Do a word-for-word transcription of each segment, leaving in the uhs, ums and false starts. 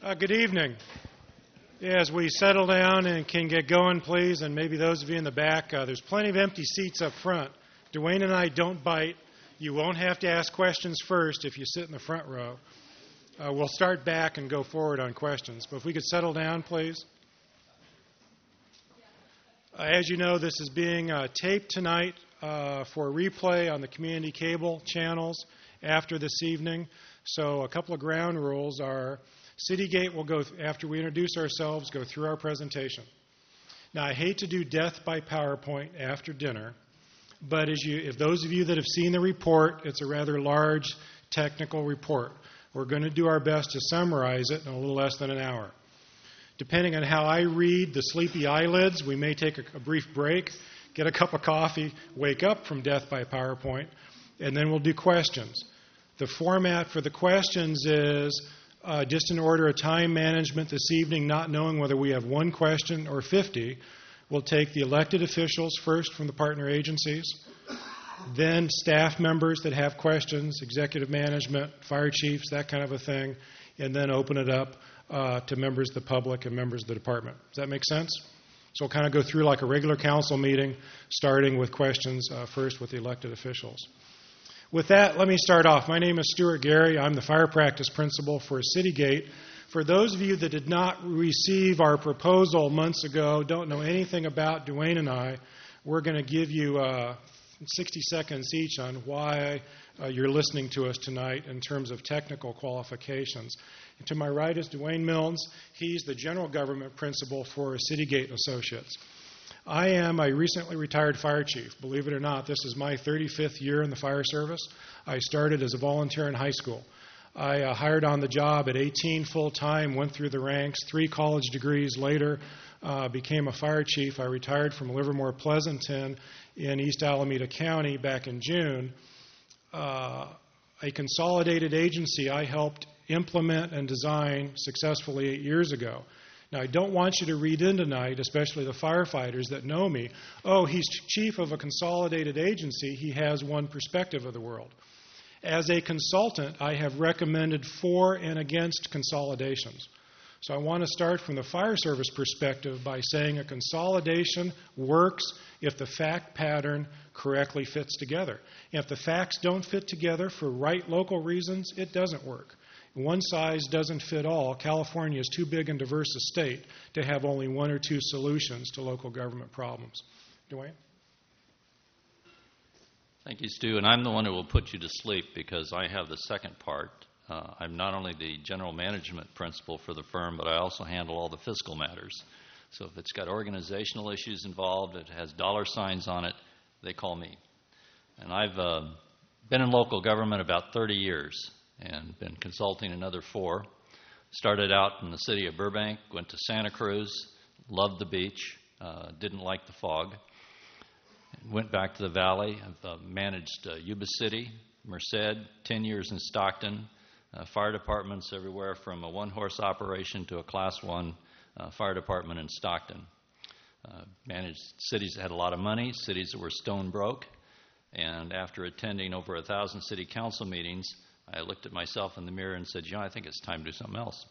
Uh, good evening. As we settle down and can get going, please, and maybe those of you in the back, uh, there's plenty of empty seats up front. Dwayne and I don't bite. You won't have to ask questions first if you sit in the front row. Uh, we'll start back and go forward on questions. But if we could settle down, please. Uh, as you know, this is being uh, taped tonight uh, for replay on the community cable channels after this evening. So a couple of ground rules are Citygate will go, th- after we introduce ourselves, go through our presentation. Now, I hate to do death by PowerPoint after dinner, but as you, if those of you that have seen the report, it's a rather large technical report. We're going to do our best to summarize it in a little less than an hour. Depending on how I read the sleepy eyelids, we may take a, a brief break, get a cup of coffee, wake up from death by PowerPoint, and then we'll do questions. The format for the questions is Uh, just in order of time management this evening, not knowing whether we have one question or fifty, we'll take the elected officials first from the partner agencies, then staff members that have questions, executive management, fire chiefs, that kind of a thing, and then open it up uh, to members of the public and members of the department. Does that make sense? So we'll kind of go through like a regular council meeting, starting with questions uh, first with the elected officials. With that, let me start off. My name is Stuart Gary. I'm the fire practice principal for Citygate. For those of you that did not receive our proposal months ago, don't know anything about Dwayne and I, we're going to give you uh, sixty seconds each on why uh, you're listening to us tonight in terms of technical qualifications. And to my right is Dwayne Milnes. He's the general government principal for Citygate Associates. I am a recently retired fire chief. Believe it or not, this is my thirty-fifth year in the fire service. I started as a volunteer in high school. I uh, hired on the job at eighteen full-time, went through the ranks, three college degrees later, uh, became a fire chief. I retired from Livermore Pleasanton in East Alameda County back in June. Uh, a consolidated agency I helped implement and design successfully eight years ago. Now, I don't want you to read in tonight, especially the firefighters that know me, oh, he's chief of a consolidated agency, he has one perspective of the world. As a consultant, I have recommended for and against consolidations. So I want to start from the fire service perspective by saying a consolidation works if the fact pattern correctly fits together. If the facts don't fit together for right local reasons, it doesn't work. One size doesn't fit all. California is too big and diverse a state to have only one or two solutions to local government problems. Dwayne? Thank you, Stu. And I'm the one who will put you to sleep because I have the second part. Uh, I'm not only the general management principal for the firm, but I also handle all the fiscal matters. So if it's got organizational issues involved, it has dollar signs on it, they call me. And I've uh, been in local government about thirty years. And been consulting another four. Started out in the city of Burbank, went to Santa Cruz, loved the beach, uh, didn't like the fog. Went back to the valley. I've uh, managed uh, Yuba City, Merced, ten years in Stockton, uh, fire departments everywhere from a one-horse operation to a class one uh, fire department in Stockton. Uh, managed cities that had a lot of money, cities that were stone broke. And after attending over a thousand city council meetings, I looked at myself in the mirror and said, you know, I think it's time to do something else.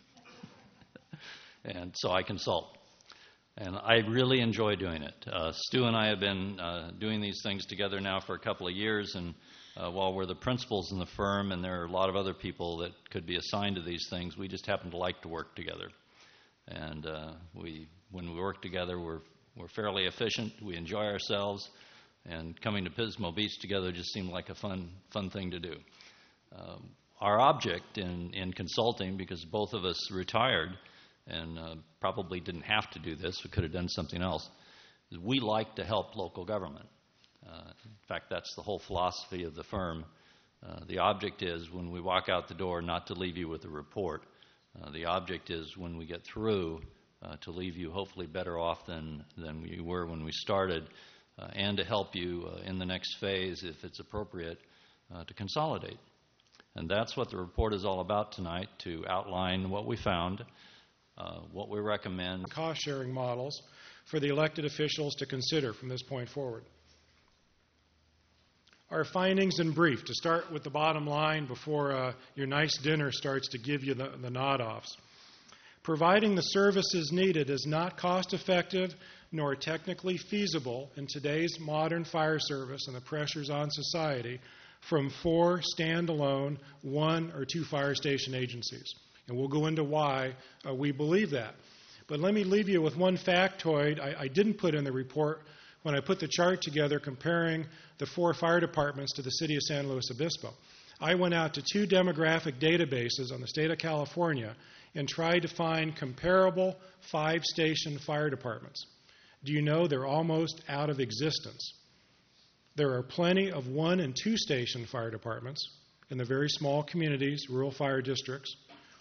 And so I consult. And I really enjoy doing it. Uh, Stu and I have been uh, doing these things together now for a couple of years, and uh, while we're the principals in the firm and there are a lot of other people that could be assigned to these things, we just happen to like to work together. And uh, we, when we work together, we're, we're fairly efficient, we enjoy ourselves, and coming to Pismo Beach together just seemed like a fun, fun thing to do. Um, our object in, in consulting, because both of us retired and uh, probably didn't have to do this, we could have done something else, is we like to help local government. Uh, in fact, that's the whole philosophy of the firm. Uh, the object is when we walk out the door not to leave you with a report. Uh, the object is when we get through uh, to leave you hopefully better off than, than we were when we started, uh, and to help you uh, in the next phase, if it's appropriate, uh, to consolidate. And that's what the report is all about tonight, to outline what we found, uh, what we recommend. Cost-sharing models for the elected officials to consider from this point forward. Our findings in brief, to start with the bottom line before uh, your nice dinner starts to give you the, the nod-offs. Providing the services needed is not cost-effective nor technically feasible in today's modern fire service and the pressures on society from four standalone one or two fire station agencies. And we'll go into why uh, we believe that. But let me leave you with one factoid I, I didn't put in the report when I put the chart together comparing the four fire departments to the city of San Luis Obispo. I went out to two demographic databases on the state of California and tried to find comparable five-station fire departments. Do you know they're almost out of existence? There are plenty of one- and two-station fire departments in the very small communities, rural fire districts.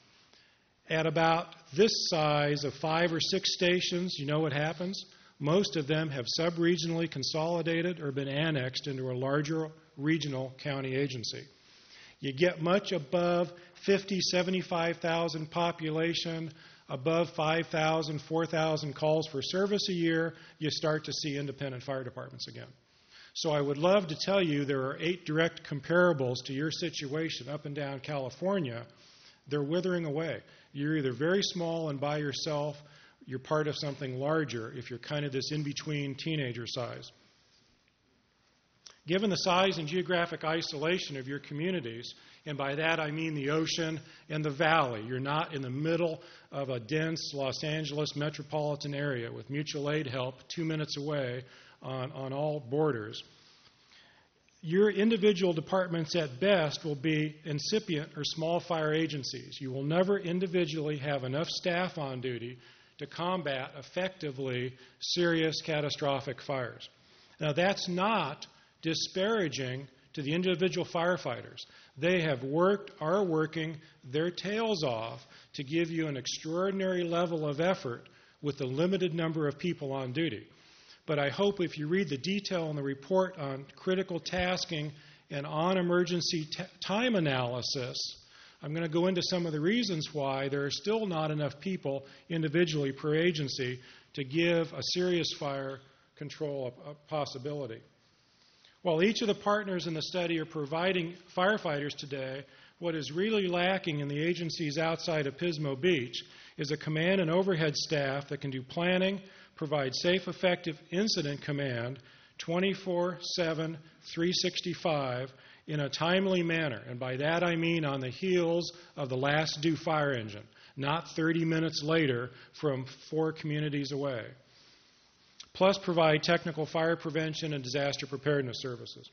At about this size of five or six stations, you know what happens? Most of them have sub-regionally consolidated or been annexed into a larger regional county agency. You get much above fifty, seventy-five thousand population, above five thousand, four thousand calls for service a year, you start to see independent fire departments again. So I would love to tell you there are eight direct comparables to your situation up and down California. They're withering away. You're either very small and by yourself, you're part of something larger if you're kind of this in-between teenager size. Given the size and geographic isolation of your communities, and by that I mean the ocean and the valley, you're not in the middle of a dense Los Angeles metropolitan area with mutual aid help two minutes away on, on all borders. Your individual departments at best will be incipient or small fire agencies. You will never individually have enough staff on duty to combat effectively serious catastrophic fires. Now that's not disparaging to the individual firefighters. They have worked, are working their tails off to give you an extraordinary level of effort with the limited number of people on duty. But I hope if you read the detail in the report on critical tasking and on emergency t- time analysis, I'm going to go into some of the reasons why there are still not enough people individually per agency to give a serious fire control a, a possibility. While each of the partners in the study are providing firefighters today, what is really lacking in the agencies outside of Pismo Beach is a command and overhead staff that can do planning, provide safe, effective incident command twenty-four seven, three sixty-five in a timely manner. And by that I mean on the heels of the last due fire engine, not thirty minutes later from four communities away. Plus provide technical fire prevention and disaster preparedness services.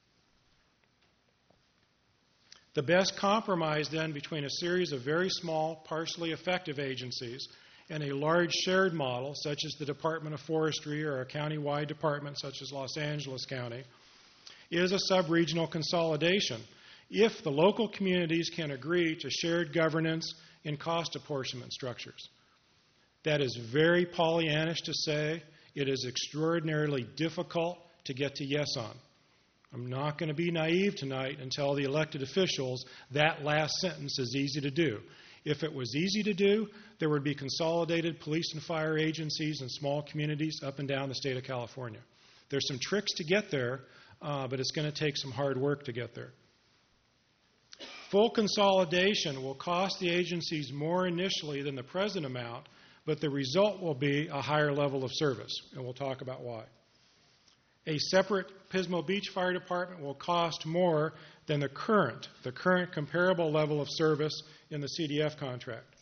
The best compromise then between a series of very small, partially effective agencies and a large shared model, such as the Department of Forestry or a county-wide department such as Los Angeles County, is a sub-regional consolidation if the local communities can agree to shared governance and cost apportionment structures. That is very Pollyannish to say. It is extraordinarily difficult to get to yes on. I'm not going to be naive tonight and tell the elected officials that last sentence is easy to do. If it was easy to do, there would be consolidated police and fire agencies in small communities up and down the state of California. There's some tricks to get there, uh, but it's going to take some hard work to get there. Full consolidation will cost the agencies more initially than the present amount, but the result will be a higher level of service, and we'll talk about why. A separate Pismo Beach Fire Department will cost more than the current, the current comparable level of service in the C D F contract.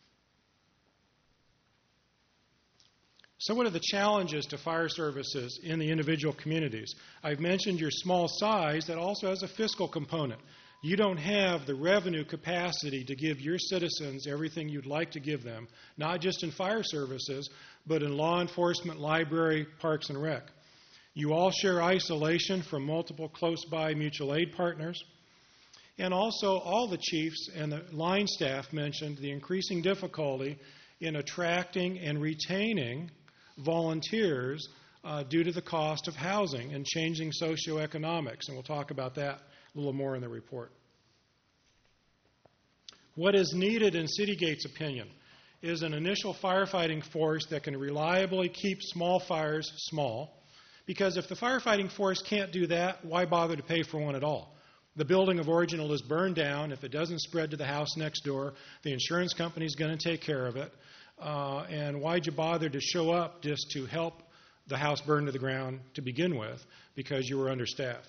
So what are the challenges to fire services in the individual communities? I've mentioned your small size. That also has a fiscal component. You don't have the revenue capacity to give your citizens everything you'd like to give them, not just in fire services, but in law enforcement, library, parks, and rec. You all share isolation from multiple close-by mutual aid partners. And also, all the chiefs and the line staff mentioned the increasing difficulty in attracting and retaining volunteers uh, due to the cost of housing and changing socioeconomics. And we'll talk about that a little more in the report. What is needed in Citygate's opinion is an initial firefighting force that can reliably keep small fires small, because if the firefighting force can't do that, why bother to pay for one at all? The building of origin will just burn down. If it doesn't spread to the house next door, the insurance company is going to take care of it. Uh, and why'd you bother to show up just to help the house burn to the ground to begin with because you were understaffed?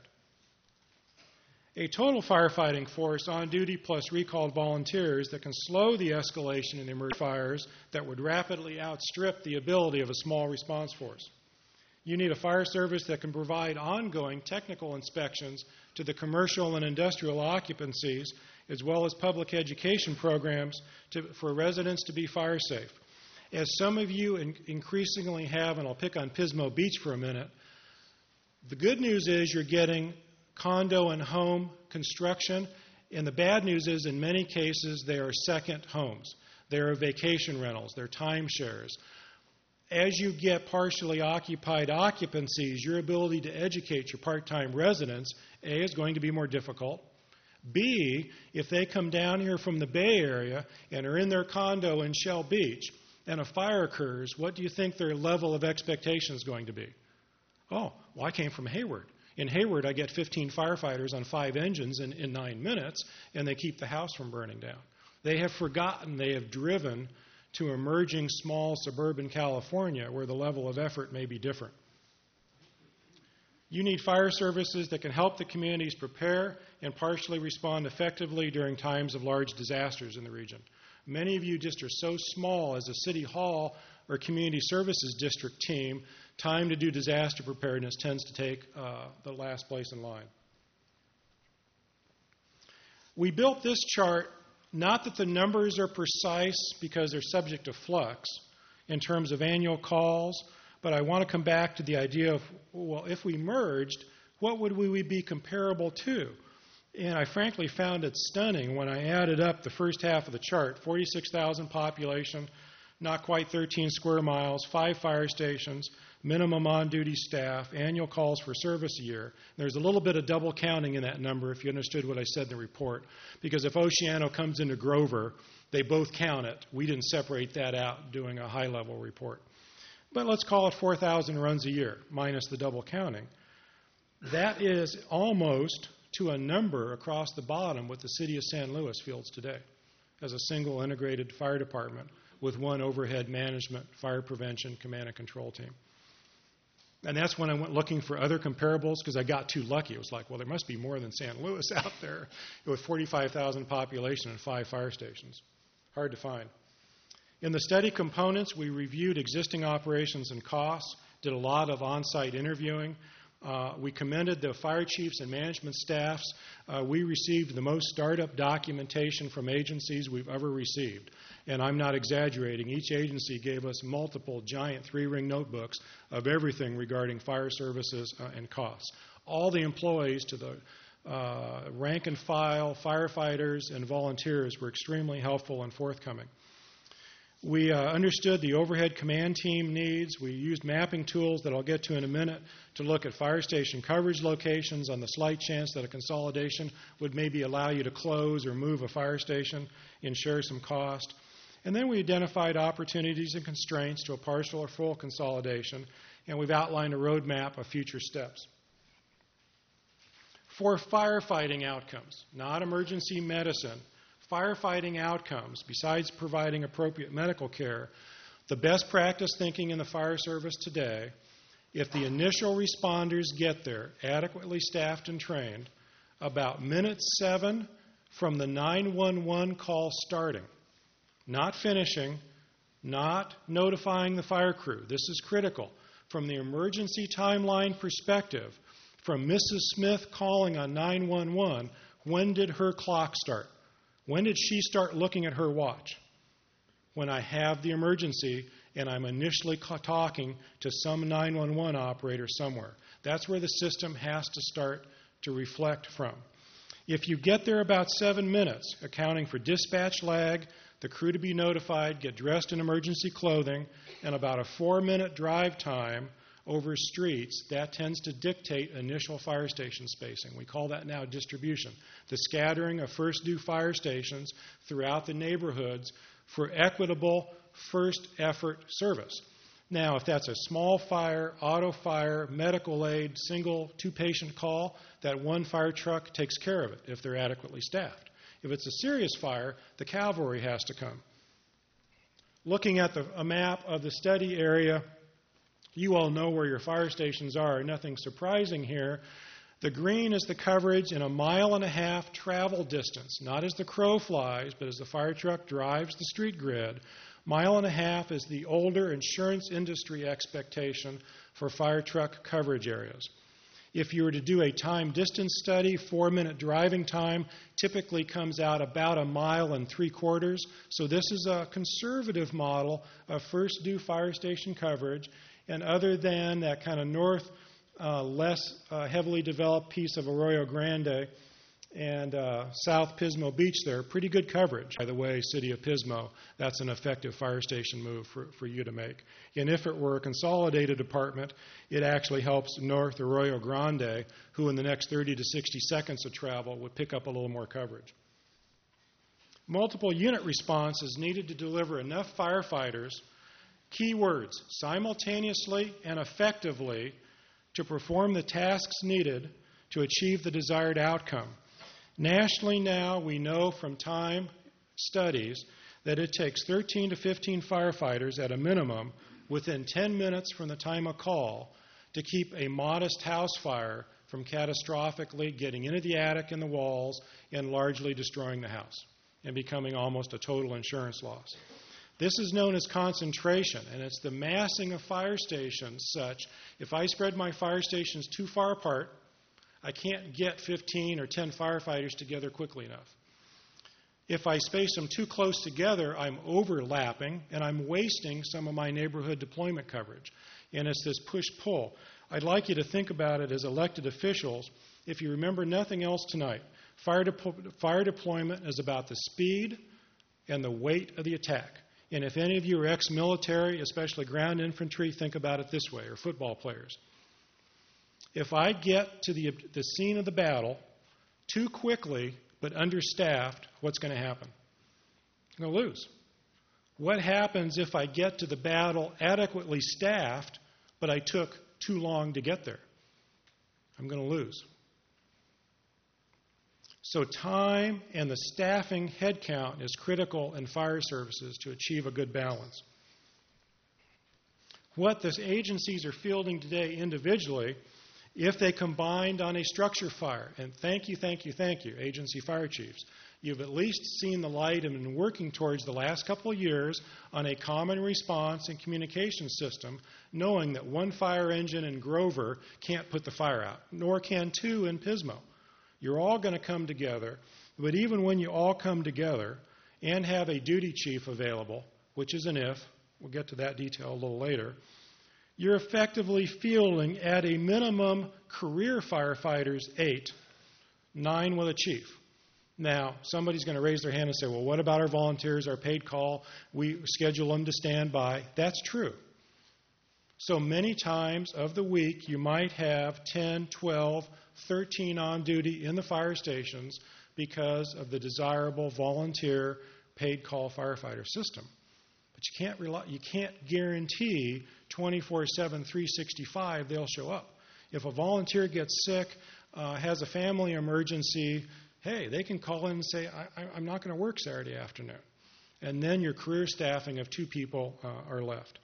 A total firefighting force on duty plus recalled volunteers that can slow the escalation in emergency fires that would rapidly outstrip the ability of a small response force. You need a fire service that can provide ongoing technical inspections to the commercial and industrial occupancies, as well as public education programs to, for residents to be fire safe. As some of you in, increasingly have, and I'll pick on Pismo Beach for a minute, the good news is you're getting condo and home construction, and the bad news is in many cases they are second homes. They are vacation rentals, they're timeshares. As you get partially occupied occupancies, your ability to educate your part-time residents, A, is going to be more difficult. B, if they come down here from the Bay Area and are in their condo in Shell Beach and a fire occurs, what do you think their level of expectation is going to be? Oh, well, I came from Hayward. In Hayward, I get fifteen firefighters on five engines in, in nine minutes, and they keep the house from burning down. They have forgotten they have driven to emerging small suburban California where the level of effort may be different. You need fire services that can help the communities prepare and partially respond effectively during times of large disasters in the region. Many of you just are so small as a city hall or community services district team, time to do disaster preparedness tends to take uh, the last place in line. We built this chart not that the numbers are precise because they're subject to flux in terms of annual calls, but I want to come back to the idea of, well, if we merged, what would we be comparable to? And I frankly found it stunning when I added up the first half of the chart, forty-six thousand population, not quite thirteen square miles, five fire stations, minimum on-duty staff, annual calls for service a year. There's a little bit of double counting in that number if you understood what I said in the report, because if Oceano comes into Grover, they both count it. We didn't separate that out doing a high-level report. But let's call it four thousand runs a year, minus the double counting. That is almost to a number across the bottom what the city of San Luis fields today as a single integrated fire department with one overhead management, fire prevention, command and control team. And that's when I went looking for other comparables because I got too lucky. It was like, well, there must be more than San Luis out there with forty-five thousand population and five fire stations. Hard to find. In the study components, we reviewed existing operations and costs, did a lot of on-site interviewing. Uh, we commended the fire chiefs and management staffs. Uh, we received the most startup documentation from agencies we've ever received. And I'm not exaggerating. Each agency gave us multiple giant three-ring notebooks of everything regarding fire services uh, and costs. All the employees to the uh, rank and file, firefighters, and volunteers were extremely helpful and forthcoming. We uh, understood the overhead command team needs. We used mapping tools that I'll get to in a minute to look at fire station coverage locations on the slight chance that a consolidation would maybe allow you to close or move a fire station and share some cost. And then we identified opportunities and constraints to a partial or full consolidation, and we've outlined a roadmap of future steps. For firefighting outcomes, not emergency medicine, firefighting outcomes, besides providing appropriate medical care, the best practice thinking in the fire service today, if the initial responders get there adequately staffed and trained, about minute seven from the nine one one call starting, not finishing, not notifying the fire crew. This is critical. From the emergency timeline perspective, from Missus Smith calling on nine one one, when did her clock start? When did she start looking at her watch? When I have the emergency and I'm initially ca- talking to some nine one one operator somewhere. That's where the system has to start to reflect from. If you get there about seven minutes, accounting for dispatch lag, the crew to be notified, get dressed in emergency clothing, and about a four-minute drive time over streets, that tends to dictate initial fire station spacing. We call that now distribution. The scattering of first due fire stations throughout the neighborhoods for equitable first effort service. Now, if that's a small fire, auto fire, medical aid, single two-patient call, that one fire truck takes care of it if they're adequately staffed. If it's a serious fire, the cavalry has to come. Looking at the, a map of the study area, you all know where your fire stations are. Nothing surprising here. The green is the coverage in a mile and a half travel distance, not as the crow flies, but as the fire truck drives the street grid. Mile and a half is the older insurance industry expectation for fire truck coverage areas. If you were to do a time distance study, four-minute driving time typically comes out about a mile and three quarters. So this is a conservative model of first do fire station coverage. And other than that kind of north, uh, less uh, heavily developed piece of Arroyo Grande and uh, South Pismo Beach there, pretty good coverage. By the way, City of Pismo, that's an effective fire station move for, for you to make. And if it were a consolidated department, it actually helps North Arroyo Grande, who in the next thirty to sixty seconds of travel would pick up a little more coverage. Multiple unit response is needed to deliver enough firefighters, key words, simultaneously and effectively to perform the tasks needed to achieve the desired outcome. Nationally now, we know from time studies that it takes thirteen to fifteen firefighters at a minimum within ten minutes from the time of call to keep a modest house fire from catastrophically getting into the attic and the walls and largely destroying the house and becoming almost a total insurance loss. This is known as concentration, and it's the massing of fire stations such, if I spread my fire stations too far apart, I can't get fifteen or ten firefighters together quickly enough. If I space them too close together, I'm overlapping, and I'm wasting some of my neighborhood deployment coverage. And it's this push-pull. I'd like you to think about it as elected officials. If you remember nothing else tonight, fire, de- fire deployment is about the speed and the weight of the attack. And if any of you are ex-military, especially ground infantry, think about it this way, or football players. If I get to the, the scene of the battle too quickly but understaffed, what's going to happen? I'm going to lose. What happens if I get to the battle adequately staffed but I took too long to get there? I'm going to lose. So time and the staffing headcount is critical in fire services to achieve a good balance. What the agencies are fielding today individually, if they combined on a structure fire, and thank you, thank you, thank you, agency fire chiefs, you've at least seen the light and been working towards the last couple of years on a common response and communication system, knowing that one fire engine in Grover can't put the fire out, nor can two in Pismo. You're all going to come together, but even when you all come together and have a duty chief available, which is an if, we'll get to that detail a little later, you're effectively fielding at a minimum career firefighters eight, nine with a chief. Now, somebody's going to raise their hand and say, well, what about our volunteers, our paid call? We schedule them to stand by. That's true. So many times of the week, you might have ten, twelve, thirteen on duty in the fire stations because of the desirable volunteer paid call firefighter system. But you can't rely, you can't guarantee twenty-four seven, three sixty-five they'll show up. If a volunteer gets sick, uh, has a family emergency, hey, they can call in and say, I, I, I'm not going to work Saturday afternoon. And then your career staffing of two people uh, are left.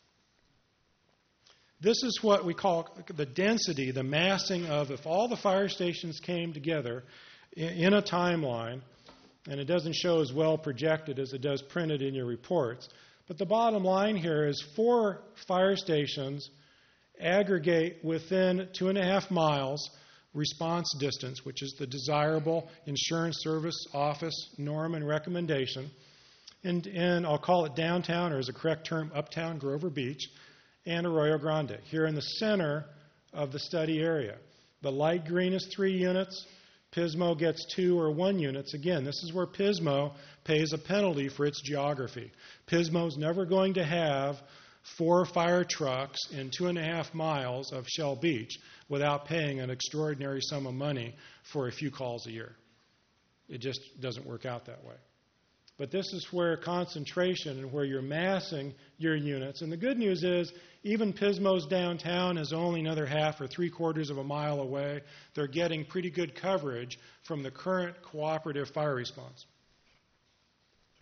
This is what we call the density, the massing of if all the fire stations came together in, in a timeline, and it doesn't show as well projected as it does printed in your reports. But the bottom line here is four fire stations aggregate within two and a half miles response distance, which is the desirable insurance service office norm and recommendation. And, and I'll call it downtown, or as a correct term, uptown Grover Beach, and Arroyo Grande, here in the center of the study area. The light green is three units. Pismo gets two or one units. Again, this is where Pismo pays a penalty for its geography. Pismo's never going to have four fire trucks in two and a half miles of Shell Beach without paying an extraordinary sum of money for a few calls a year. It just doesn't work out that way. But this is where concentration and where you're massing your units. And the good news is, even Pismo's downtown is only another half or three quarters of a mile away. They're getting pretty good coverage from the current cooperative fire response.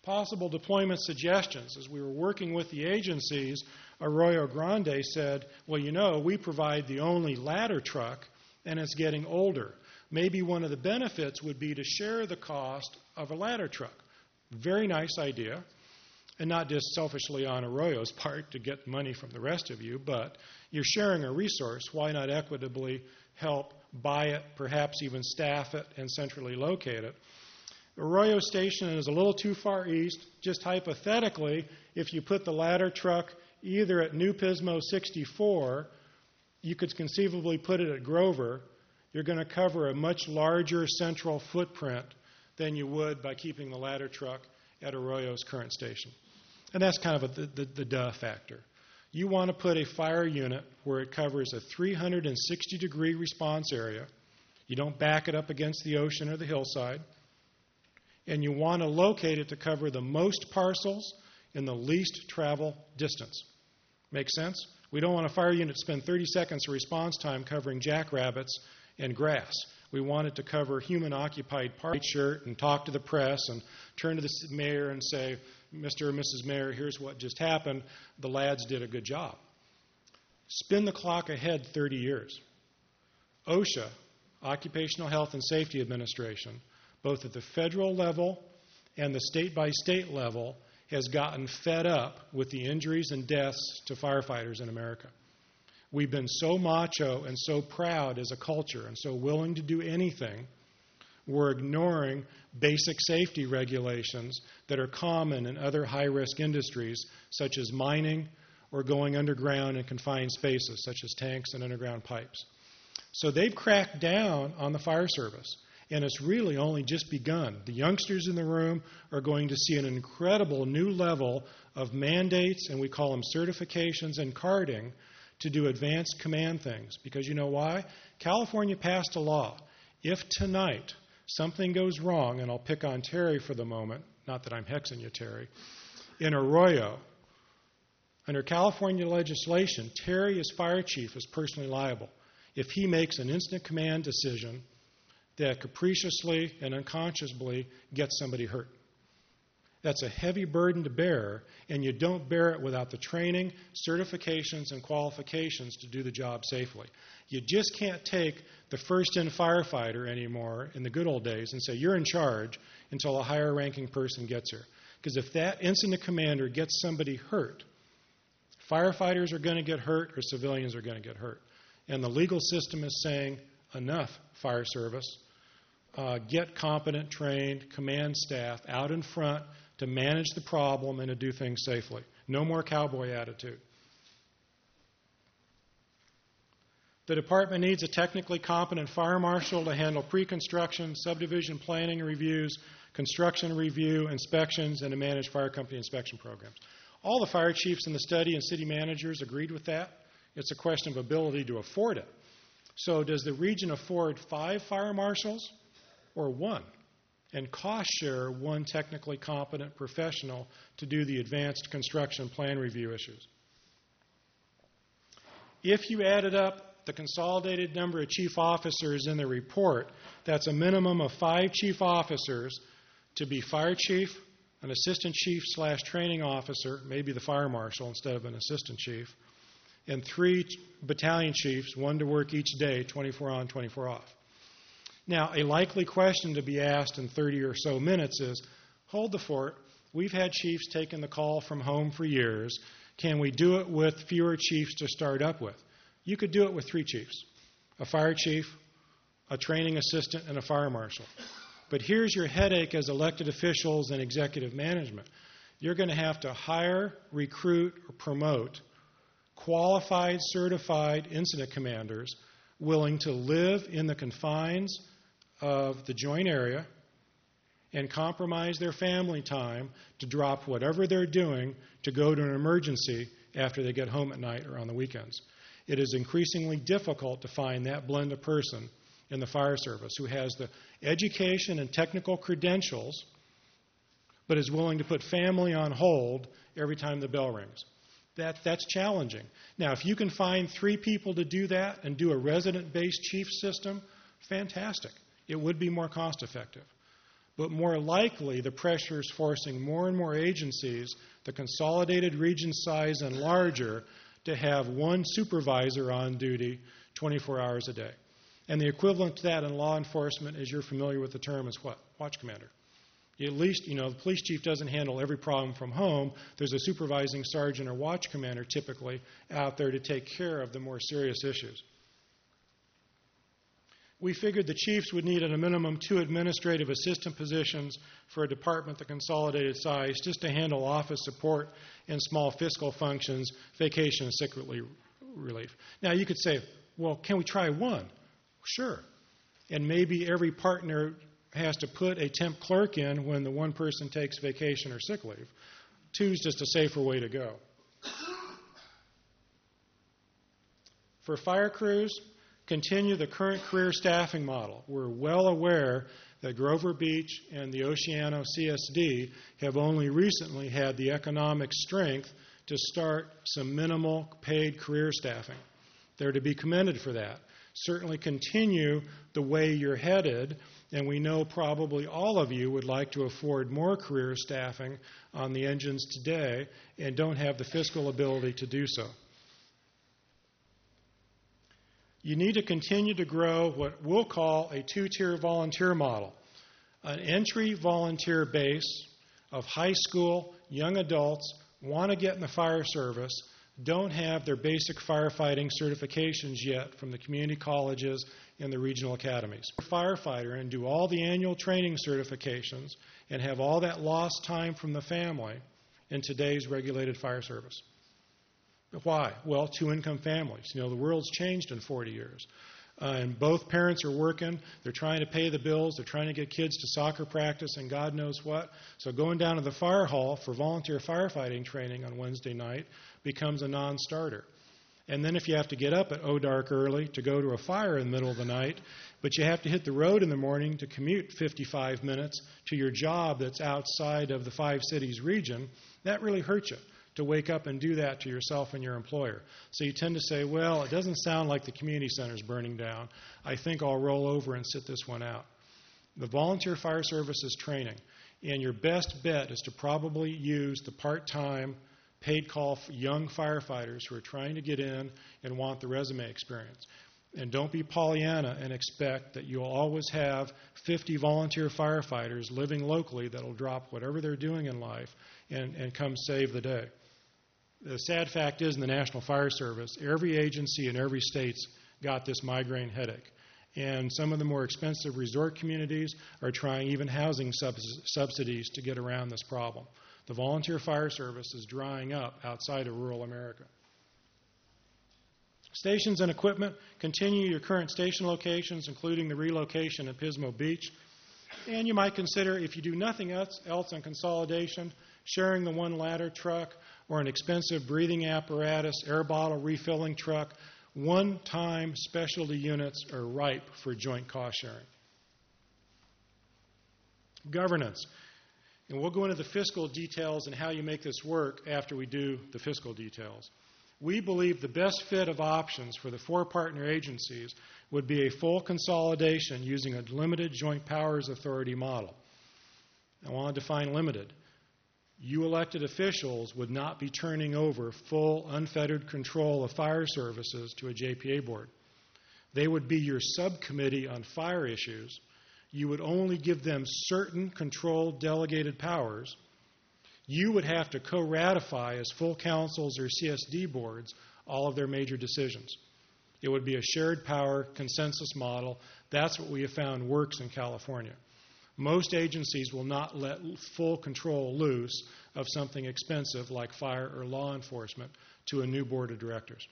Possible deployment suggestions. As we were working with the agencies, Arroyo Grande said, well, you know, we provide the only ladder truck, and it's getting older. Maybe one of the benefits would be to share the cost of a ladder truck. Very nice idea, and not just selfishly on Arroyo's part to get money from the rest of you, but you're sharing a resource. Why not equitably help buy it, perhaps even staff it, and centrally locate it? Arroyo Station is a little too far east. Just hypothetically, if you put the ladder truck either at New Pismo sixty-four, you could conceivably put it at Grover. You're going to cover a much larger central footprint than you would by keeping the ladder truck at Arroyo's current station. And that's kind of a, the, the, the duh factor. You want to put a fire unit where it covers a three hundred sixty degree response area. You don't back it up against the ocean or the hillside. And you want to locate it to cover the most parcels in the least travel distance. Make sense? We don't want a fire unit to spend thirty seconds of response time covering jackrabbits and grass. We want it to cover human-occupied park shirt and talk to the press and turn to the mayor and say, Mister or Missus Mayor, here's what just happened. The lads did a good job. Spin the clock ahead thirty years. OSHA, Occupational Health and Safety Administration, both at the federal level and the state-by-state level, has gotten fed up with the injuries and deaths to firefighters in America. We've been so macho and so proud as a culture and so willing to do anything, we're ignoring basic safety regulations that are common in other high-risk industries, such as mining or going underground in confined spaces, such as tanks and underground pipes. So they've cracked down on the fire service. And it's really only just begun. The youngsters in the room are going to see an incredible new level of mandates, and we call them certifications and carding, to do advanced command things. Because you know why? California passed a law. If tonight something goes wrong, and I'll pick on Terry for the moment, not that I'm hexing you, Terry, in Arroyo, under California legislation, Terry as fire chief is personally liable if he makes an instant command decision that capriciously and unconsciously gets somebody hurt. That's a heavy burden to bear, and you don't bear it without the training, certifications, and qualifications to do the job safely. You just can't take the first-in firefighter anymore in the good old days and say, you're in charge until a higher-ranking person gets here. Because if that incident commander gets somebody hurt, firefighters are going to get hurt or civilians are going to get hurt. And the legal system is saying, enough, fire service. Uh, get competent, trained command staff out in front to manage the problem and to do things safely. No more cowboy attitude. The department needs a technically competent fire marshal to handle pre-construction, subdivision planning reviews, construction review, inspections, and to manage fire company inspection programs. All the fire chiefs in the study and city managers agreed with that. It's a question of ability to afford it. So does the region afford five fire marshals or one? And cost share one technically competent professional to do the advanced construction plan review issues. If you added up the consolidated number of chief officers in the report, that's a minimum of five chief officers to be fire chief, an assistant chief slash training officer, maybe the fire marshal instead of an assistant chief, and three battalion chiefs, one to work each day, twenty-four on, twenty-four off. Now, a likely question to be asked in thirty or so minutes is, hold the fort. We've had chiefs taking the call from home for years. Can we do it with fewer chiefs to start up with? You could do it with three chiefs, a fire chief, a training assistant, and a fire marshal. But here's your headache as elected officials and executive management. You're going to have to hire, recruit, or promote qualified, certified incident commanders willing to live in the confines of the joint area and compromise their family time to drop whatever they're doing to go to an emergency after they get home at night or on the weekends. It is increasingly difficult to find that blend of person in the fire service who has the education and technical credentials but is willing to put family on hold every time the bell rings. That, that's challenging. Now, if you can find three people to do that and do a resident-based chief system, fantastic. It would be more cost-effective. But more likely, the pressure is forcing more and more agencies, the consolidated region size and larger, to have one supervisor on duty twenty-four hours a day. And the equivalent to that in law enforcement, as you're familiar with the term, is what? Watch commander. At least, you know, the police chief doesn't handle every problem from home. There's a supervising sergeant or watch commander typically out there to take care of the more serious issues. We figured the chiefs would need at a minimum two administrative assistant positions for a department the consolidated size just to handle office support and small fiscal functions, vacation and sick relief. Now you could say, well, can we try one? Sure. And maybe every partner has to put a temp clerk in when the one person takes vacation or sick leave. Two's just a safer way to go. For fire crews, continue the current career staffing model. We're well aware that Grover Beach and the Oceano C S D have only recently had the economic strength to start some minimal paid career staffing. They're to be commended for that. Certainly continue the way you're headed, and we know probably all of you would like to afford more career staffing on the engines today and don't have the fiscal ability to do so. You need to continue to grow what we'll call a two-tier volunteer model, an entry volunteer base of high school, young adults, want to get in the fire service, don't have their basic firefighting certifications yet from the community colleges and the regional academies. Firefighter and do all the annual training certifications and have all that lost time from the family in today's regulated fire service. Why? Well, two-income families. You know, the world's changed in forty years. Uh, and both parents are working. They're trying to pay the bills. They're trying to get kids to soccer practice and God knows what. So going down to the fire hall for volunteer firefighting training on Wednesday night becomes a non-starter. And then if you have to get up at oh dark early to go to a fire in the middle of the night, but you have to hit the road in the morning to commute fifty-five minutes to your job that's outside of the five cities region, that really hurts you to wake up and do that to yourself and your employer. So you tend to say, well, it doesn't sound like the community center's burning down. I think I'll roll over and sit this one out. The volunteer fire service is training, and your best bet is to probably use the part-time paid call for young firefighters who are trying to get in and want the resume experience. And don't be Pollyanna and expect that you'll always have fifty volunteer firefighters living locally that'll drop whatever they're doing in life and, and come save the day. The sad fact is in the National Fire Service, every agency in every state's got this migraine headache. And some of the more expensive resort communities are trying even housing subs- subsidies to get around this problem. The volunteer fire service is drying up outside of rural America. Stations and equipment, continue your current station locations, including the relocation at Pismo Beach. And you might consider, if you do nothing else, else on consolidation, sharing the one ladder truck or an expensive breathing apparatus, air bottle refilling truck. One-time specialty units are ripe for joint cost sharing. Governance. And we'll go into the fiscal details and how you make this work after we do the fiscal details. We believe the best fit of options for the four partner agencies would be a full consolidation using a limited joint powers authority model. I want to define limited. You elected officials would not be turning over full unfettered control of fire services to a J P A board. They would be your subcommittee on fire issues. You would only give them certain controlled delegated powers. You would have to co-ratify as full councils or C S D boards all of their major decisions. It would be a shared power consensus model. That's what we have found works in California. Most agencies will not let full control loose of something expensive like fire or law enforcement to a new board of directors.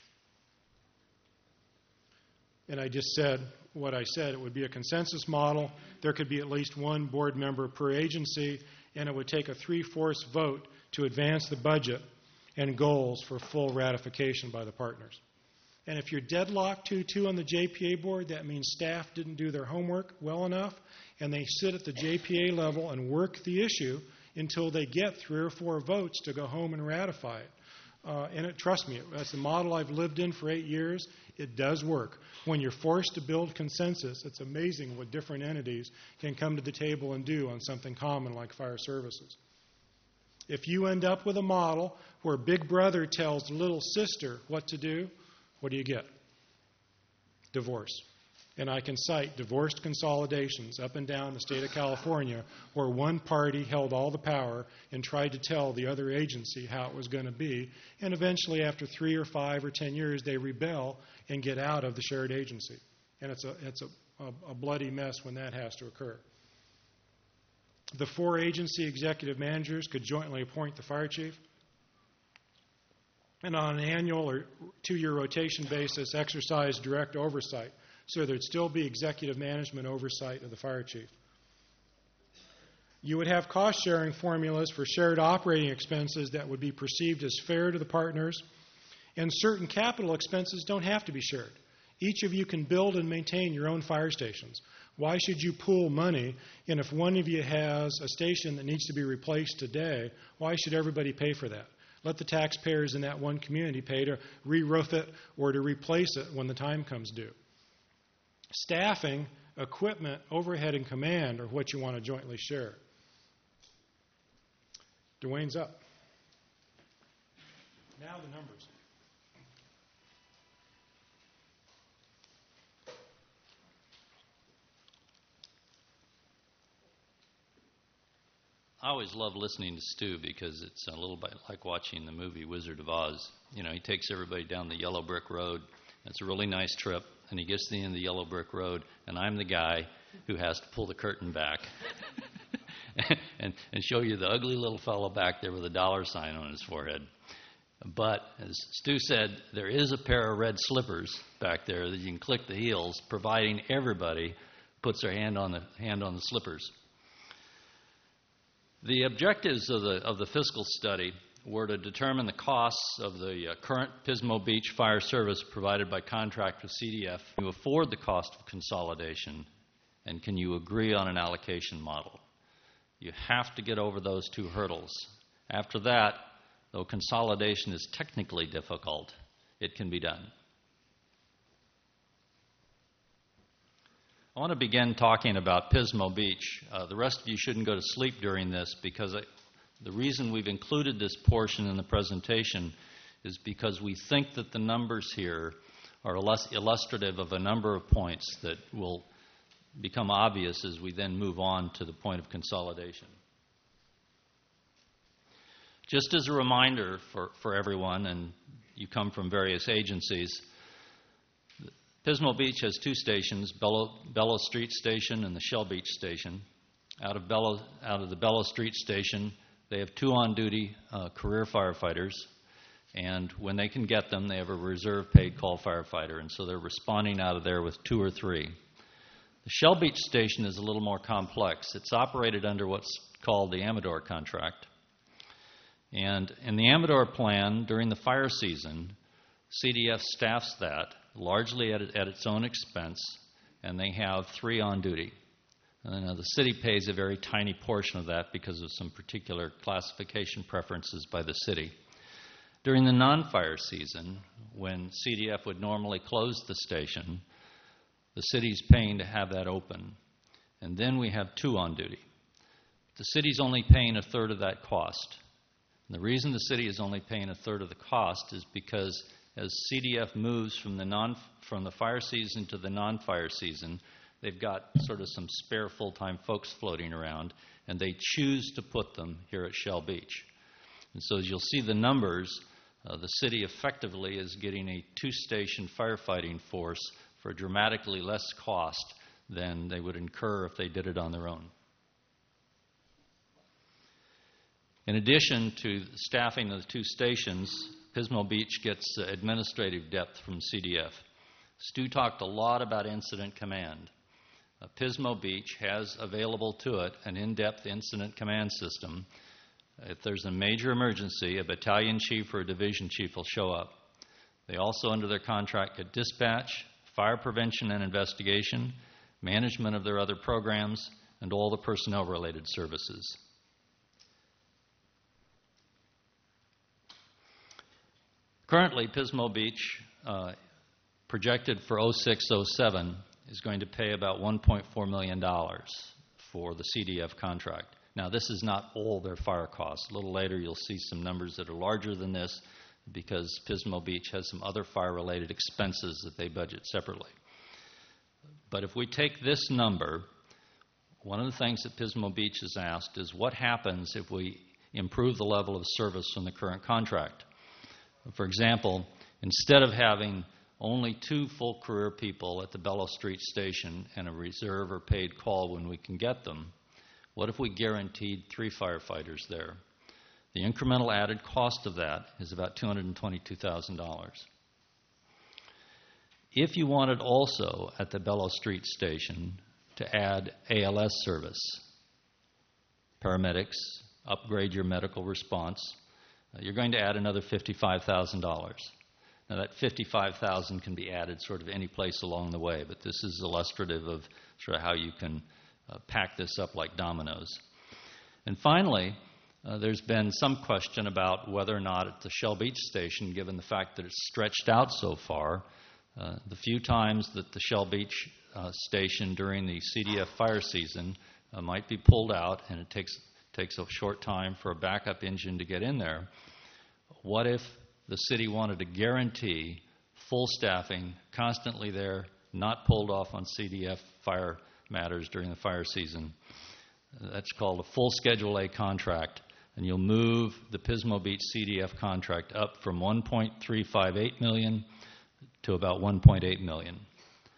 And I just said what I said. It would be a consensus model. There could be at least one board member per agency, and it would take a three-fourths vote to advance the budget and goals for full ratification by the partners. And if you're deadlocked two two on the J P A board, that means staff didn't do their homework well enough, and they sit at the J P A level and work the issue until they get three or four votes to go home and ratify it. Uh, and it, trust me, that's the model I've lived in for eight years. It does work. When you're forced to build consensus, it's amazing what different entities can come to the table and do on something common like fire services. If you end up with a model where Big Brother tells little sister what to do, what do you get? Divorce. And I can cite divorced consolidations up and down the state of California where one party held all the power and tried to tell the other agency how it was going to be. And eventually, after three or five or ten years, they rebel and get out of the shared agency. And it's a, it's a, a, a bloody mess when that has to occur. The four agency executive managers could jointly appoint the fire chief, and on an annual or two-year rotation basis, exercise direct oversight, so there'd still be executive management oversight of the fire chief. You would have cost-sharing formulas for shared operating expenses that would be perceived as fair to the partners, and certain capital expenses don't have to be shared. Each of you can build and maintain your own fire stations. Why should you pool money? And if one of you has a station that needs to be replaced today, why should everybody pay for that? Let the taxpayers in that one community pay to re-roof it or to replace it when the time comes due. Staffing, equipment, overhead, and command are what you want to jointly share. Dwayne's up. Now the numbers. I always love listening to Stu because it's a little bit like watching the movie Wizard of Oz. You know, he takes everybody down the yellow brick road. It's a really nice trip, and he gets to the end of the yellow brick road, and I'm the guy who has to pull the curtain back and, and show you the ugly little fellow back there with a dollar sign on his forehead. But as Stu said, there is a pair of red slippers back there that you can click the heels, providing everybody puts their hand on the hand on the slippers. The objectives of the of the fiscal study were to determine the costs of the uh, current Pismo Beach fire service provided by contract with C D F. Can you afford the cost of consolidation, and can you agree on an allocation model? You have to get over those two hurdles. After that, though consolidation is technically difficult, it can be done. I want to begin talking about Pismo Beach. Uh, the rest of you shouldn't go to sleep during this because I, the reason we've included this portion in the presentation is because we think that the numbers here are less illustrative of a number of points that will become obvious as we then move on to the point of consolidation. Just as a reminder for, for everyone, and you come from various agencies, Pismo Beach has two stations, Bellow, Bellow Street Station and the Shell Beach Station. Out of, Bellow, out of the Bellow Street Station, they have two on-duty uh, career firefighters, and when they can get them, they have a reserve paid call firefighter, and so they're responding out of there with two or three. The Shell Beach Station is a little more complex. It's operated under what's called the Amador contract. And in the Amador plan, during the fire season, C D F staffs that largely at, at its own expense, and they have three on duty. And uh, the city pays a very tiny portion of that because of some particular classification preferences by the city. During the non-fire season, when C D F would normally close the station, the city's paying to have that open. And then we have two on duty. The city's only paying a third of that cost. And the reason the city is only paying a third of the cost is because as C D F moves from the non from the fire season to the non-fire season, they've got sort of some spare full-time folks floating around, and they choose to put them here at Shell Beach. And so as you'll see the numbers, uh, the city effectively is getting a two-station firefighting force for dramatically less cost than they would incur if they did it on their own. In addition to staffing of the two stations, Pismo Beach gets uh, administrative depth from C D F. Stu talked a lot about incident command. Uh, Pismo Beach has available to it an in-depth incident command system. If there's a major emergency, a battalion chief or a division chief will show up. They also, under their contract, get dispatch, fire prevention and investigation, management of their other programs, and all the personnel-related services. Currently, Pismo Beach, uh, projected for oh six oh seven, is going to pay about one point four million dollars for the C D F contract. Now, this is not all their fire costs. A little later, you'll see some numbers that are larger than this because Pismo Beach has some other fire-related expenses that they budget separately. But if we take this number, one of the things that Pismo Beach has asked is what happens if we improve the level of service from the current contract. For example, instead of having only two full career people at the Bellows Street station and a reserve or paid call when we can get them, what if we guaranteed three firefighters there? The incremental added cost of that is about two hundred twenty-two thousand dollars. If you wanted also at the Bellows Street station to add A L S service, paramedics, upgrade your medical response, uh, you're going to add another fifty-five thousand dollars. Now that fifty-five thousand dollars can be added sort of any place along the way, but this is illustrative of sort of how you can uh, pack this up like dominoes. And finally, uh, there's been some question about whether or not at the Shell Beach station, given the fact that it's stretched out so far, uh, the few times that the Shell Beach uh, station during the C D F fire season uh, might be pulled out and it takes, takes a short time for a backup engine to get in there, what if the city wanted to guarantee full staffing, constantly there, not pulled off on C D F fire matters during the fire season? That's called a full Schedule A contract, and you'll move the Pismo Beach C D F contract up from one point three five eight million dollars to about one point eight million dollars.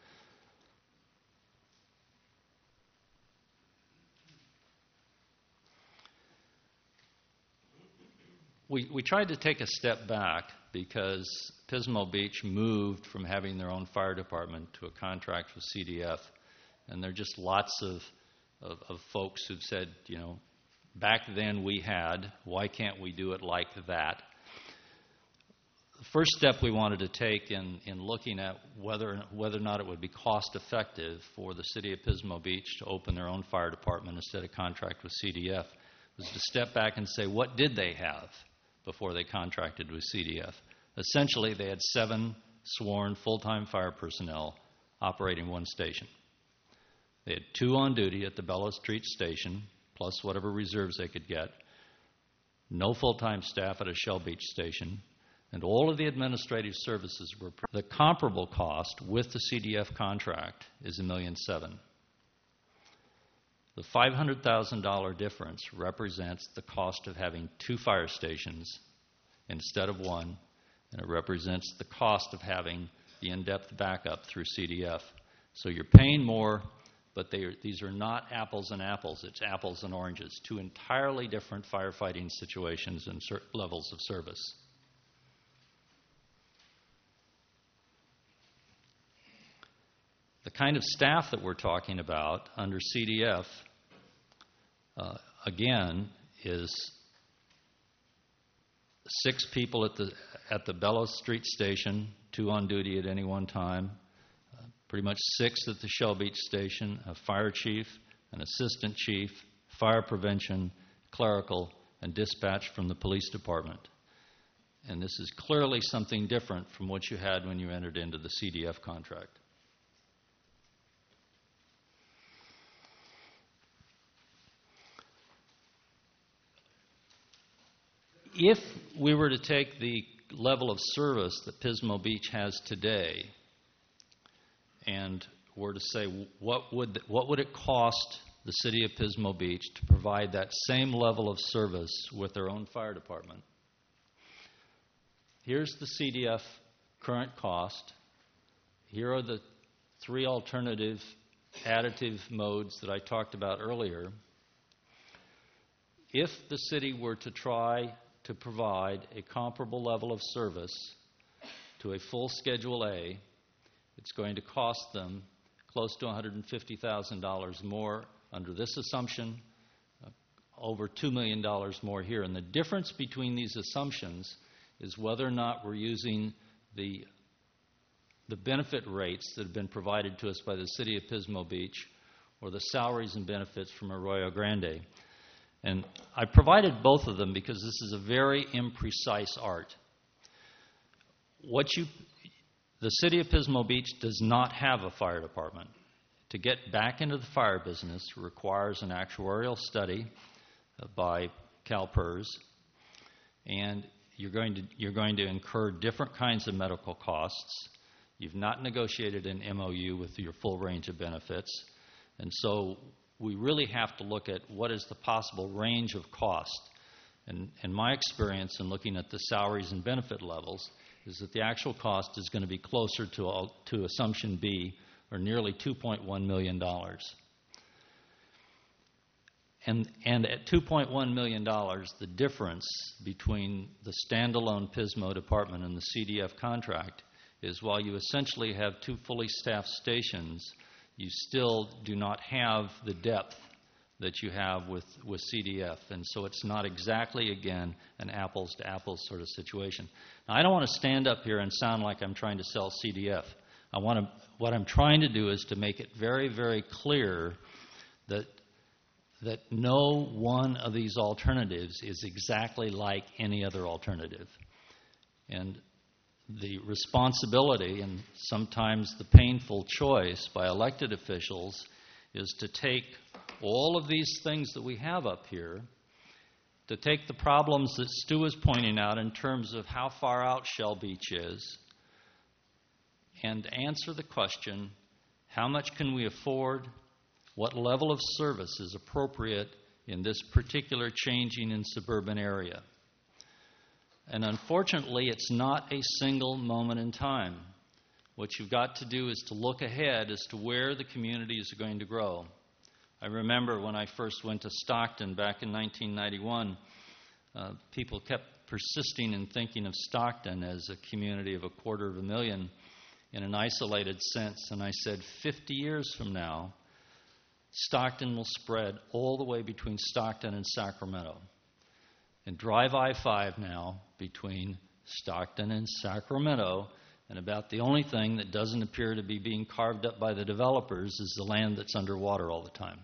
We, we tried to take a step back because Pismo Beach moved from having their own fire department to a contract with C D F. And there are just lots of, of, of folks who've said, you know, back then we had, why can't we do it like that? The first step we wanted to take in, in looking at whether, whether or not it would be cost effective for the city of Pismo Beach to open their own fire department instead of contract with C D F was to step back and say, what did they have before they contracted with C D F? Essentially, they had seven sworn full-time fire personnel operating one station. They had two on duty at the Bellows Street station, plus whatever reserves they could get, no full-time staff at a Shell Beach station, and all of the administrative services were. The comparable cost with the C D F contract is a million seven. The five hundred thousand dollars difference represents the cost of having two fire stations instead of one, and it represents the cost of having the in-depth backup through C D F. So you're paying more, but they are, these are not apples and apples. It's apples and oranges, two entirely different firefighting situations and ser- levels of service. The kind of staff that we're talking about under C D F, uh, again, is six people at the at the Bellows Street station, two on duty at any one time, uh, pretty much six at the Shell Beach station, a fire chief, an assistant chief, fire prevention, clerical, and dispatch from the police department. And this is clearly something different from what you had when you entered into the C D F contract. If we were to take the level of service that Pismo Beach has today and were to say what would what would it cost the city of Pismo Beach to provide that same level of service with their own fire department? Here's the C D F current cost. Here are the three alternative additive modes that I talked about earlier. If the city were to try to provide a comparable level of service to a full Schedule A, it's going to cost them close to one hundred fifty thousand dollars more under this assumption, uh, over two million dollars more here. And the difference between these assumptions is whether or not we're using the, the benefit rates that have been provided to us by the city of Pismo Beach or the salaries and benefits from Arroyo Grande. And I provided both of them because this is a very imprecise art. what you, the city of Pismo Beach does not have a fire department. To get back into the fire business requires an actuarial study uh, by CalPERS, and you're going to you're going to incur different kinds of medical costs. You've not negotiated an M O U with your full range of benefits, and so we really have to look at what is the possible range of cost. And, and my experience in looking at the salaries and benefit levels is that the actual cost is going to be closer to, to assumption B, or nearly two point one million dollars. And, and at two point one million dollars, the difference between the standalone Pismo department and the C D F contract is while you essentially have two fully staffed stations, you still do not have the depth that you have with, with C D F. And so it's not exactly, again, an apples-to-apples sort of situation. Now, I don't want to stand up here and sound like I'm trying to sell C D F. I want to, what I'm trying to do is to make it very, very clear that, that no one of these alternatives is exactly like any other alternative. And the responsibility and sometimes the painful choice by elected officials is to take all of these things that we have up here, to take the problems that Stu is pointing out in terms of how far out Shell Beach is, and answer the question, how much can we afford? What level of service is appropriate in this particular changing and suburban area? And unfortunately, it's not a single moment in time. What you've got to do is to look ahead as to where the communities are going to grow. I remember when I first went to Stockton back in nineteen ninety-one, uh, people kept persisting in thinking of Stockton as a community of a quarter of a million in an isolated sense. And I said, fifty years from now, Stockton will spread all the way between Stockton and Sacramento. And drive I five now between Stockton and Sacramento, and about the only thing that doesn't appear to be being carved up by the developers is the land that's underwater all the time.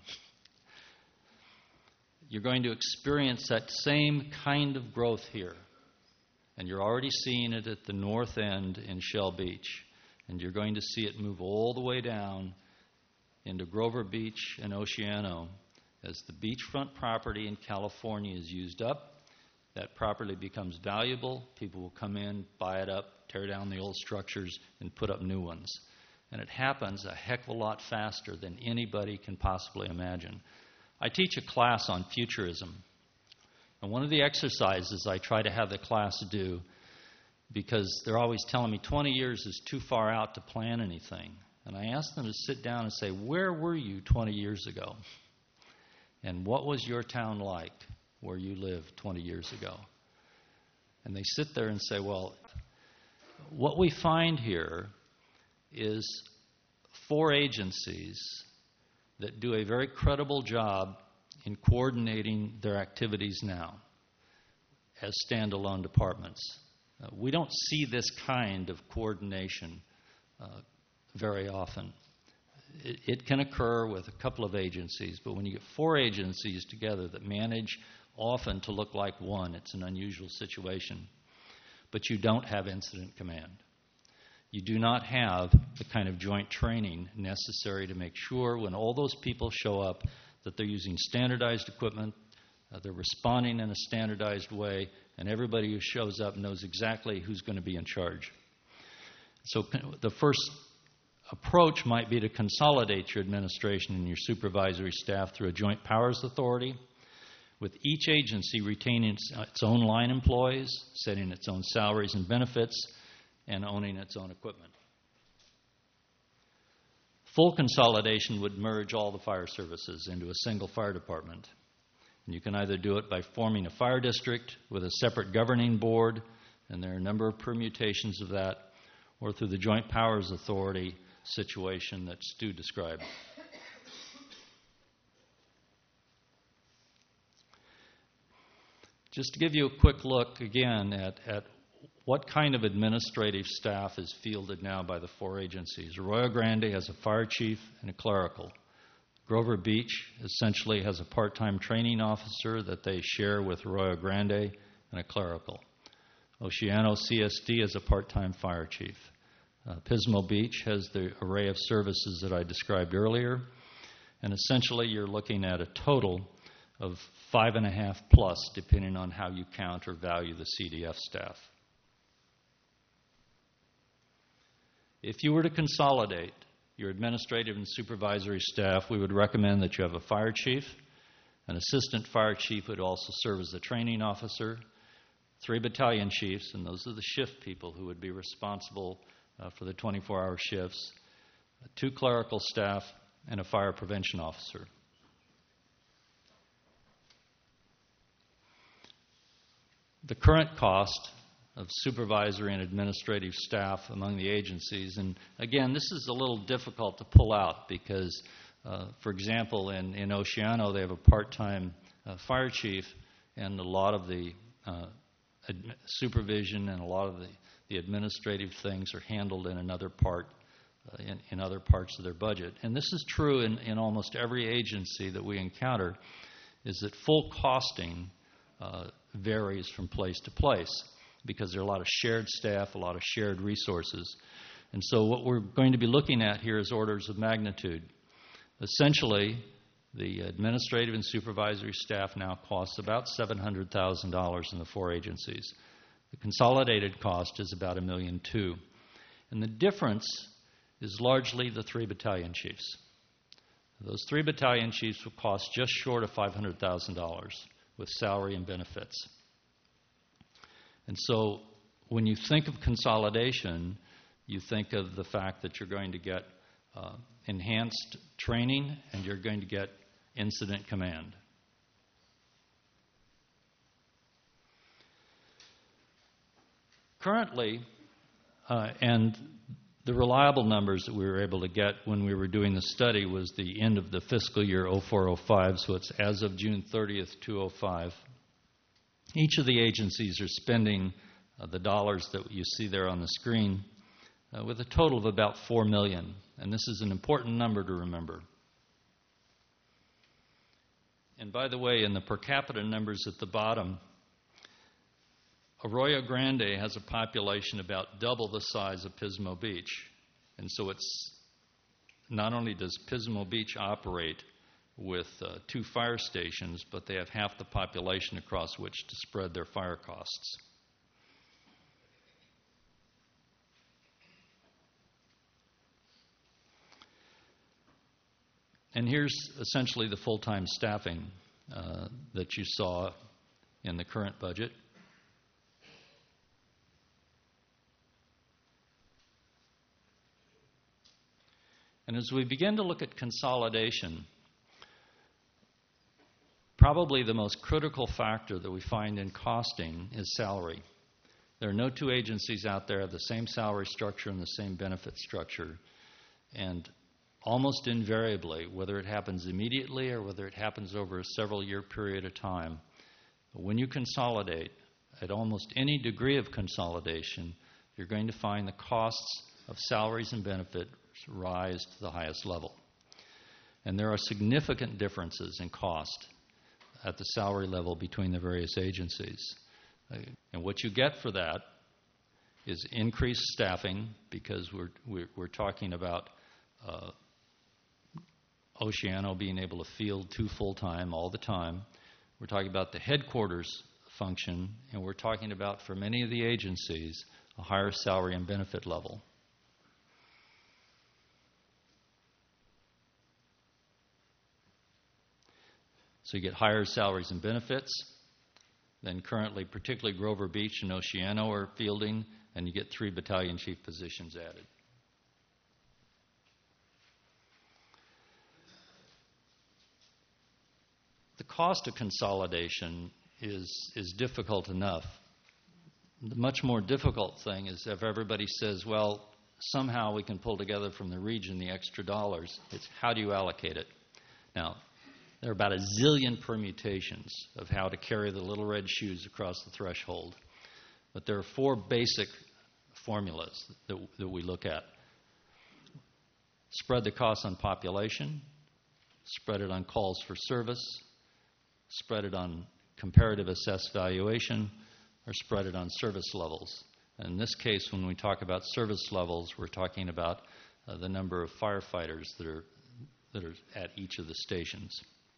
You're going to experience that same kind of growth here. And you're already seeing it at the north end in Shell Beach. And you're going to see it move all the way down into Grover Beach and Oceano. As the beachfront property in California is used up, that property becomes valuable. People will come in, buy it up, tear down the old structures, and put up new ones. And it happens a heck of a lot faster than anybody can possibly imagine. I teach a class on futurism. And one of the exercises I try to have the class do, because they're always telling me twenty years is too far out to plan anything. And I ask them to sit down and say, where were you twenty years ago? And what was your town like where you lived twenty years ago? And they sit there and say, well, what we find here is four agencies that do a very credible job in coordinating their activities now as standalone departments. Uh, we don't see this kind of coordination uh, very often. It, it can occur with a couple of agencies, but when you get four agencies together that manage often to look like one, it's an unusual situation. But you don't have incident command. You do not have the kind of joint training necessary to make sure when all those people show up that they're using standardized equipment, uh, they're responding in a standardized way, and everybody who shows up knows exactly who's going to be in charge. So the first approach might be to consolidate your administration and your supervisory staff through a joint powers authority, with each agency retaining its, its own line employees, setting its own salaries and benefits, and owning its own equipment. Full consolidation would merge all the fire services into a single fire department. And you can either do it by forming a fire district with a separate governing board, and there are a number of permutations of that, or through the joint powers authority situation that Stu described. Just to give you a quick look again at, at what kind of administrative staff is fielded now by the four agencies. Arroyo Grande has a fire chief and a clerical. Grover Beach essentially has a part-time training officer that they share with Arroyo Grande and a clerical. Oceano C S D has a part-time fire chief. Uh, Pismo Beach has the array of services that I described earlier. And essentially, you're looking at a total of five and a half plus, depending on how you count or value the C D F staff. If you were to consolidate your administrative and supervisory staff, we would recommend that you have a fire chief. An assistant fire chief would also serve as the training officer, three battalion chiefs, and those are the shift people who would be responsible uh, for the twenty-four hour shifts, two clerical staff, and a fire prevention officer. The current cost of supervisory and administrative staff among the agencies, and again, this is a little difficult to pull out because, uh, for example, in, in Oceano, they have a part-time uh, fire chief, and a lot of the uh, ad- supervision and a lot of the, the administrative things are handled in another part, uh, in, in other parts of their budget. And this is true in, in almost every agency that we encounter, is that full costing uh, varies from place to place, because there are a lot of shared staff, a lot of shared resources. And so what we're going to be looking at here is orders of magnitude. Essentially, the administrative and supervisory staff now costs about seven hundred thousand dollars in the four agencies. The consolidated cost is about a million two. And the difference is largely the three battalion chiefs. Those three battalion chiefs will cost just short of five hundred thousand dollars with salary and benefits. And so when you think of consolidation, you think of the fact that you're going to get uh, enhanced training and you're going to get incident command. Currently, uh, and the reliable numbers that we were able to get when we were doing the study was the end of the fiscal year oh four oh five, so it's as of June thirtieth, two thousand five. Each of the agencies are spending uh, the dollars that you see there on the screen uh, with a total of about four million dollars. And this is an important number to remember. And by the way, in the per capita numbers at the bottom, Arroyo Grande has a population about double the size of Pismo Beach. And so it's not only does Pismo Beach operate with uh, two fire stations, but they have half the population across which to spread their fire costs. And here's essentially the full-time staffing uh, that you saw in the current budget. And as we begin to look at consolidation, probably the most critical factor that we find in costing is salary. There are no two agencies out there that have the same salary structure and the same benefit structure. And almost invariably, whether it happens immediately or whether it happens over a several-year period of time, when you consolidate, at almost any degree of consolidation, you're going to find the costs of salaries and benefits rise to the highest level. And there are significant differences in cost at the salary level between the various agencies. Uh, and what you get for that is increased staffing, because we're, we're, we're talking about uh, Oceano being able to field two full-time all the time. We're talking about the headquarters function, and we're talking about, for many of the agencies, a higher salary and benefit level. So you get higher salaries and benefits than currently, particularly Grover Beach and Oceano are fielding, and you get three battalion chief positions added. The cost of consolidation is, is difficult enough. The much more difficult thing is if everybody says, well, somehow we can pull together from the region the extra dollars. It's how do you allocate it? Now, there are about a zillion permutations of how to carry the little red shoes across the threshold. But there are four basic formulas that, that we look at. Spread the cost on population, spread it on calls for service, spread it on comparative assessed valuation, or spread it on service levels. In this case, when we talk about service levels, we're talking about uh, the number of firefighters that are, that are at each of the stations.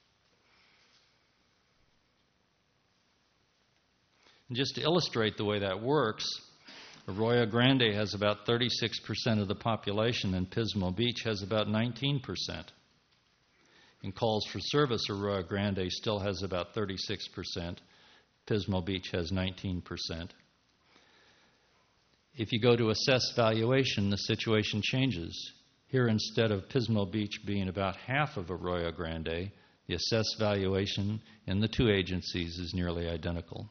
And just to illustrate the way that works, Arroyo Grande has about thirty-six percent of the population, and Pismo Beach has about nineteen percent. In calls for service, Arroyo Grande still has about thirty-six percent. Pismo Beach has nineteen percent. If you go to assess valuation, the situation changes. Here, instead of Pismo Beach being about half of Arroyo Grande, the assessed valuation in the two agencies is nearly identical.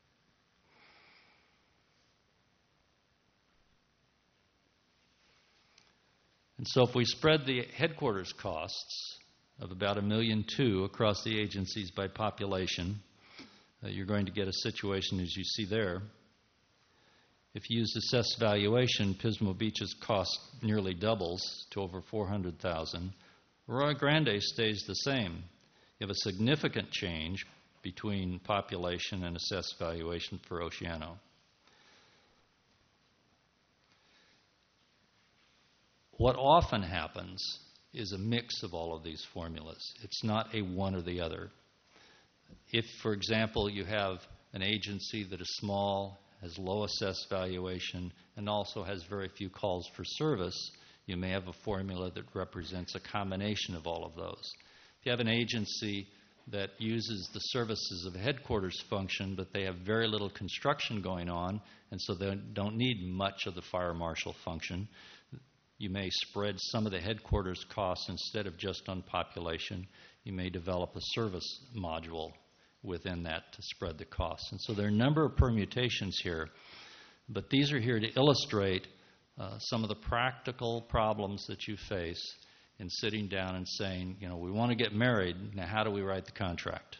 And so if we spread the headquarters costs of about a million two across the agencies by population, uh, you're going to get a situation as you see there. If you use assessed valuation, Pismo Beach's cost nearly doubles to over four hundred thousand dollars. Arroyo Grande stays the same. You have a significant change between population and assessed valuation for Oceano. What often happens is a mix of all of these formulas. It's not a one or the other. If, for example, you have an agency that is small, has low assessed valuation, and also has very few calls for service, you may have a formula that represents a combination of all of those. If you have an agency that uses the services of a headquarters function, but they have very little construction going on, and so they don't need much of the fire marshal function, you may spread some of the headquarters costs instead of just on population. You may develop a service module within that to spread the costs. And so there are a number of permutations here, but these are here to illustrate uh, some of the practical problems that you face in sitting down and saying, you know, we want to get married, now how do we write the contract?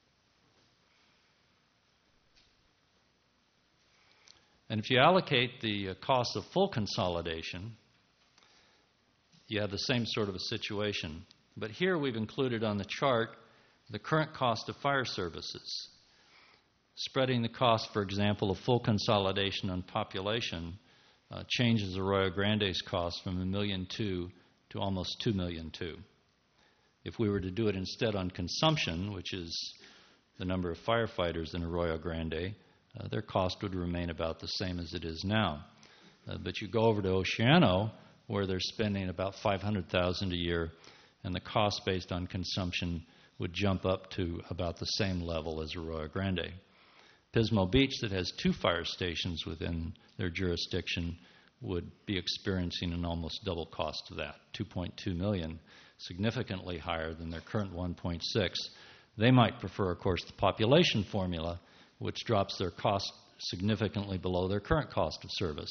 And if you allocate the uh, cost of full consolidation, you have the same sort of a situation. But here we've included on the chart the current cost of fire services. Spreading the cost, for example, of full consolidation on population uh, changes Arroyo Grande's cost from a million two to almost two million two. If we were to do it instead on consumption, which is the number of firefighters in Arroyo Grande, uh, their cost would remain about the same as it is now. Uh, but you go over to Oceano, where they're spending about five hundred thousand dollars a year, and the cost based on consumption would jump up to about the same level as Arroyo Grande. Pismo Beach, that has two fire stations within their jurisdiction, would be experiencing an almost double cost of that, two point two million dollars, significantly higher than their current one point six. They might prefer, of course, the population formula, which drops their cost significantly below their current cost of service.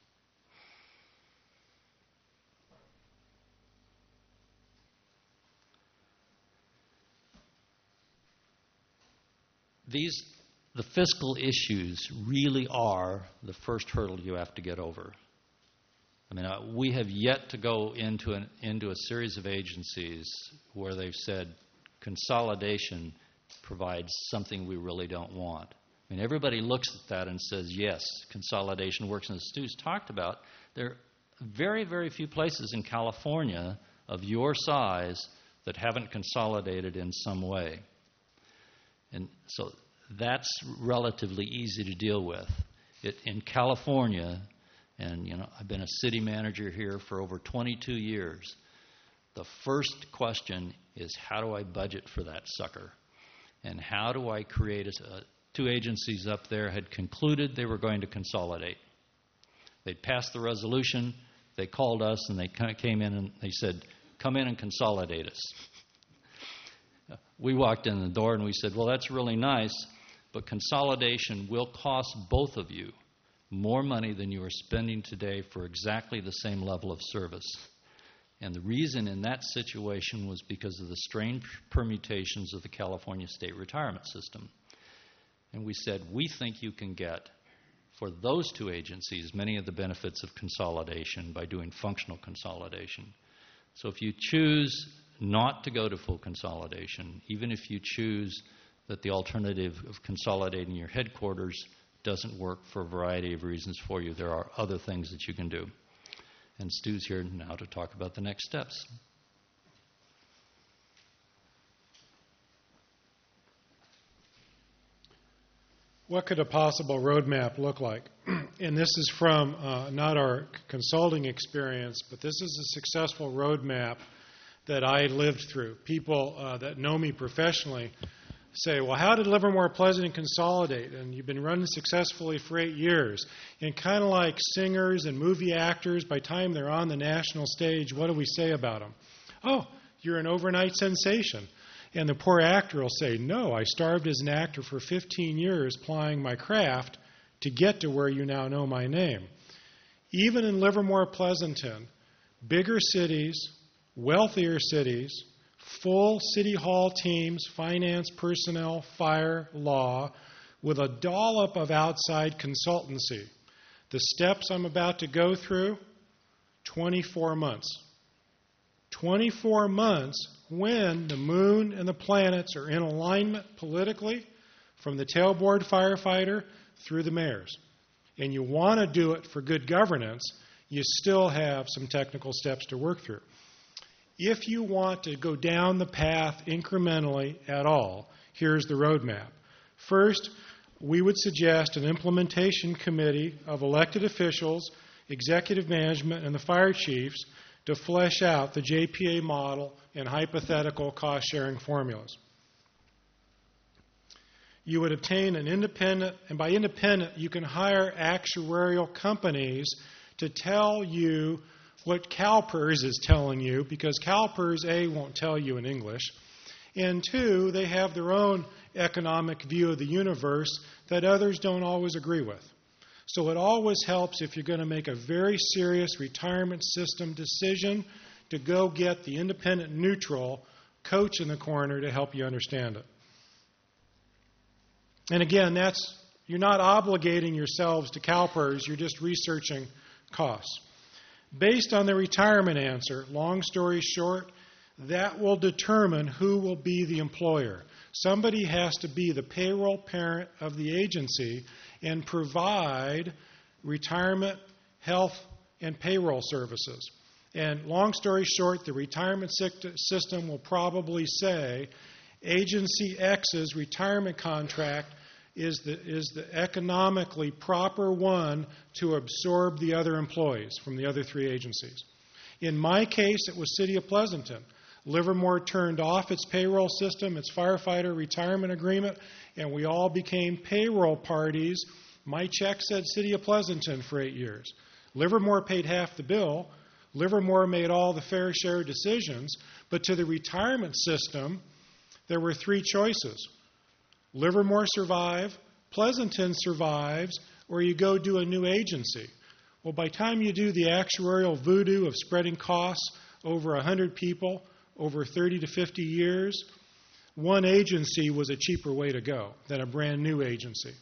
These, the fiscal issues really are the first hurdle you have to get over. I mean, uh, we have yet to go into, an, into a series of agencies where they've said consolidation provides something we really don't want. I mean, everybody looks at that and says, yes, consolidation works. And as Stu's talked about, there are very, very few places in California of your size that haven't consolidated in some way. And so that's relatively easy to deal with. It, in California, and you know, I've been a city manager here for over twenty-two years, the first question is, how do I budget for that sucker? And how do I create a, uh, two agencies up there had concluded they were going to consolidate. They'd passed the resolution, they called us, and they came in and they said, come in and consolidate us. We walked in the door and we said, well, that's really nice, but consolidation will cost both of you more money than you are spending today for exactly the same level of service. And the reason in that situation was because of the strange permutations of the California state retirement system. And we said, we think you can get, for those two agencies, many of the benefits of consolidation by doing functional consolidation. So if you choose not to go to full consolidation, even if you choose that the alternative of consolidating your headquarters doesn't work for a variety of reasons for you, there are other things that you can do. And Stu's here now to talk about the next steps. What could a possible roadmap look like? And this is from uh, not our consulting experience, but this is a successful roadmap that I lived through. People uh, that know me professionally say, well, how did Livermore Pleasant consolidate? And you've been running successfully for eight years. And kind of like singers and movie actors, by the time they're on the national stage, what do we say about them? Oh, you're an overnight sensation. And the poor actor will say, no, I starved as an actor for fifteen years plying my craft to get to where you now know my name. Even in Livermore Pleasanton, bigger cities, wealthier cities, full city hall teams, finance, personnel, fire, law, with a dollop of outside consultancy. The steps I'm about to go through, twenty-four months. twenty-four months when the moon and the planets are in alignment politically, from the tailboard firefighter through the mayors. And you want to do it for good governance, you still have some technical steps to work through. If you want to go down the path incrementally at all, here's the roadmap. First, we would suggest an implementation committee of elected officials, executive management, and the fire chiefs to flesh out the J P A model and hypothetical cost-sharing formulas. You would obtain an independent, and by independent, you can hire actuarial companies to tell you what CalPERS is telling you, because CalPERS, A, won't tell you in English, and two, they have their own economic view of the universe that others don't always agree with. So it always helps if you're going to make a very serious retirement system decision to go get the independent neutral coach in the corner to help you understand it. And again, that's you're not obligating yourselves to CalPERS, you're just researching costs. Based on the retirement answer, long story short, that will determine who will be the employer. Somebody has to be the payroll parent of the agency and provide retirement, health, and payroll services. And long story short, the retirement system will probably say Agency X's retirement contract is the, is the economically proper one to absorb the other employees from the other three agencies. In my case, it was City of Pleasanton. Livermore turned off its payroll system, its firefighter retirement agreement, and we all became payroll parties. My check said City of Pleasanton for eight years. Livermore paid half the bill. Livermore made all the fair share decisions. But to the retirement system, there were three choices. Livermore survive, Pleasanton survives, or you go do a new agency. Well, by the time you do the actuarial voodoo of spreading costs over one hundred people over thirty to fifty years, one agency was a cheaper way to go than a brand new agency.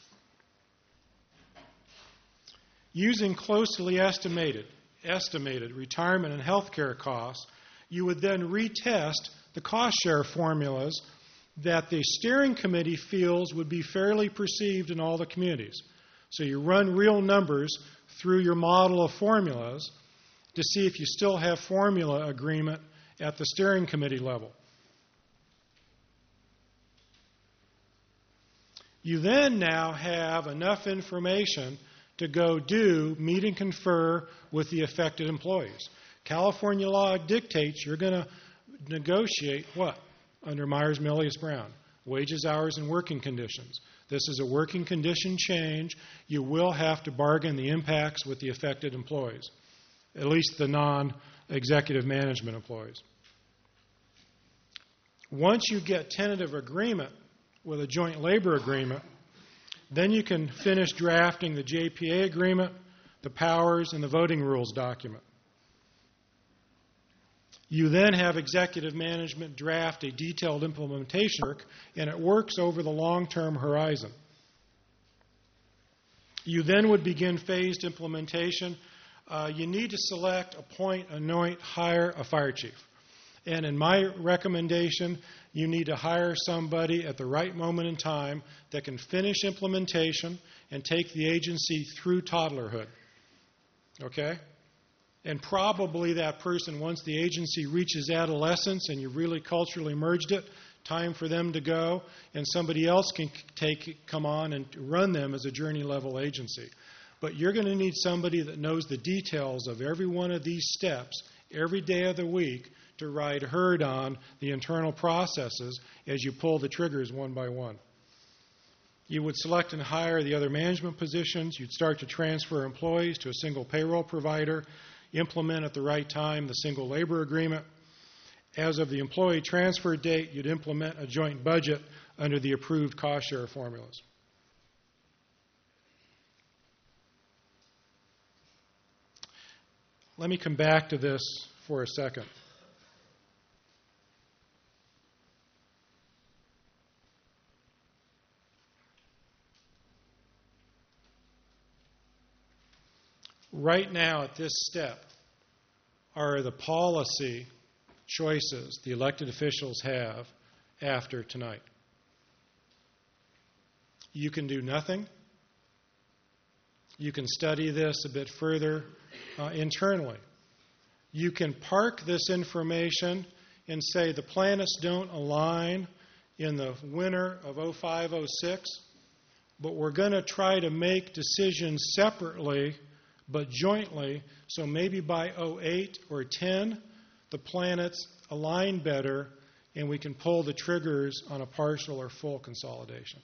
Using closely estimated, estimated retirement and health care costs, you would then retest the cost share formulas that the steering committee feels would be fairly perceived in all the communities. So you run real numbers through your model of formulas to see if you still have formula agreement at the steering committee level. You then now have enough information to go do meet and confer with the affected employees. California law dictates you're going to negotiate what? Under Myers-Milius-Brown, wages, hours, and working conditions. This is a working condition change. You will have to bargain the impacts with the affected employees, at least the non-executive management employees. Once you get tentative agreement with a joint labor agreement, then you can finish drafting the J P A agreement, the powers, and the voting rules document. You then have executive management draft a detailed implementation work, and it works over the long-term horizon. You then would begin phased implementation. Uh, you need to select, appoint, anoint, hire a fire chief. And in my recommendation, you need to hire somebody at the right moment in time that can finish implementation and take the agency through toddlerhood. Okay? And probably that person, once the agency reaches adolescence and you've really culturally merged it, time for them to go, and somebody else can take come on and run them as a journey-level agency. But you're going to need somebody that knows the details of every one of these steps every day of the week to ride herd on the internal processes as you pull the triggers one by one. You would select and hire the other management positions. You'd start to transfer employees to a single payroll provider, implement at the right time the single labor agreement. As of the employee transfer date, you'd implement a joint budget under the approved cost share formulas. Let me come back to this for a second. Right now, at this step, are the policy choices the elected officials have after tonight. You can do nothing. You can study this a bit further uh, internally. You can park this information and say the planets don't align in the winter of oh five oh six, but we're going to try to make decisions separately but jointly, so maybe by oh eight or ten, the planets align better and we can pull the triggers on a partial or full consolidation.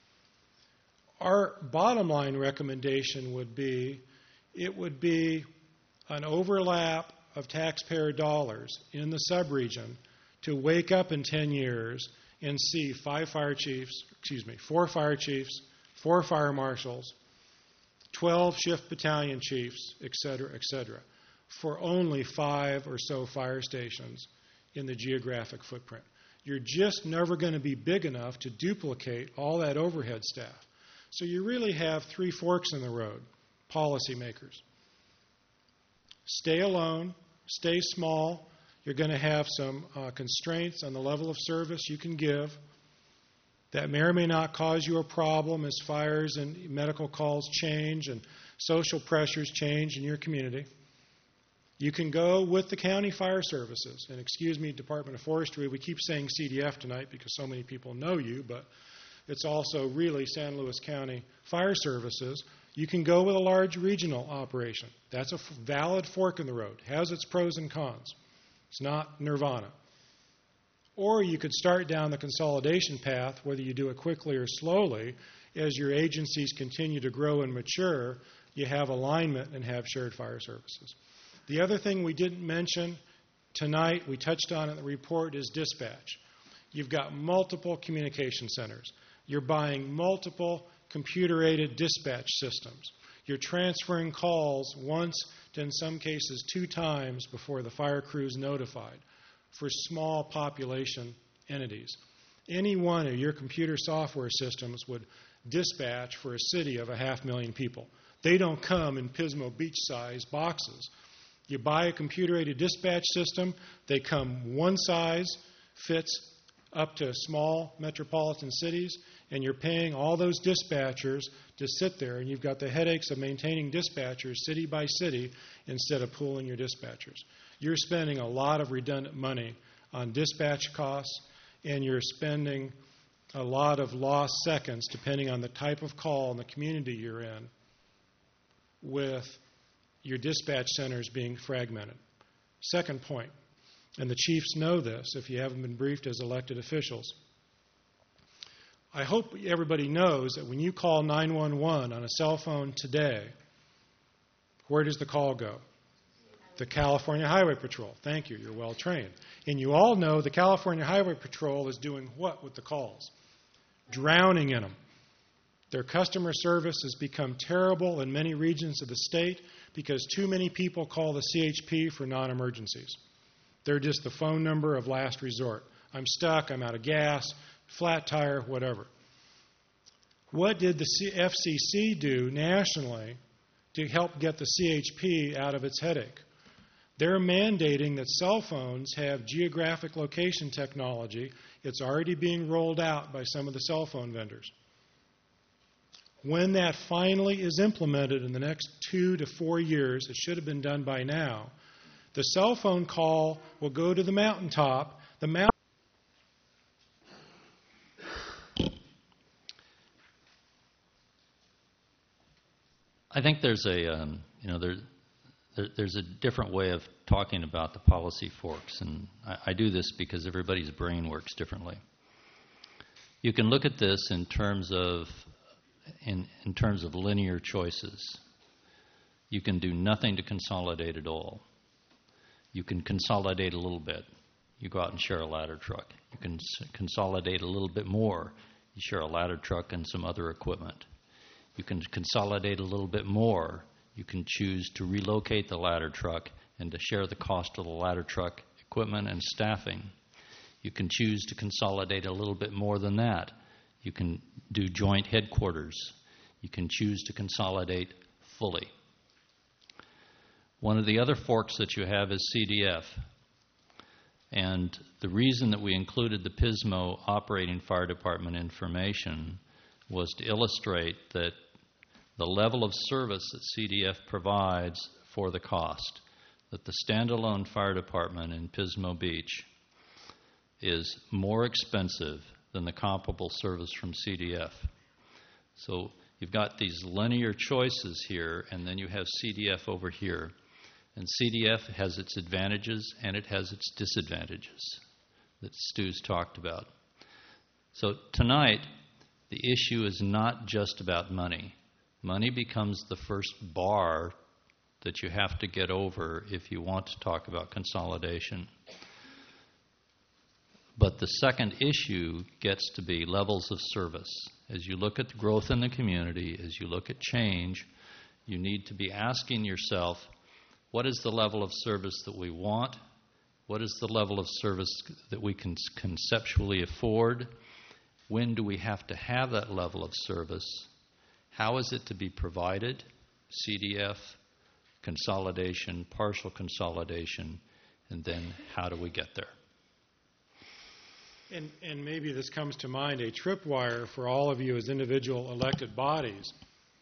Our bottom line recommendation would be, it would be an overlap of taxpayer dollars in the subregion to wake up in ten years and see five fire chiefs, excuse me, four fire chiefs, four fire marshals, twelve shift battalion chiefs, et cetera, et cetera, for only five or so fire stations in the geographic footprint. You're just never going to be big enough to duplicate all that overhead staff. So you really have three forks in the road, policymakers. Stay alone, stay small. You're going to have some uh, constraints on the level of service you can give. That may or may not cause you a problem as fires and medical calls change and social pressures change in your community. You can go with the county fire services. And excuse me, Department of Forestry, we keep saying C D F tonight because so many people know you, but it's also really San Luis County Fire Services. You can go with a large regional operation. That's a valid fork in the road. Has its pros and cons. It's not nirvana. Or you could start down the consolidation path, whether you do it quickly or slowly. As your agencies continue to grow and mature, you have alignment and have shared fire services. The other thing we didn't mention tonight, we touched on in the report, is dispatch. You've got multiple communication centers. You're buying multiple computer-aided dispatch systems. You're transferring calls once to, in some cases, two times before the fire crew is notified for small population entities. Any one of your computer software systems would dispatch for a city of a half million people. They don't come in Pismo Beach-size boxes. You buy a computer-aided dispatch system, they come one size, fits up to small metropolitan cities, and you're paying all those dispatchers to sit there, and you've got the headaches of maintaining dispatchers city by city instead of pooling your dispatchers. You're spending a lot of redundant money on dispatch costs, and you're spending a lot of lost seconds, depending on the type of call and the community you're in, with your dispatch centers being fragmented. Second point, and the chiefs know this if you haven't been briefed as elected officials. I hope everybody knows that when you call nine one one on a cell phone today, where does the call go? The California Highway Patrol. Thank you, you're well trained. And you all know the California Highway Patrol is doing what with the calls? Drowning in them. Their customer service has become terrible in many regions of the state because too many people call the C H P for non-emergencies. They're just the phone number of last resort. I'm stuck, I'm out of gas, flat tire, whatever. What did the F C C do nationally to help get the C H P out of its headache? They're mandating that cell phones have geographic location technology. It's already being rolled out by some of the cell phone vendors. When that finally is implemented in the next two to four years, it should have been done by now, the cell phone call will go to the mountaintop. The mountain I think there's a, um, you know, there, there, there's a different way of talking about the policy forks, and I, I do this because everybody's brain works differently. You can look at this in terms of, in, in terms of linear choices. You can do nothing to consolidate at all. You can consolidate a little bit. You go out and share a ladder truck. You can s- consolidate a little bit more. You share a ladder truck and some other equipment. You can consolidate a little bit more. You can choose to relocate the ladder truck and to share the cost of the ladder truck equipment and staffing. You can choose to consolidate a little bit more than that. You can do joint headquarters. You can choose to consolidate fully. One of the other forks that you have is C D F. And the reason that we included the Pismo operating fire department information was to illustrate that the level of service that C D F provides for the cost, that the standalone fire department in Pismo Beach is more expensive than the comparable service from C D F. So you've got these linear choices here, and then you have C D F over here. And C D F has its advantages and it has its disadvantages that Stu's talked about. So tonight, the issue is not just about money. Money becomes the first bar that you have to get over if you want to talk about consolidation. But the second issue gets to be levels of service. As you look at the growth in the community, as you look at change, you need to be asking yourself, what is the level of service that we want? What is the level of service that we can conceptually afford? When do we have to have that level of service? How is it to be provided? C D F, consolidation, partial consolidation, and then how do we get there? And, and maybe this comes to mind, a tripwire for all of you as individual elected bodies.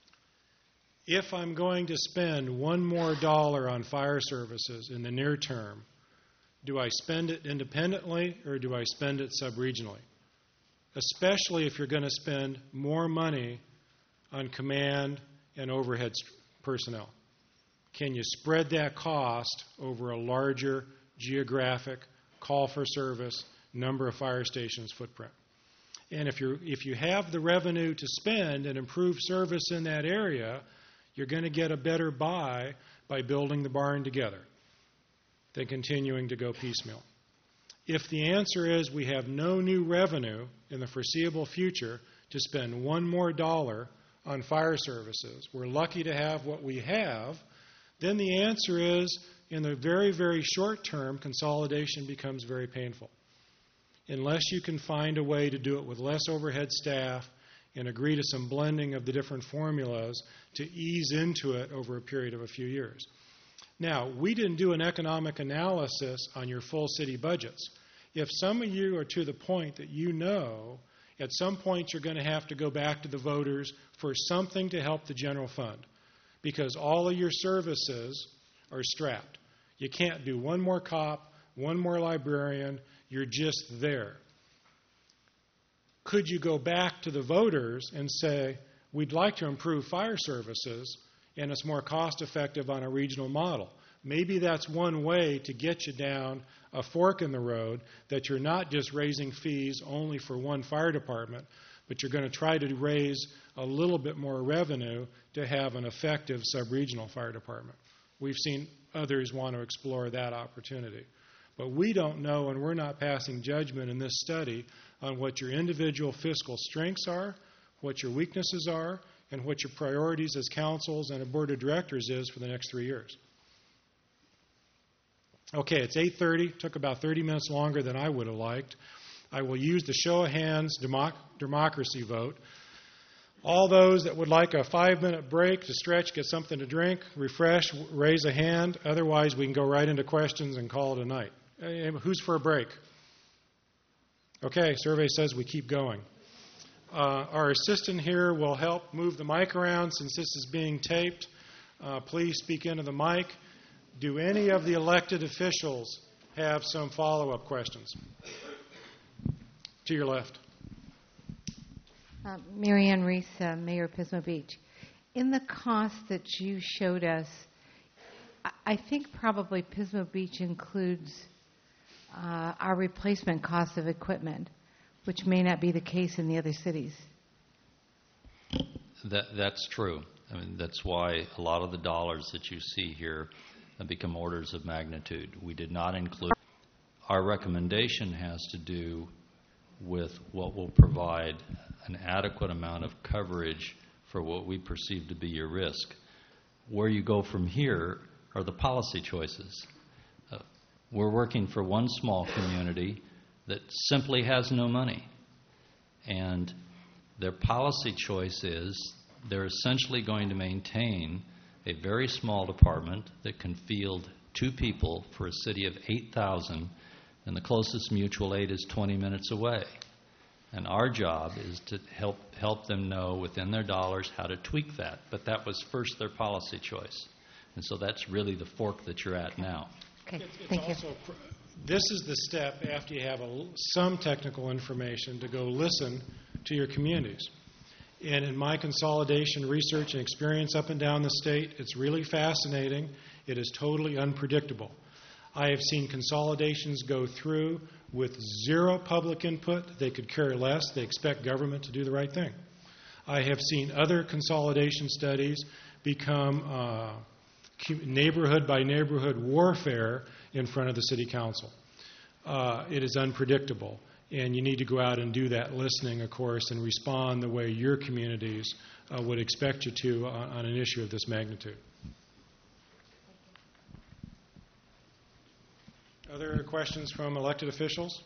If I'm going to spend one more dollar on fire services in the near term, do I spend it independently or do I spend it sub-regionally? Especially if you're going to spend more money on command and overhead st- personnel. Can you spread that cost over a larger geographic call for service, number of fire stations footprint? And if you if you have the revenue to spend and improve service in that area, you're going to get a better buy by building the barn together than continuing to go piecemeal. If the answer is we have no new revenue in the foreseeable future to spend one more dollar on fire services, we're lucky to have what we have, then the answer is in the very, very short term, consolidation becomes very painful. Unless you can find a way to do it with less overhead staff and agree to some blending of the different formulas to ease into it over a period of a few years. Now, we didn't do an economic analysis on your full city budgets. If some of you are to the point that you know at some point you're going to have to go back to the voters for something to help the general fund because all of your services are strapped. You can't do one more cop, one more librarian, you're just there. Could you go back to the voters and say, we'd like to improve fire services and it's more cost effective on a regional model? Maybe that's one way to get you down a fork in the road, that you're not just raising fees only for one fire department, but you're going to try to raise a little bit more revenue to have an effective sub-regional fire department. We've seen others want to explore that opportunity. But we don't know, and we're not passing judgment in this study on what your individual fiscal strengths are, what your weaknesses are, and what your priorities as councils and a board of directors is for the next three years. Okay, it's eight thirty. Took about thirty minutes longer than I would have liked. I will use the show of hands democ- democracy vote. All those that would like a five-minute break to stretch, get something to drink, refresh, raise a hand. Otherwise, we can go right into questions and call it a night. Uh, Who's for a break? Okay, survey says we keep going. Uh, our assistant here will help move the mic around since this is being taped. Uh, please speak into the mic. Do any of the elected officials have some follow-up questions? To your left. Uh, Mary Ann Reese, uh, Mayor of Pismo Beach. In the cost that you showed us, I, I think probably Pismo Beach includes uh, our replacement cost of equipment, which may not be the case in the other cities. That, that's true. I mean, that's why a lot of the dollars that you see here have become orders of magnitude. We did not include. Our recommendation has to do with what will provide an adequate amount of coverage for what we perceive to be your risk. Where you go from here are the policy choices. Uh, we're working for one small community that simply has no money. And their policy choice is they're essentially going to maintain a very small department that can field two people for a city of eight thousand, and the closest mutual aid is twenty minutes away. And our job is to help help them know within their dollars how to tweak that. But that was first their policy choice. And so that's really the fork that you're at now. Okay, It's, it's thank you. also, pr- this is the step after you have a l some technical information to go listen to your communities. And in my consolidation research and experience up and down the state, it's really fascinating. It is totally unpredictable. I have seen consolidations go through with zero public input. They could care less. They expect government to do the right thing. I have seen other consolidation studies become uh, neighborhood by neighborhood warfare in front of the city council. Uh, it is unpredictable, and you need to go out and do that listening, of course, and respond the way your communities uh, would expect you to on, on an issue of this magnitude. Other questions from elected officials?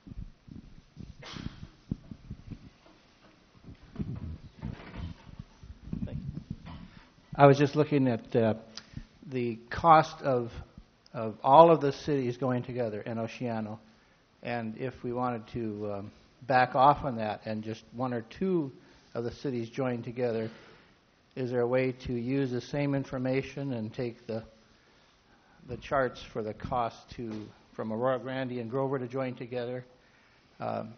I was just looking at uh, the cost of of all of the cities going together in Oceano, and if we wanted to um, back off on that and just one or two of the cities join together, is there a way to use the same information and take the the charts for the cost to from Aurora Grande and Grover to join together? Um,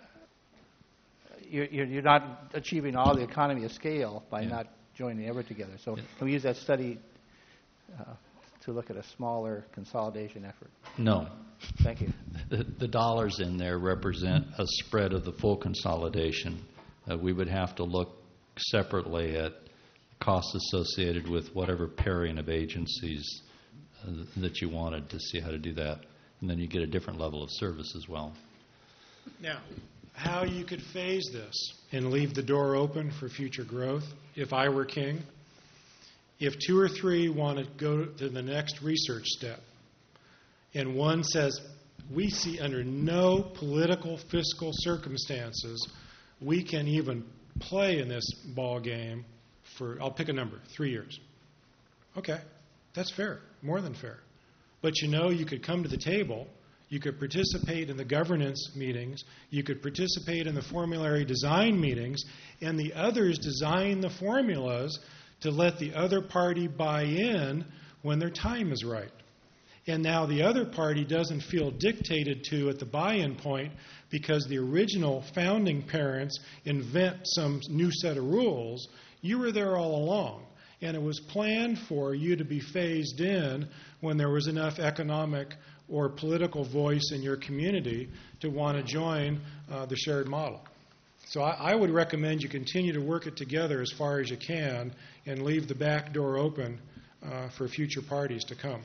you're, you're not achieving all the economy of scale by Yeah. not joining ever together. So Yeah. can we use that study uh, to look at a smaller consolidation effort? No. Thank you. The, the dollars in there represent a spread of the full consolidation. Uh, we would have to look separately at costs associated with whatever pairing of agencies uh, that you wanted to see how to do that. And then you get a different level of service as well. Now, how you could phase this and leave the door open for future growth, if I were king, if two or three want to go to the next research step, and one says, we see under no political, fiscal circumstances we can even play in this ball game for, I'll pick a number, three years. Okay, that's fair, more than fair. But you know, you could come to the table, you could participate in the governance meetings, you could participate in the formulary design meetings, and the others design the formulas to let the other party buy in when their time is right. And now the other party doesn't feel dictated to at the buy-in point because the original founding parents invent some new set of rules. You were there all along. And it was planned for you to be phased in when there was enough economic or political voice in your community to want to join uh, the shared model. So I, I would recommend you continue to work it together as far as you can and leave the back door open uh, for future parties to come.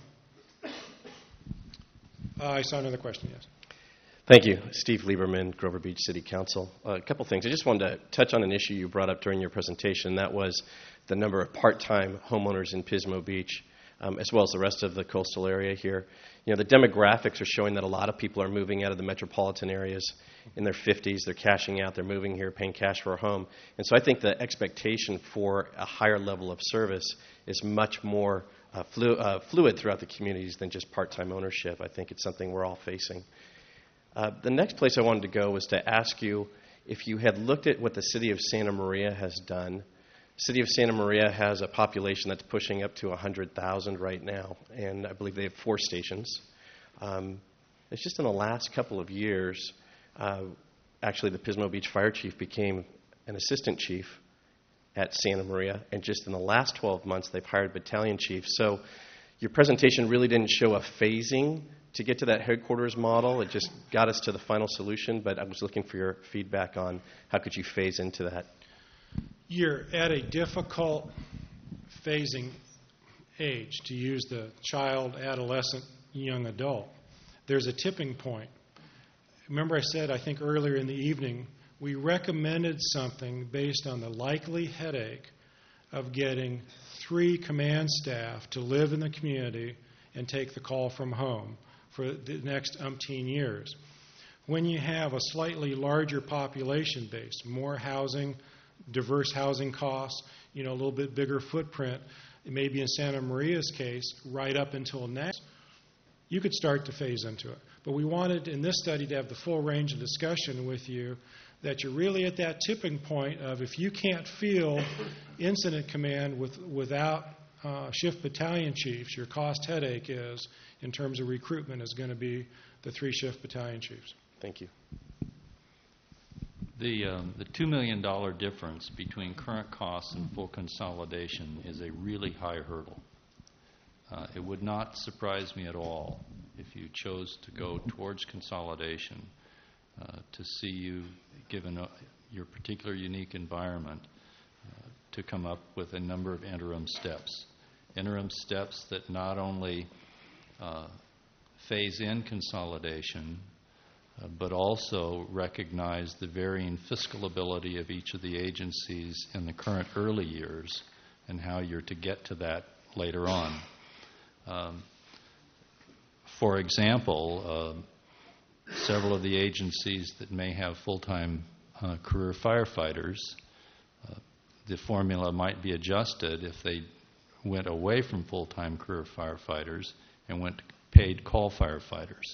Uh, I saw another question, yes. Thank you. Steve Lieberman, Grover Beach City Council. Uh, a couple things. I just wanted to touch on an issue you brought up during your presentation. That was the number of part-time homeowners in Pismo Beach. um, as well as the rest of the coastal area here. You know, the demographics are showing that a lot of people are moving out of the metropolitan areas in their fifties. They're cashing out. They're moving here, paying cash for a home. And so I think the expectation for a higher level of service is much more uh, flu- uh, fluid throughout the communities than just part-time ownership. I think it's something we're all facing. Uh, the next place I wanted to go was to ask you if you had looked at what the city of Santa Maria has done. The city of Santa Maria has a population that's pushing up to one hundred thousand right now, and I believe they have four stations. Um, it's just in the last couple of years, uh, actually the Pismo Beach Fire Chief became an assistant chief at Santa Maria, and just in the last twelve months they've hired battalion chiefs. So your presentation really didn't show a phasing to get to that headquarters model. It just got us to the final solution, but I was looking for your feedback on how could you phase into that. You're at a difficult phasing age, to use the child, adolescent, young adult. There's a tipping point. Remember I said, I think earlier in the evening, we recommended something based on the likely headache of getting three command staff to live in the community and take the call from home for the next umpteen years. When you have a slightly larger population base, more housing, diverse housing costs, you know, a little bit bigger footprint, maybe in Santa Maria's case, right up until next, you could start to phase into it. But we wanted in this study to have the full range of discussion with you that you're really at that tipping point of if you can't field incident command with, without uh, shift battalion chiefs, your cost headache is, in terms of recruitment, is going to be the three shift battalion chiefs. Thank you. The, um, the two million dollars difference between current costs and full consolidation is a really high hurdle. Uh, it would not surprise me at all if you chose to go towards consolidation uh, to see you, given uh, your particular unique environment, uh, to come up with a number of interim steps. Interim steps that not only uh, phase in consolidation, Uh, but also recognize the varying fiscal ability of each of the agencies in the current early years and how you're to get to that later on. Um, for example, uh, several of the agencies that may have full-time uh, career firefighters, uh, the formula might be adjusted if they went away from full-time career firefighters and went to paid call firefighters.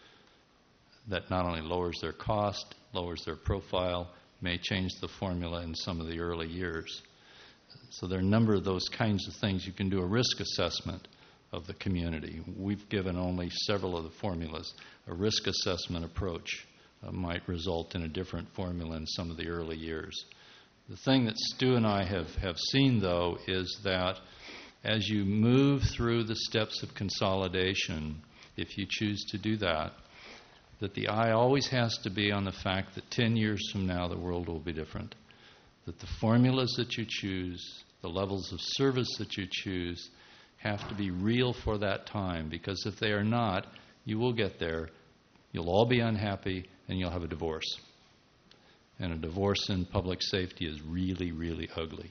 That not only lowers their cost, lowers their profile, may change the formula in some of the early years. So there are a number of those kinds of things. You can do a risk assessment of the community. We've given only several of the formulas. A risk assessment approach uh, might result in a different formula in some of the early years. The thing that Stu and I have, have seen, though, is that as you move through the steps of consolidation, if you choose to do that, that the eye always has to be on the fact that ten years from now the world will be different. That the formulas that you choose, the levels of service that you choose, have to be real for that time, because if they are not, you will get there, you'll all be unhappy, and you'll have a divorce. And a divorce in public safety is really, really ugly.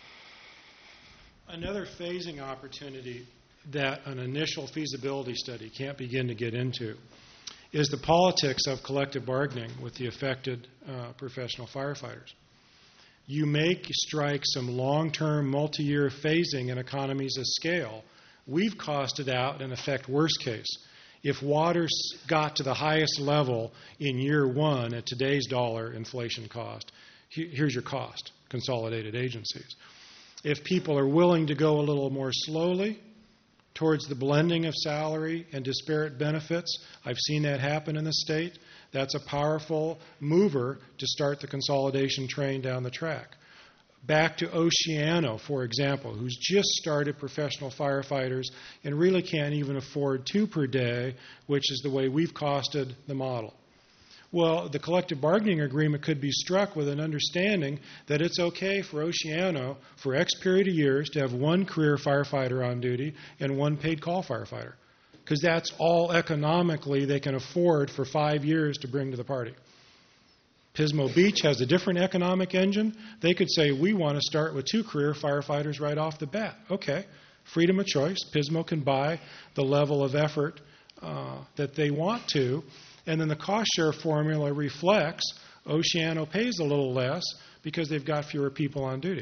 Another phasing opportunity that an initial feasibility study can't begin to get into is the politics of collective bargaining with the affected uh, professional firefighters. You may strike some long-term, multi-year phasing and economies of scale. We've costed out, in effect, worst case. If water got to the highest level in year one at today's dollar inflation cost, here's your cost, consolidated agencies. If people are willing to go a little more slowly towards the blending of salary and disparate benefits, I've seen that happen in the state. That's a powerful mover to start the consolidation train down the track. Back to Oceano, for example, who's just started professional firefighters and really can't even afford two per day, which is the way we've costed the model. Well, the collective bargaining agreement could be struck with an understanding that it's okay for Oceano for X period of years to have one career firefighter on duty and one paid call firefighter, because that's all economically they can afford for five years to bring to the party. Pismo Beach has a different economic engine. They could say, we want to start with two career firefighters right off the bat. Okay, freedom of choice. Pismo can buy the level of effort uh, that they want to, and then the cost share formula reflects Oceano pays a little less because they've got fewer people on duty.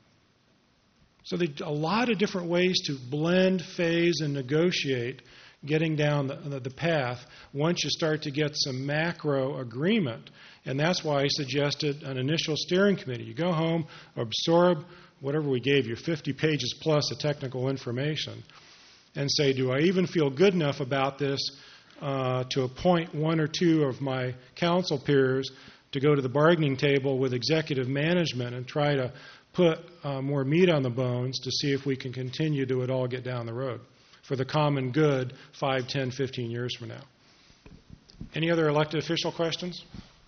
So there are a lot of different ways to blend, phase, and negotiate getting down the, the path once you start to get some macro agreement. And that's why I suggested an initial steering committee. You go home, absorb whatever we gave you, fifty pages plus of technical information, and say, do I even feel good enough about this uh, to appoint one or two of my council peers to go to the bargaining table with executive management and try to put uh, more meat on the bones to see if we can continue to it all get down the road for the common good five, ten, fifteen years from now. Any other elected official questions?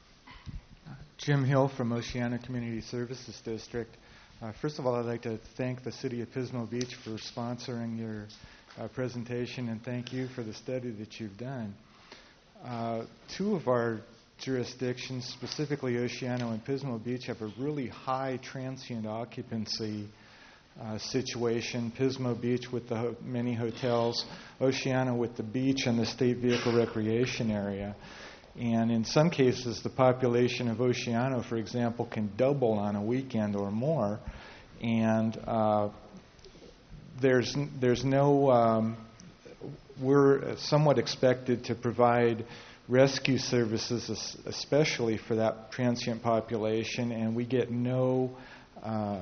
Jim Hill from Oceana Community Services District. Uh, first of all, I'd like to thank the City of Pismo Beach for sponsoring your uh, presentation, and thank you for the study that you've done. Uh, two of our jurisdictions, specifically Oceano and Pismo Beach, have a really high transient occupancy uh, situation. Pismo Beach with the ho- many hotels, Oceano with the beach and the state vehicle recreation area. And in some cases, the population of Oceano, for example, can double on a weekend or more. And uh, there's there's no, um, we're somewhat expected to provide rescue services, especially for that transient population, and we get no uh,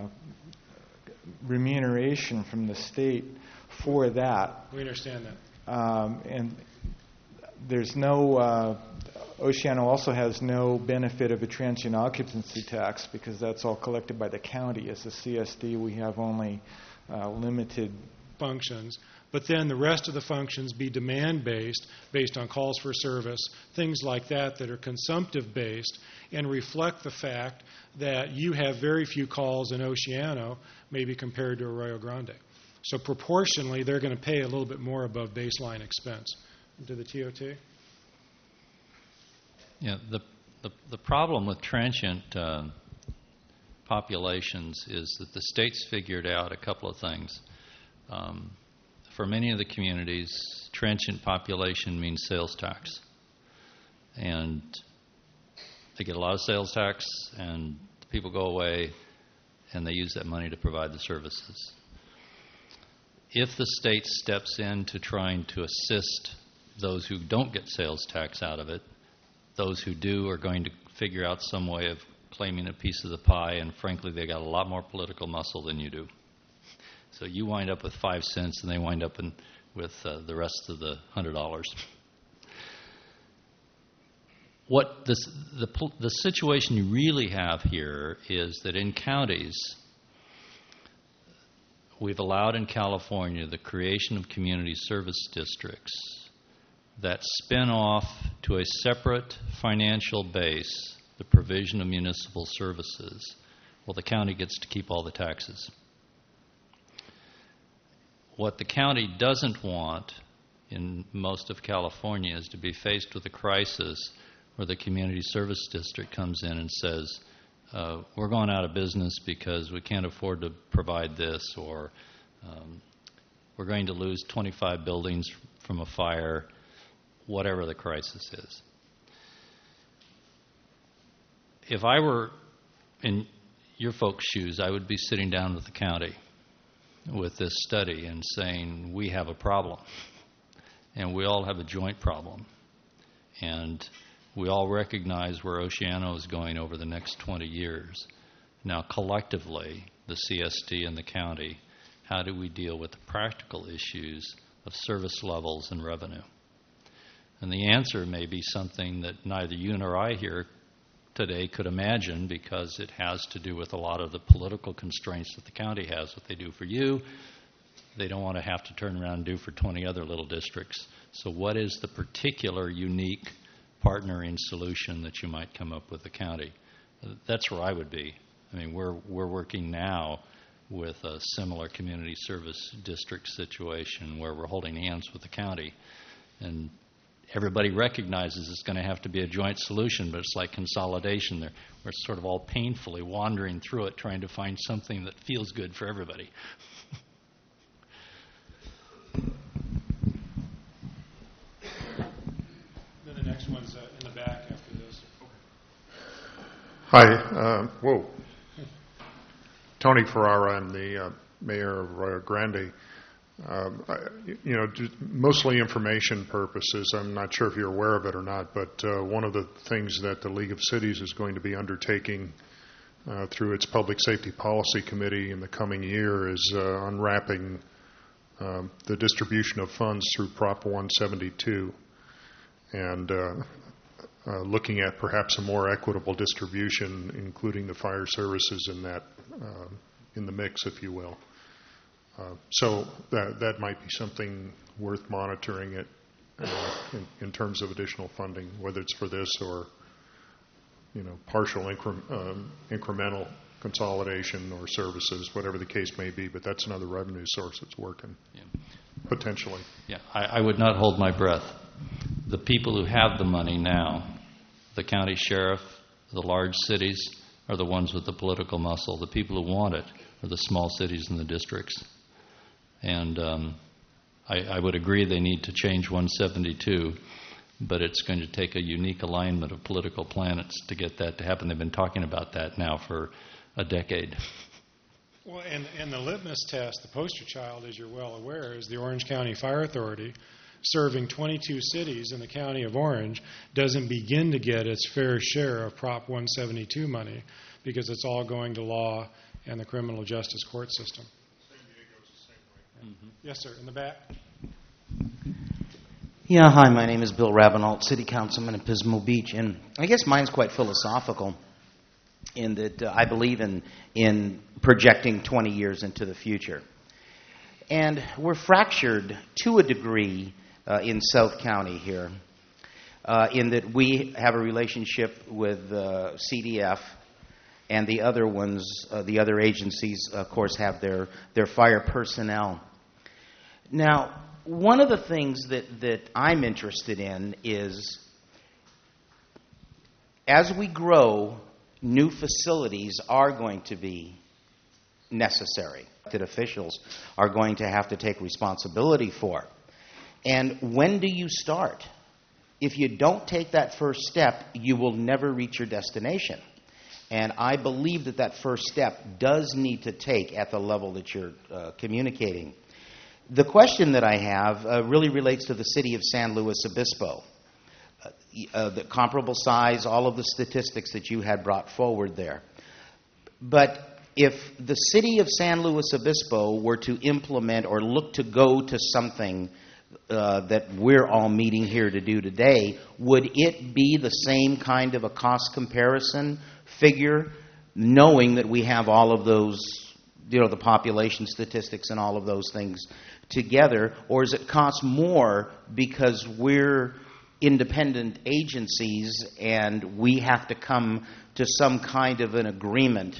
remuneration from the state for that. We understand that. Um, and there's no, uh, Oceano also has no benefit of a transient occupancy tax because that's all collected by the county. As a C S D, we have only uh, limited functions. But then the rest of the functions be demand-based, based on calls for service, things like that that are consumptive-based, and reflect the fact that you have very few calls in Oceano, maybe compared to Arroyo Grande. So proportionally, they're going to pay a little bit more above baseline expense. To the T O T? Yeah, the, the, the problem with transient uh, populations is that the state's figured out a couple of things. Um, For many of the communities, transient population means sales tax. And they get a lot of sales tax, and people go away, and they use that money to provide the services. If the state steps into trying to assist those who don't get sales tax out of it, those who do are going to figure out some way of claiming a piece of the pie, and frankly, they got a lot more political muscle than you do. So you wind up with five cents, and they wind up in, with uh, the rest of the hundred dollars. What this, the the situation you really have here is that in counties, we've allowed in California the creation of community service districts that spin off to a separate financial base the provision of municipal services. Well, the county gets to keep all the taxes. What the county doesn't want in most of California is to be faced with a crisis where the community service district comes in and says, uh, we're going out of business because we can't afford to provide this, or um, we're going to lose twenty-five buildings from a fire, whatever the crisis is. If I were in your folks' shoes, I would be sitting down with the county with this study and saying, we have a problem, and we all have a joint problem, and we all recognize where Oceano is going over the next twenty years. Now, collectively, the C S D and the county, how do we deal with the practical issues of service levels and revenue? And the answer may be something that neither you nor I here today could imagine, because it has to do with a lot of the political constraints that the county has. What they do for you, they don't want to have to turn around and do for twenty other little districts. So what is the particular unique partnering solution that you might come up with the county? That's where I would be. I mean, we're we're working now with a similar community service district situation where we're holding hands with the county, and everybody recognizes it's going to have to be a joint solution, but it's like consolidation. There, we're sort of all painfully wandering through it, trying to find something that feels good for everybody. Hi. Uh, whoa. Tony Ferrara. I'm the uh, mayor of Rio Grande. Um, I, you know, just mostly information purposes. I'm not sure if you're aware of it or not, but uh, one of the things that the League of Cities is going to be undertaking uh, through its Public Safety Policy Committee in the coming year is uh, unwrapping um, the distribution of funds through Prop one seventy-two and uh, uh, looking at perhaps a more equitable distribution, including the fire services in that uh, in the mix, if you will. Uh, so that that might be something worth monitoring it uh, in, in terms of additional funding, whether it's for this or you know partial incre- um, incremental consolidation or services, whatever the case may be. But that's another revenue source that's working Yeah. potentially. Yeah, I, I would not hold my breath. The people who have the money now, the county sheriff, the large cities, are the ones with the political muscle. The people who want it are the small cities and the districts. And um, I, I would agree they need to change one seventy-two, but it's going to take a unique alignment of political planets to get that to happen. They've been talking about that now for a decade. Well, and, and the litmus test, the poster child, as you're well aware, is the Orange County Fire Authority, serving twenty-two cities in the county of Orange, doesn't begin to get its fair share of Prop one seventy-two money because it's all going to law and the criminal justice court system. Mm-hmm. Yes, sir. In the back. Yeah, hi, my name is Bill Rabinault, City Councilman at Pismo Beach, and I guess mine's quite philosophical in that uh, I believe in, in projecting twenty years into the future. And we're fractured to a degree uh, in South County here uh, in that we have a relationship with uh, C D F, and the other ones, uh, the other agencies, of course, have their, their fire personnel. Now, one of the things that, that I'm interested in is as we grow, new facilities are going to be necessary that officials are going to have to take responsibility for. And when do you start? If you don't take that first step, you will never reach your destination. And I believe that that first step does need to take at the level that you're uh, communicating. The question that I have uh, really relates to the city of San Luis Obispo. Uh, uh, the comparable size, all of the statistics that you had brought forward there. But if the city of San Luis Obispo were to implement or look to go to something uh, that we're all meeting here to do today, would it be the same kind of a cost comparison figure, knowing that we have all of those, you know, the population statistics and all of those things together, or does it cost more because we're independent agencies and we have to come to some kind of an agreement?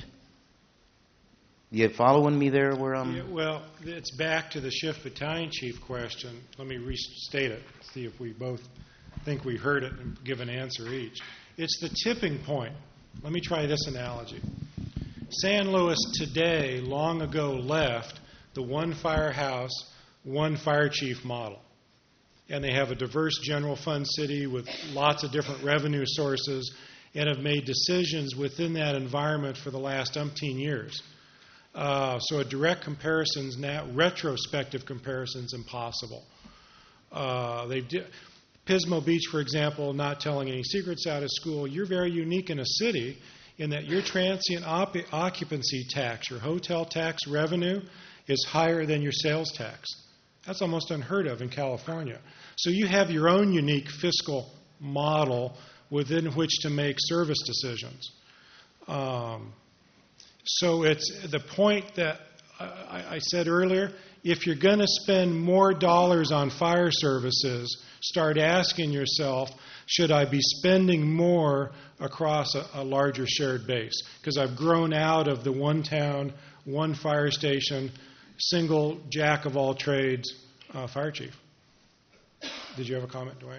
You following me there? Where I'm? Yeah, well, it's back to the shift battalion chief question. Let me restate it, see if we both think we heard it and give an answer each. It's the tipping point. Let me try this analogy. San Luis today, long ago, left the one firehouse, one fire chief model. And they have a diverse general fund city with lots of different revenue sources and have made decisions within that environment for the last umpteen years. Uh, so a direct comparison's now, retrospective comparison's impossible. Uh, they di- Pismo Beach, for example, not telling any secrets out of school, you're very unique in a city in that your transient op- occupancy tax, your hotel tax revenue, is higher than your sales tax. That's almost unheard of in California. So you have your own unique fiscal model within which to make service decisions. Um, so it's the point that I, I said earlier, if you're going to spend more dollars on fire services, start asking yourself, should I be spending more across a, a larger shared base? Because I've grown out of the one town, one fire station, single jack of all trades uh, fire chief. Did you have a comment, Dwayne?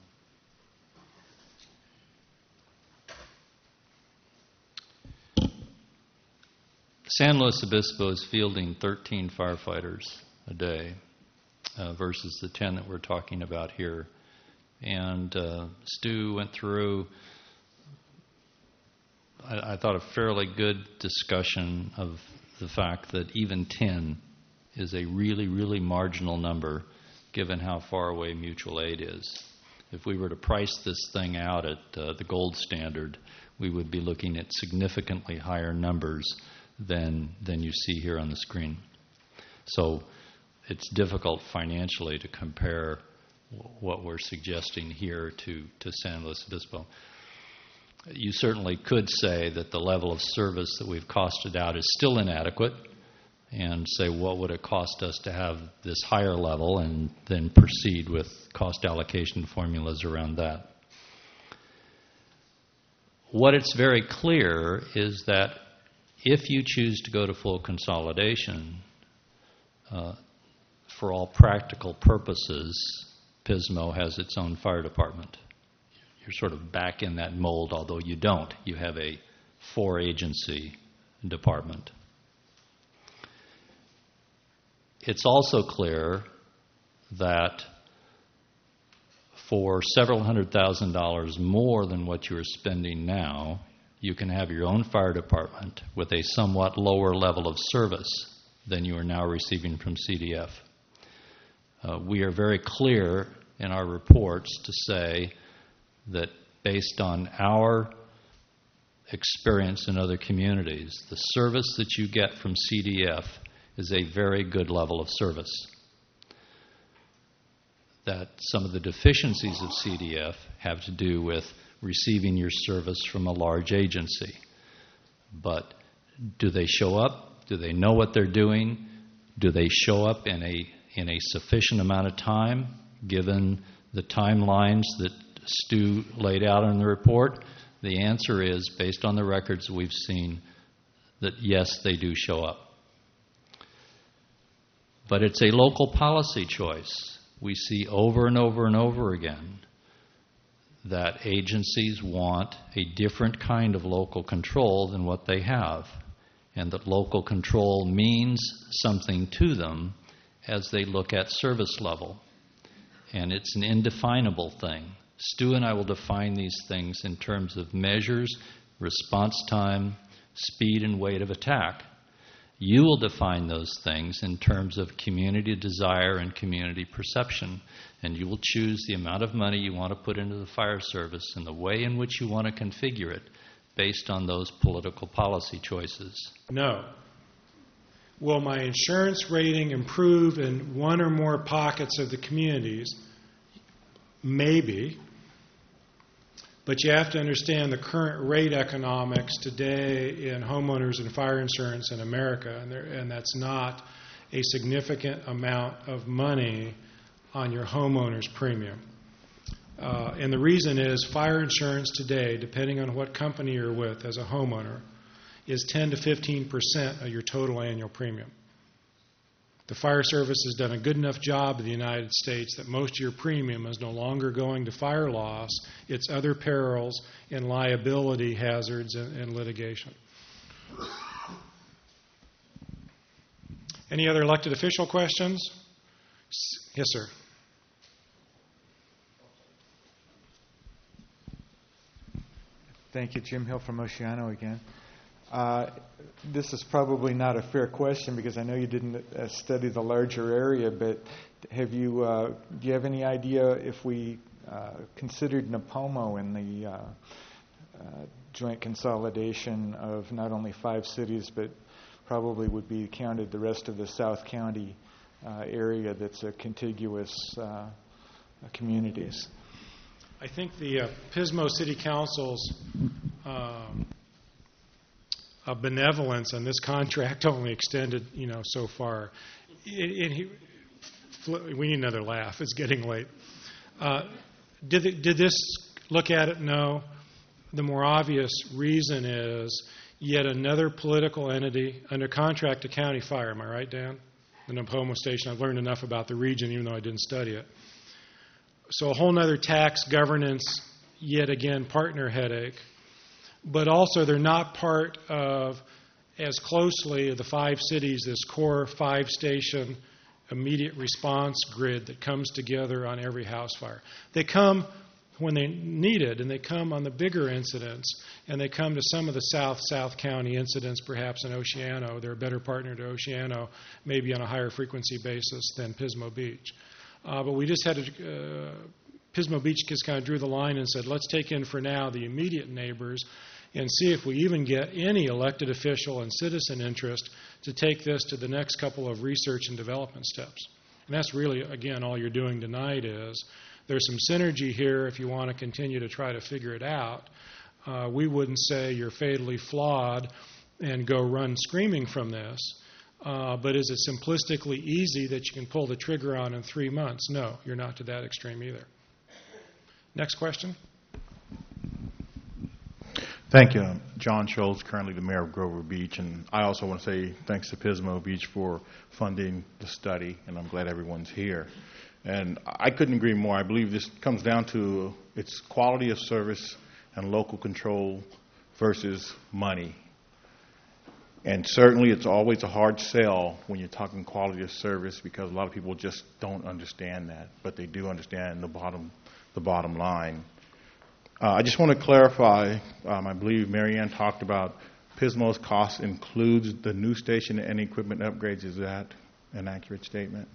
San Luis Obispo is fielding thirteen firefighters a day uh, versus the ten that we're talking about here. And uh, Stu went through, I I, I thought, a fairly good discussion of the fact that even ten is a really, really marginal number given how far away mutual aid is. If we were to price this thing out at uh, the gold standard, we would be looking at significantly higher numbers than than you see here on the screen. So it's difficult financially to compare w- what we're suggesting here to, to San Luis Obispo. You certainly could say that the level of service that we've costed out is still inadequate, and say what would it cost us to have this higher level, and then proceed with cost allocation formulas around that. What it's very clear is that if you choose to go to full consolidation, uh, for all practical purposes, Pismo has its own fire department. You're sort of back in that mold, although you don't. You have a four-agency department. It's also clear that for several hundred thousand dollars more than what you're spending now, you can have your own fire department with a somewhat lower level of service than you are now receiving from C D F. Uh, we are very clear in our reports to say that based on our experience in other communities, the service that you get from C D F is a very good level of service. That some of the deficiencies of C D F have to do with receiving your service from a large agency. But do they show up? Do they know what they're doing? Do they show up in a in a sufficient amount of time, given the timelines that Stu laid out in the report? The answer is, based on the records we've seen, that yes, they do show up. But it's a local policy choice. We see over and over and over again that agencies want a different kind of local control than what they have, and that local control means something to them as they look at service level. And it's an indefinable thing. Stu and I will define these things in terms of measures, response time, speed and weight of attack. You will define those things in terms of community desire and community perception, and you will choose the amount of money you want to put into the fire service and the way in which you want to configure it based on those political policy choices. No. Will my insurance rating improve in one or more pockets of the communities? Maybe. But you have to understand the current rate economics today in homeowners and fire insurance in America, and, there, and that's not a significant amount of money on your homeowner's premium. Uh, and the reason is fire insurance today, depending on what company you're with as a homeowner, is ten to fifteen percent of your total annual premium. The fire service has done a good enough job in the United States that most of your premium is no longer going to fire loss. It's other perils and liability hazards and, and litigation. Any other elected official questions? Yes, sir. Thank you. Jim Hill from Oceano again. Uh, this is probably not a fair question because I know you didn't uh, study the larger area, but have you, uh, do you have any idea if we uh, considered Napomo in the uh, uh, joint consolidation of not only five cities, but probably would be counted the rest of the South County uh, area that's a contiguous uh, communities? I think the uh, Pismo City Council's um, uh, benevolence on this contract only extended, you know, so far. It, it, he, we need another laugh. It's getting late. Uh, did, it, did this look at it? No. The more obvious reason is yet another political entity under contract to County Fire. Am I right, Dan? The Napomo Station. I've learned enough about the region, even though I didn't study it. So a whole other tax governance, yet again, partner headache. But also they're not part of, as closely, the five cities, this core five-station immediate response grid that comes together on every house fire. They come when they need it, and they come on the bigger incidents, and they come to some of the South, South County incidents, perhaps in Oceano. They're a better partner to Oceano, maybe on a higher frequency basis than Pismo Beach. Uh, but we just had to, uh, Pismo Beach just kind of drew the line and said, let's take in for now the immediate neighbors and see if we even get any elected official and citizen interest to take this to the next couple of research and development steps. And that's really, again, all you're doing tonight is there's some synergy here if you want to continue to try to figure it out. Uh, we wouldn't say you're fatally flawed and go run screaming from this. Uh, but is it simplistically easy that you can pull the trigger on in three months? No, you're not to that extreme either. Next question. Thank you. John Schultz, currently the mayor of Grover Beach, and I also want to say thanks to Pismo Beach for funding the study, and I'm glad everyone's here. And I couldn't agree more. I believe this comes down to its quality of service and local control versus money. And certainly it's always a hard sell when you're talking quality of service because a lot of people just don't understand that, but they do understand the bottom, the bottom line. Uh, I just want to clarify, um, I believe Mary Ann talked about Pismo's cost includes the new station and equipment upgrades. Is that an accurate statement?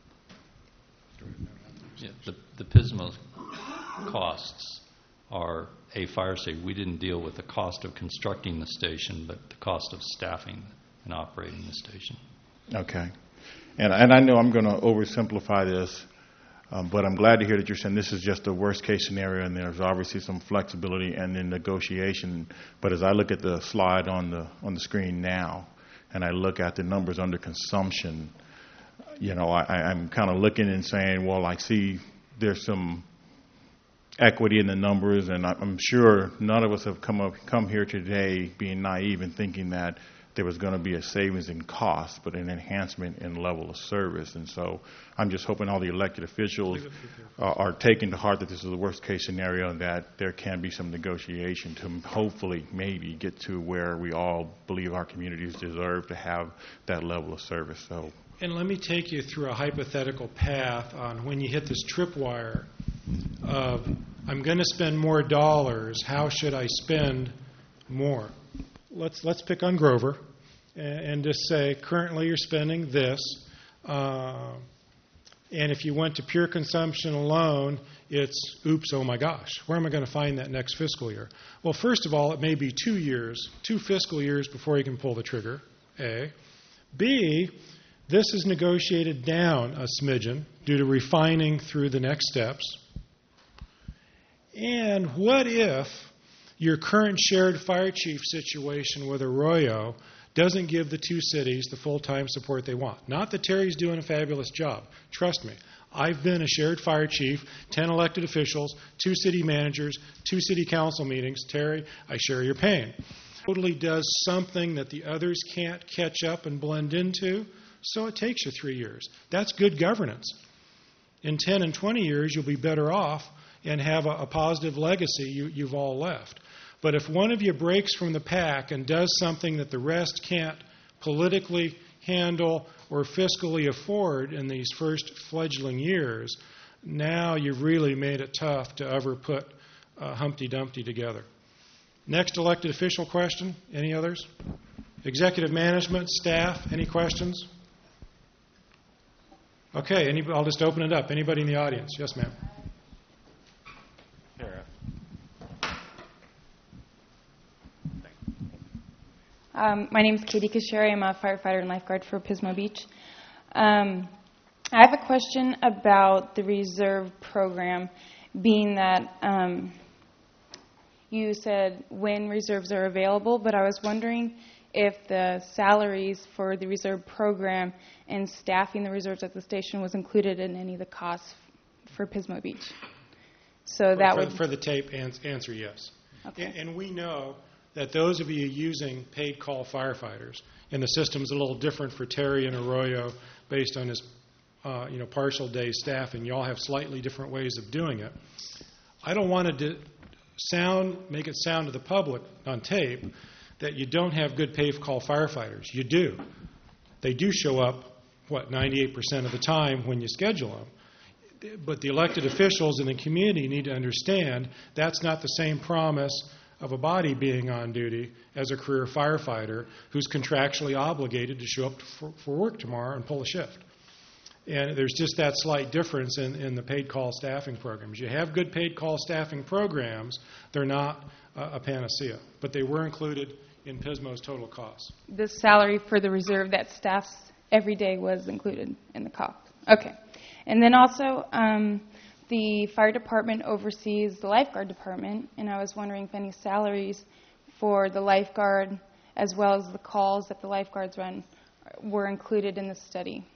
Yeah, the, the Pismo costs are a fire safety. We didn't deal with the cost of constructing the station, but the cost of staffing and operating the station. Okay. And, and I know I'm going to oversimplify this, um, but I'm glad to hear that you're saying this is just the worst case scenario and there's obviously some flexibility and then negotiation. But as I look at the slide on the on the screen now and I look at the numbers under consumption, you know, I, I'm kind of looking and saying, well, I see there's some equity in the numbers, and I'm sure none of us have come up, come here today being naive and thinking that there was going to be a savings in cost, but an enhancement in level of service. And so I'm just hoping all the elected officials uh, are taking to heart that this is the worst case scenario and that there can be some negotiation to hopefully maybe get to where we all believe our communities deserve to have that level of service. So. And let me take you through a hypothetical path on when you hit this tripwire of, I'm going to spend more dollars, how should I spend more? Let's let's pick on Grover and, and just say, currently you're spending this, uh, and if you went to pure consumption alone, it's, oops, oh my gosh, where am I going to find that next fiscal year? Well, first of all, it may be two years, two fiscal years before you can pull the trigger, A. B, this is negotiated down a smidgen due to refining through the next steps. And what if your current shared fire chief situation with Arroyo doesn't give the two cities the full-time support they want? Not that Terry's doing a fabulous job. Trust me. I've been a shared fire chief, ten elected officials, two city managers, two city council meetings. Terry, I share your pain. Totally does something that the others can't catch up and blend into, so it takes you three years. That's good governance. In ten and twenty years, you'll be better off and have a, a positive legacy you, you've all left. But if one of you breaks from the pack and does something that the rest can't politically handle or fiscally afford in these first fledgling years, now you've really made it tough to ever put uh, Humpty Dumpty together. Next elected official question. Any others? Executive management, staff, any questions? Okay, any, I'll just open it up. Anybody in the audience? Yes, ma'am. Um, my name is Katie Kasheri. I'm a firefighter and lifeguard for Pismo Beach. Um, I have a question about the reserve program, being that um, you said when reserves are available, but I was wondering if the salaries for the reserve program and staffing the reserves at the station was included in any of the costs for Pismo Beach. So that for, would for the tape, answer yes. Okay. And, and we know that those of you using paid call firefighters, and the system's a little different for Terry and Arroyo based on his uh, you know, partial day staffing. You all have slightly different ways of doing it. I don't want to sound, make it sound to the public on tape that you don't have good paid call firefighters. You do. They do show up, what, ninety-eight percent of the time when you schedule them. but the elected officials in the community need to understand that's not the same promise of a body being on duty as a career firefighter who's contractually obligated to show up for, for work tomorrow and pull a shift. And there's just that slight difference in, in the paid call staffing programs. You have good paid call staffing programs. They're not uh, a panacea, but they were included in Pismo's total costs. The salary for the reserve that staffs every day was included in the cost. Okay. And then also, um, the fire department oversees the lifeguard department, and I was wondering if any salaries for the lifeguard as well as the calls that the lifeguards run were included in the study.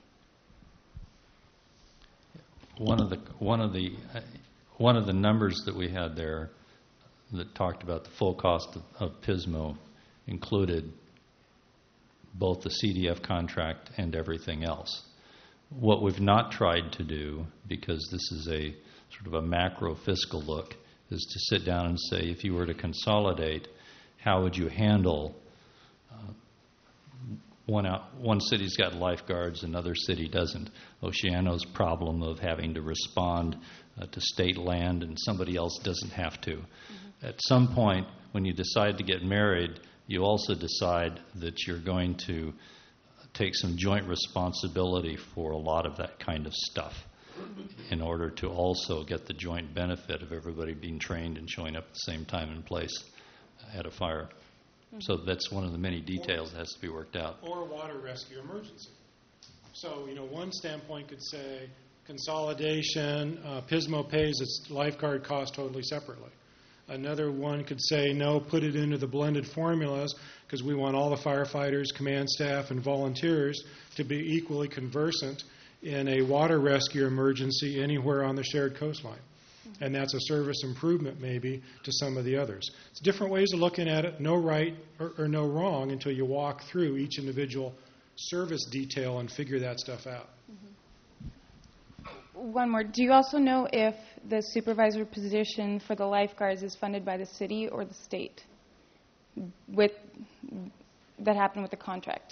One of the one of the uh, one of the numbers that we had there that talked about the full cost of, of Pismo included both the C D F contract and everything else. What we've not tried to do, because this is a sort of a macro fiscal look, is to sit down and say, if you were to consolidate, how would you handle uh, one out, one city's got lifeguards, another city doesn't. Oceano's problem of having to respond uh, to state land and somebody else doesn't have to. Mm-hmm. At some point, when you decide to get married, you also decide that you're going to take some joint responsibility for a lot of that kind of stuff in order to also get the joint benefit of everybody being trained and showing up at the same time and place at a fire. Mm-hmm. So that's one of the many details that has to be worked out. Or a water rescue emergency. So, you know, one standpoint could say consolidation, uh, Pismo pays its lifeguard cost totally separately. Another one could say, no, put it into the blended formulas because we want all the firefighters, command staff, and volunteers to be equally conversant in a water rescue emergency anywhere on the shared coastline. Mm-hmm. And that's a service improvement maybe to some of the others. It's different ways of looking at it, no right or, or no wrong until you walk through each individual service detail and figure that stuff out. Mm-hmm. One more. Do you also know if the supervisor position for the lifeguards is funded by the city or the state? With that happened with the contract.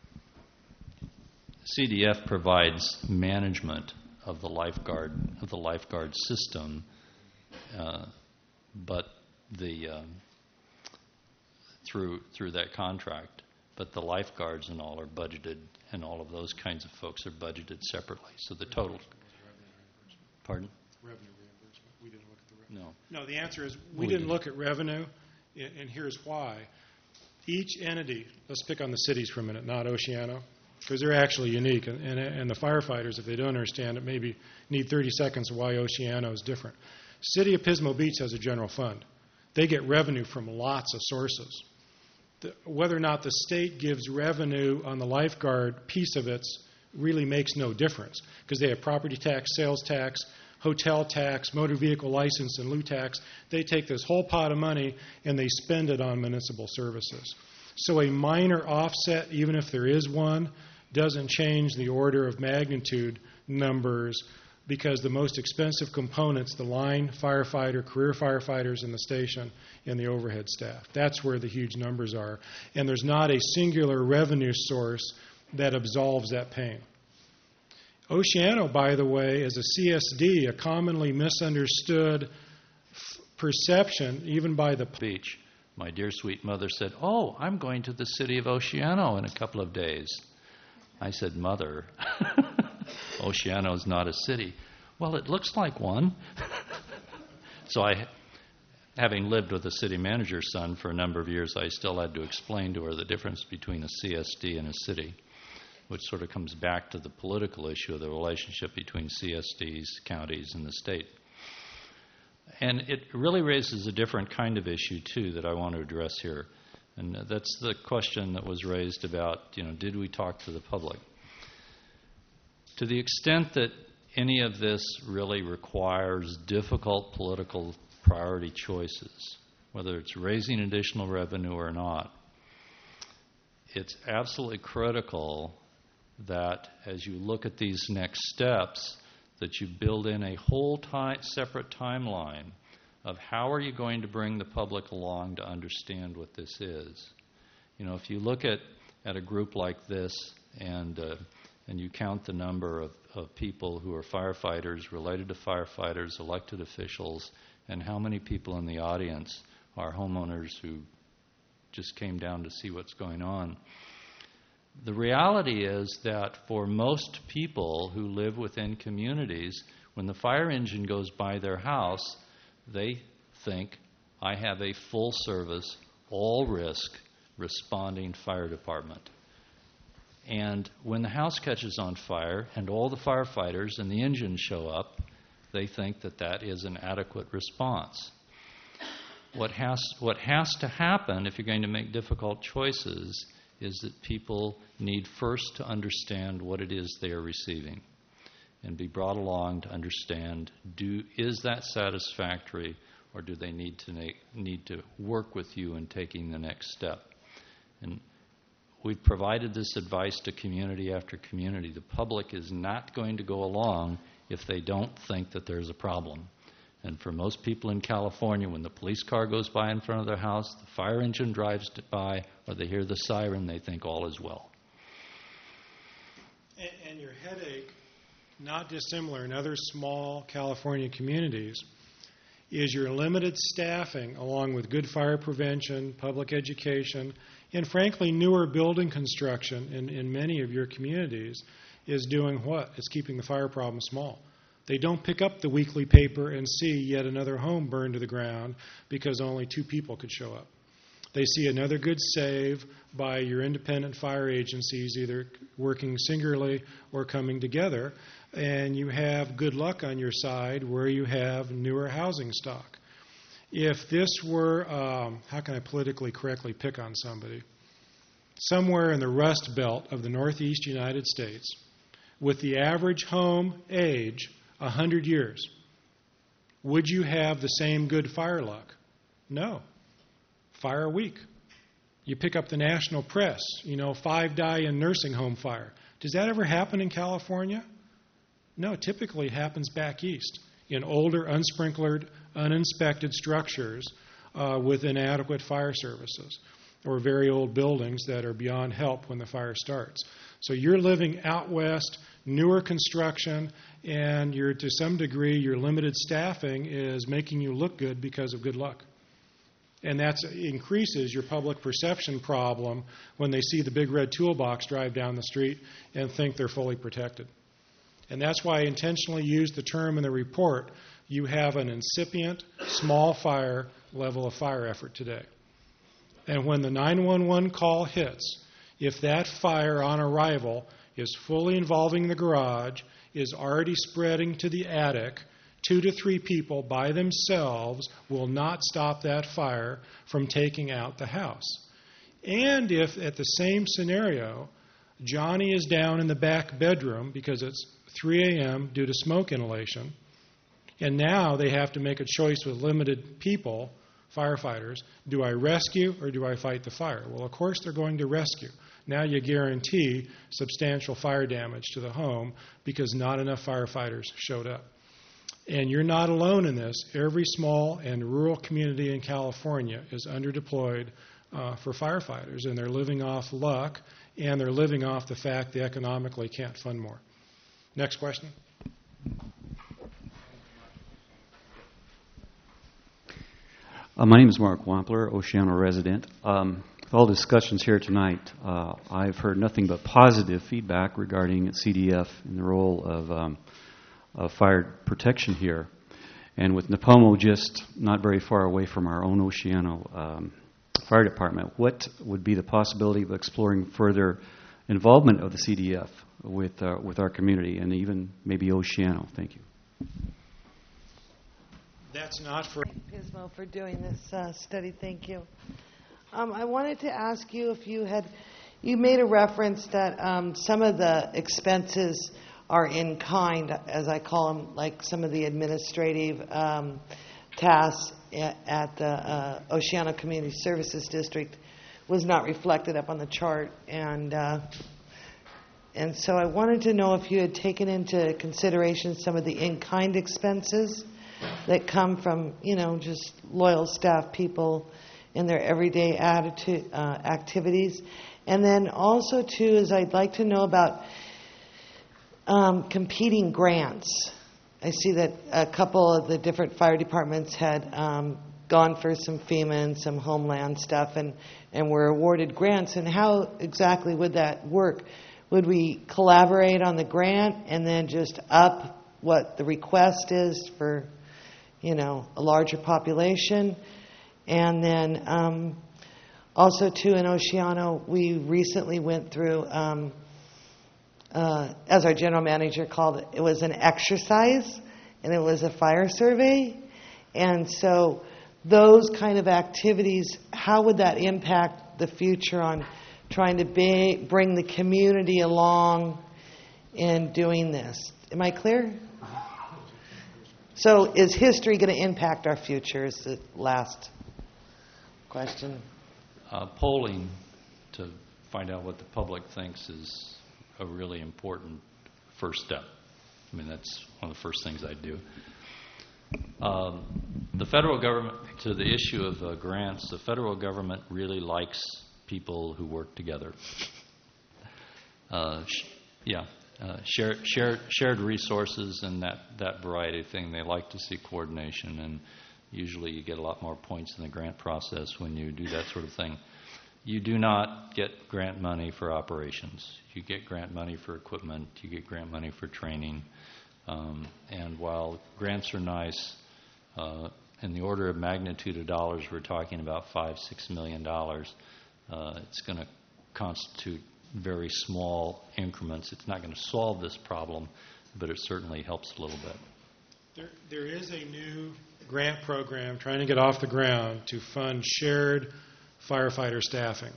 C D F provides management of the lifeguard of the lifeguard system, uh, but the um, through through that contract. But the lifeguards and all are budgeted, and all of those kinds of folks are budgeted separately. So the total. Pardon? Revenue reimbursement. We didn't look at the revenue. No. No, the answer is we, we didn't did. look at revenue, and here's why. Each entity, let's pick on the cities for a minute, not Oceano, because they're actually unique, and, and, and the firefighters, if they don't understand it, maybe need thirty seconds of why Oceano is different. City of Pismo Beach has a general fund. They get revenue from lots of sources. The, whether or not the state gives revenue on the lifeguard piece of it really makes no difference, because they have property tax, sales tax, hotel tax, motor vehicle license, and lieu tax. They take this whole pot of money and they spend it on municipal services. So a minor offset, even if there is one, doesn't change the order of magnitude numbers, because the most expensive components, the line firefighter, career firefighters in the station, and the overhead staff. That's where the huge numbers are. And there's not a singular revenue source that absolves that pain. Oceano, by the way, is a C S D, a commonly misunderstood f- perception, even by the beach. My dear sweet mother said, "Oh, I'm going to the city of Oceano in a couple of days." I said, "Mother, Oceano is not a city." "Well, it looks like one." So I, having lived with a city manager's son for a number of years, I still had to explain to her the difference between a C S D and a city, which sort of comes back to the political issue of the relationship between C S Ds, counties, and the state. And it really raises a different kind of issue, too, that I want to address here. And that's the question that was raised about, you know, did we talk to the public? To the extent that any of this really requires difficult political priority choices, whether it's raising additional revenue or not, it's absolutely critical that as you look at these next steps, that you build in a whole time, separate timeline of how are you going to bring the public along to understand what this is. You know, if you look at, at a group like this and uh, and you count the number of, of people who are firefighters, related to firefighters, elected officials, and how many people in the audience are homeowners who just came down to see what's going on. The reality is that for most people who live within communities, when the fire engine goes by their house, they think, I have a full-service, all-risk, responding fire department. And when the house catches on fire and all the firefighters and the engine show up, they think that that is an adequate response. What has, what has to happen if you're going to make difficult choices is that people need first to understand what it is they are receiving and be brought along to understand, do, is that satisfactory, or do they need to na- need to work with you in taking the next step? And we've provided this advice to community after community. The public is not going to go along if they don't think that there's a problem. And for most people in California, when the police car goes by in front of their house, the fire engine drives by, or they hear the siren, they think all is well. And, and your headache, not dissimilar in other small California communities, is your limited staffing along with good fire prevention, public education, and frankly newer building construction in, in many of your communities is doing what? It's keeping the fire problem small. They don't pick up the weekly paper and see yet another home burned to the ground because only two people could show up. They see another good save by your independent fire agencies either working singularly or coming together, and you have good luck on your side where you have newer housing stock. If this were, um, how can I politically correctly pick on somebody, somewhere in the Rust Belt of the Northeast United States, with the average home age one hundred years, would you have the same good fire luck? No. Fire week. You pick up the national press, you know, five die in nursing home fire. Does that ever happen in California? No, typically it happens back east in older, unsprinklered, uninspected structures uh, with inadequate fire services or very old buildings that are beyond help when the fire starts. So you're living out west, newer construction, and you're, to some degree, your limited staffing is making you look good because of good luck. And that increases your public perception problem when they see the big red toolbox drive down the street and think they're fully protected. And that's why I intentionally used the term in the report, you have an incipient, small fire level of fire effort today. And when the nine one one call hits, if that fire on arrival is fully involving the garage, is already spreading to the attic, two to three people by themselves will not stop that fire from taking out the house. And if at the same scenario, Johnny is down in the back bedroom because it's three a.m. due to smoke inhalation, and now they have to make a choice with limited people, firefighters, do I rescue or do I fight the fire? Well, of course they're going to rescue. Now you guarantee substantial fire damage to the home because not enough firefighters showed up. And you're not alone in this. Every small and rural community in California is underdeployed uh, for firefighters, and they're living off luck, and they're living off the fact they economically can't fund more. Next question. Uh, my name is Mark Wampler, Oceano resident. Um, with all discussions here tonight, uh, I've heard nothing but positive feedback regarding C D F and the role of, um, of fire protection here. And with Nipomo just not very far away from our own Oceano um, Fire Department, what would be the possibility of exploring further involvement of the C D F with uh, with our community and even maybe Oceano? Thank you. That's not for... Pismo for doing this uh, study. Thank you. Um, I wanted to ask you if you had, you made a reference that um, some of the expenses are in kind, as I call them, like some of the administrative um, tasks at, at the uh, Oceano Community Services District was not reflected up on the chart. And uh, and so I wanted to know if you had taken into consideration some of the in-kind expenses that come from, you know, just loyal staff people in their everyday attitude, uh, activities. And then also, too, is I'd like to know about um, competing grants. I see that a couple of the different fire departments had um, gone for some FEMA and some Homeland stuff and, and were awarded grants. And how exactly would that work? Would we collaborate on the grant and then just up what the request is for, you know, a larger population? And then um, also, too, in Oceano, we recently went through, um, uh, as our general manager called it, it was an exercise, and it was a fire survey. And so those kind of activities, how would that impact the future on trying to be, bring the community along in doing this? Am I clear? So is history going to impact our future is the last question. Uh, polling to find out what the public thinks is a really important first step. I mean, that's one of the first things I do. Um, the federal government, to the issue of uh, grants, the federal government really likes people who work together. Uh, sh- yeah, uh, shared, shared, shared resources and that, that variety of thing. They like to see coordination, and usually you get a lot more points in the grant process when you do that sort of thing. You do not get grant money for operations. You get grant money for equipment. You get grant money for training. Um, and while grants are nice, uh, in the order of magnitude of dollars, we're talking about five, six million dollars. Uh, it's going to constitute very small increments. It's not going to solve this problem, but it certainly helps a little bit. There, there is a new grant program trying to get off the ground to fund shared firefighter staffing.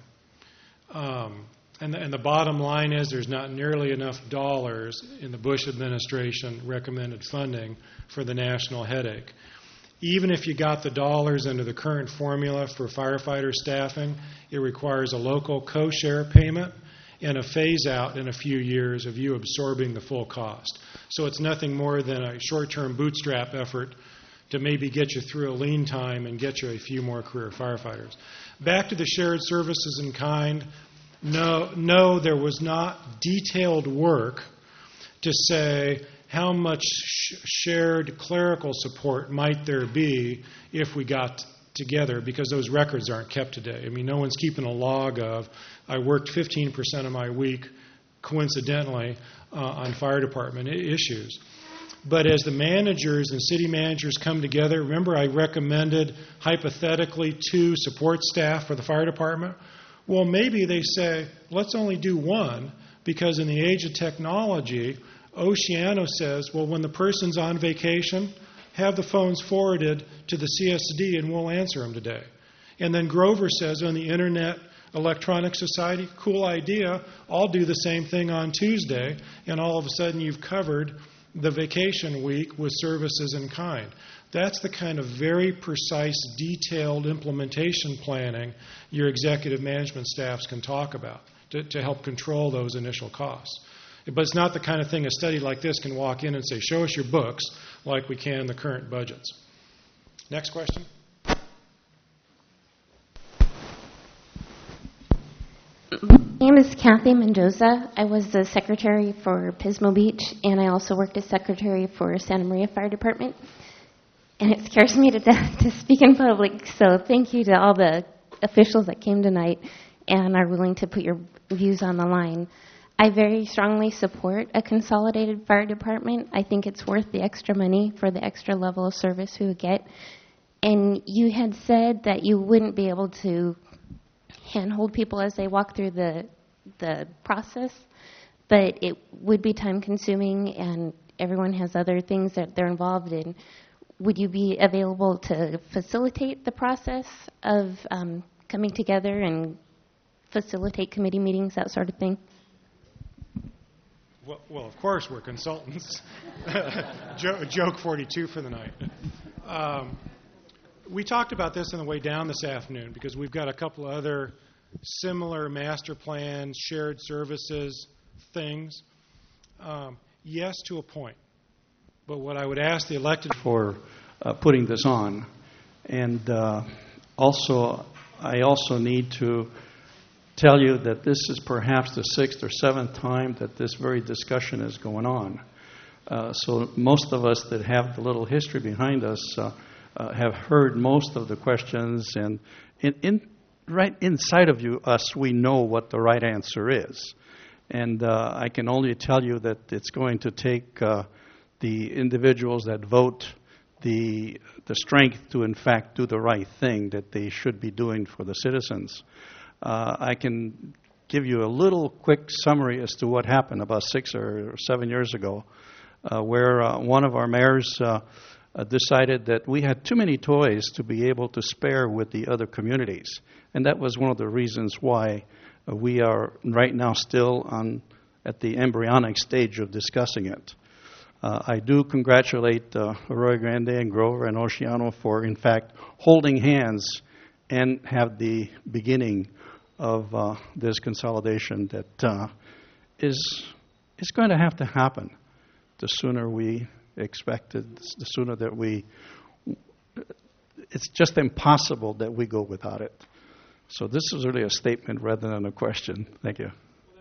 Um, and, the, and the bottom line is there's not nearly enough dollars in the Bush administration recommended funding for the national headache. Even if you got the dollars under the current formula for firefighter staffing, it requires a local co-share payment and a phase-out in a few years of you absorbing the full cost. So it's nothing more than a short-term bootstrap effort to maybe get you through a lean time and get you a few more career firefighters. Back to the shared services in kind, no, no, there was not detailed work to say how much sh- shared clerical support might there be if we got together, because those records aren't kept today. I mean, no one's keeping a log of, I worked fifteen percent of my week, coincidentally, uh, on fire department I- issues. But as the managers and city managers come together, remember I recommended hypothetically two support staff for the fire department? Well, maybe they say, let's only do one, because in the age of technology, Oceano says, well, when the person's on vacation, have the phones forwarded to the C S D and we'll answer them today. And then Grover says on the Internet Electronic Society, cool idea, I'll do the same thing on Tuesday, and all of a sudden you've covered the vacation week with services in kind. That's the kind of very precise, detailed implementation planning your executive management staffs can talk about to, to help control those initial costs. But it's not the kind of thing a study like this can walk in and say, show us your books, like we can in the current budgets. Next question. My name is Kathy Mendoza. I was the secretary for Pismo Beach, and I also worked as secretary for Santa Maria Fire Department. And it scares me to death to speak in public, so thank you to all the officials that came tonight and are willing to put your views on the line. I very strongly support a consolidated fire department. I think it's worth the extra money for the extra level of service we would get. And you had said that you wouldn't be able to handhold people as they walk through the the process, but it would be time consuming and everyone has other things that they're involved in. Would you be available to facilitate the process of um, coming together and facilitate committee meetings, that sort of thing? Well, well of course, we're consultants. Jo- joke forty-two for the night. Um, we talked about this on the way down this afternoon because we've got a couple of other similar master plans, shared services things. Um, yes, to a point. But what I would ask the elected for uh, putting this on, and uh, also I also need to tell you that this is perhaps the sixth or seventh time that this very discussion is going on. Uh, so most of us that have the little history behind us uh, uh, have heard most of the questions, and in, in, right inside of you, us, we know what the right answer is. And uh, I can only tell you that it's going to take uh, the individuals that vote the the strength to, in fact, do the right thing that they should be doing for the citizens. Uh, I can give you a little quick summary as to what happened about six or seven years ago, uh, where uh, one of our mayors uh, uh, decided that we had too many toys to be able to spare with the other communities. And that was one of the reasons why uh, we are right now still on at the embryonic stage of discussing it. Uh, I do congratulate uh, Arroyo Grande and Grover and Oceano for, in fact, holding hands and have the beginning of uh, this consolidation that uh, is is going to have to happen. The sooner we expect it, the sooner that we, it's just impossible that we go without it. So this is really a statement rather than a question. Thank you.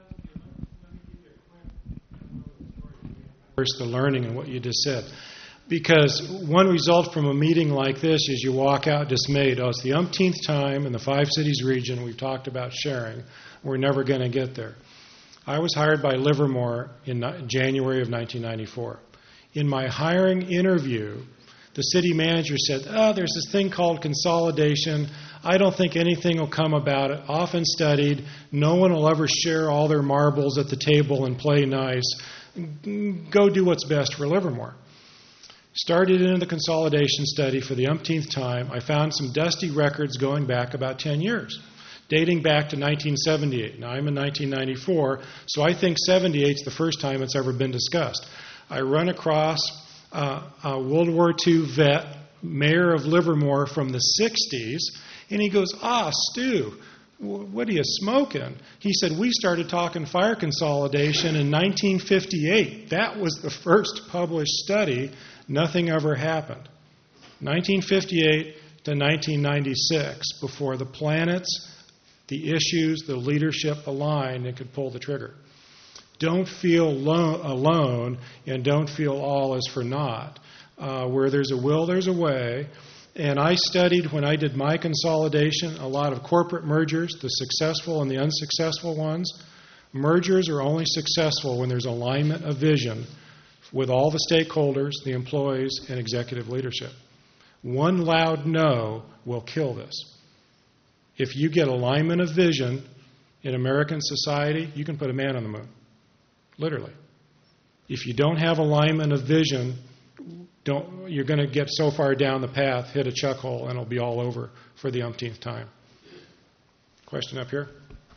The learning and what you just said. Because one result from a meeting like this is you walk out dismayed. Oh, it's the umpteenth time in the five cities region we've talked about sharing. We're never going to get there. I was hired by Livermore in January of nineteen ninety-four. In my hiring interview, the city manager said, oh, there's this thing called consolidation. I don't think anything will come about it. Often studied. No one will ever share all their marbles at the table and play nice. Go do what's best for Livermore. Started into the consolidation study for the umpteenth time. I found some dusty records going back about ten years, dating back to nineteen seventy-eight. Now, I'm in nineteen ninety-four, so I think seventy-eight is the first time it's ever been discussed. I run across uh, a World War Two vet, mayor of Livermore from the sixties, and he goes, ah, Stu, what are you smoking? He said, we started talking fire consolidation in nineteen fifty-eight. That was the first published study. Nothing ever happened. nineteen fifty-eight to nineteen ninety-six, before the planets, the issues, the leadership aligned and could pull the trigger. Don't feel lo- alone, and don't feel all is for naught. Uh, where there's a will, there's a way. And I studied, when I did my consolidation, a lot of corporate mergers, the successful and the unsuccessful ones. Mergers are only successful when there's alignment of vision with all the stakeholders, the employees, and executive leadership. One loud no will kill this. If you get alignment of vision in American society, you can put a man on the moon. Literally. If you don't have alignment of vision, Don't, you're going to get so far down the path, hit a chuck hole, and it'll be all over for the umpteenth time. Question up here?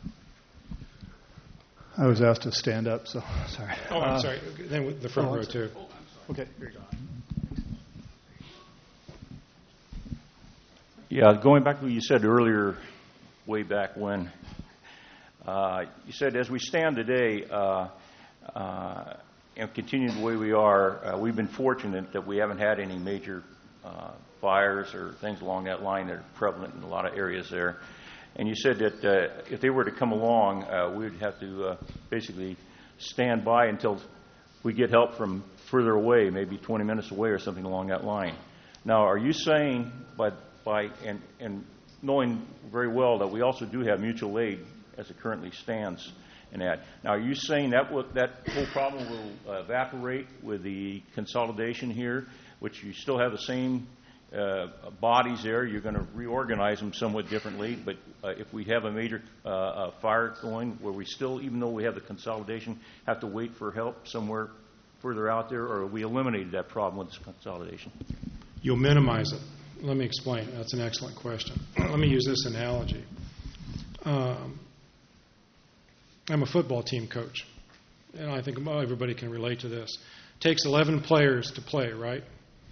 I was asked to stand up, so sorry. Oh, I'm uh, sorry. Then with the front oh, row, too. Okay, here you go. Yeah, going back to what you said earlier, way back when, uh, you said as we stand today, uh, uh, and continue the way we are, uh, we've been fortunate that we haven't had any major uh, fires or things along that line that are prevalent in a lot of areas there. And you said that uh, if they were to come along, uh, we would have to uh, basically stand by until we get help from further away, maybe twenty minutes away or something along that line. Now, are you saying, by, by and, and knowing very well that we also do have mutual aid as it currently stands, in that. Now, are you saying that will, that whole problem will uh, evaporate with the consolidation here, which you still have the same uh, bodies there? You're going to reorganize them somewhat differently, but uh, if we have a major uh, uh, fire going, where we still, even though we have the consolidation, have to wait for help somewhere further out there, or have we eliminated that problem with this consolidation? You'll minimize it. Let me explain. That's an excellent question. Let me use this analogy. Um, I'm a football team coach, and I think well, everybody can relate to this. It takes eleven players to play, right?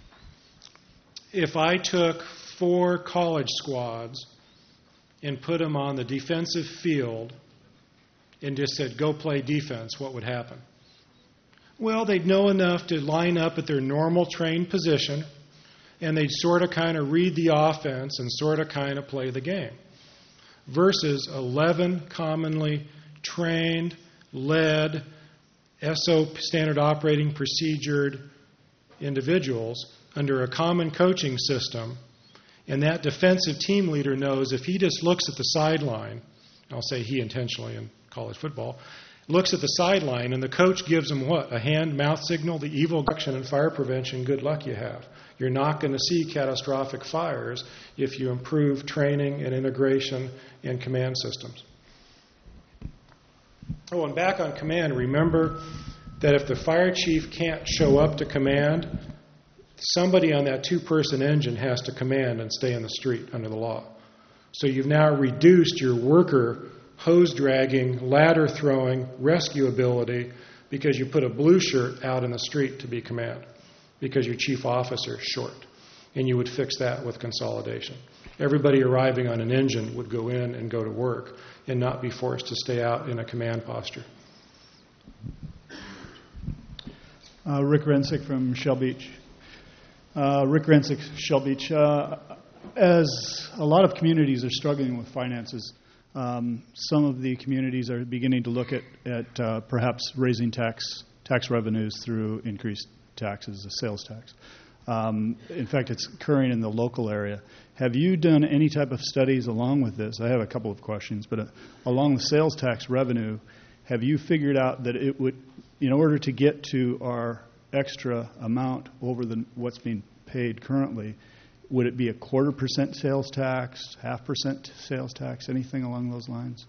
If I took four college squads and put them on the defensive field and just said, go play defense, what would happen? Well, they'd know enough to line up at their normal trained position, and they'd sort of kind of read the offense and sort of kind of play the game. versus eleven commonly trained, led, S O P, standard operating procedured individuals under a common coaching system. And that defensive team leader knows if he just looks at the sideline, I'll say he intentionally in college football, looks at the sideline and the coach gives him what? A hand-mouth signal, the evil action and fire prevention, good luck you have. You're not going to see catastrophic fires if you improve training and integration in command systems. Oh, and back on command, remember that if the fire chief can't show up to command, somebody on that two-person engine has to command and stay in the street under the law. So you've now reduced your worker hose-dragging, ladder-throwing, rescue ability because you put a blue shirt out in the street to be command because your chief officer is short. And you would fix that with consolidation. Everybody arriving on an engine would go in and go to work and not be forced to stay out in a command posture. Uh, Rick Rensick from Shell Beach. Uh, Rick Rensick, Shell Beach. Uh, as a lot of communities are struggling with finances, um, some of the communities are beginning to look at, at uh, perhaps raising tax tax revenues through increased taxes, the sales tax. Um, in fact, it's occurring in the local area. Have you done any type of studies along with this? I have a couple of questions, but uh, along the sales tax revenue, have you figured out that it would, in order to get to our extra amount over the what's being paid currently, would it be a quarter percent sales tax, half percent sales tax, anything along those lines?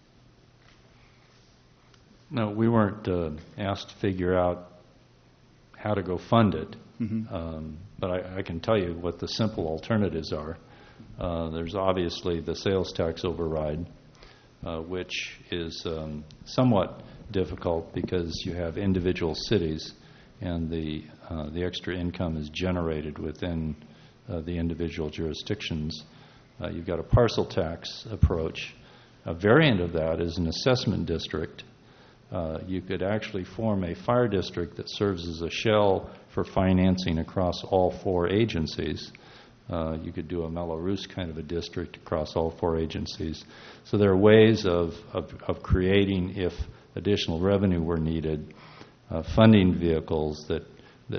No, we weren't uh, asked to figure out how to go fund it. Mm-hmm. Um, but I, I can tell you what the simple alternatives are. Uh, there's obviously the sales tax override, uh, which is um, somewhat difficult because you have individual cities and the uh, the extra income is generated within uh, the individual jurisdictions. Uh, you've got a parcel tax approach. A variant of that is an assessment district. Uh, you could actually form a fire district that serves as a shell for financing across all four agencies. Uh, you could do a Mello-Roos kind of a district across all four agencies. So there are ways of, of, of creating, if additional revenue were needed, uh, funding vehicles that, that,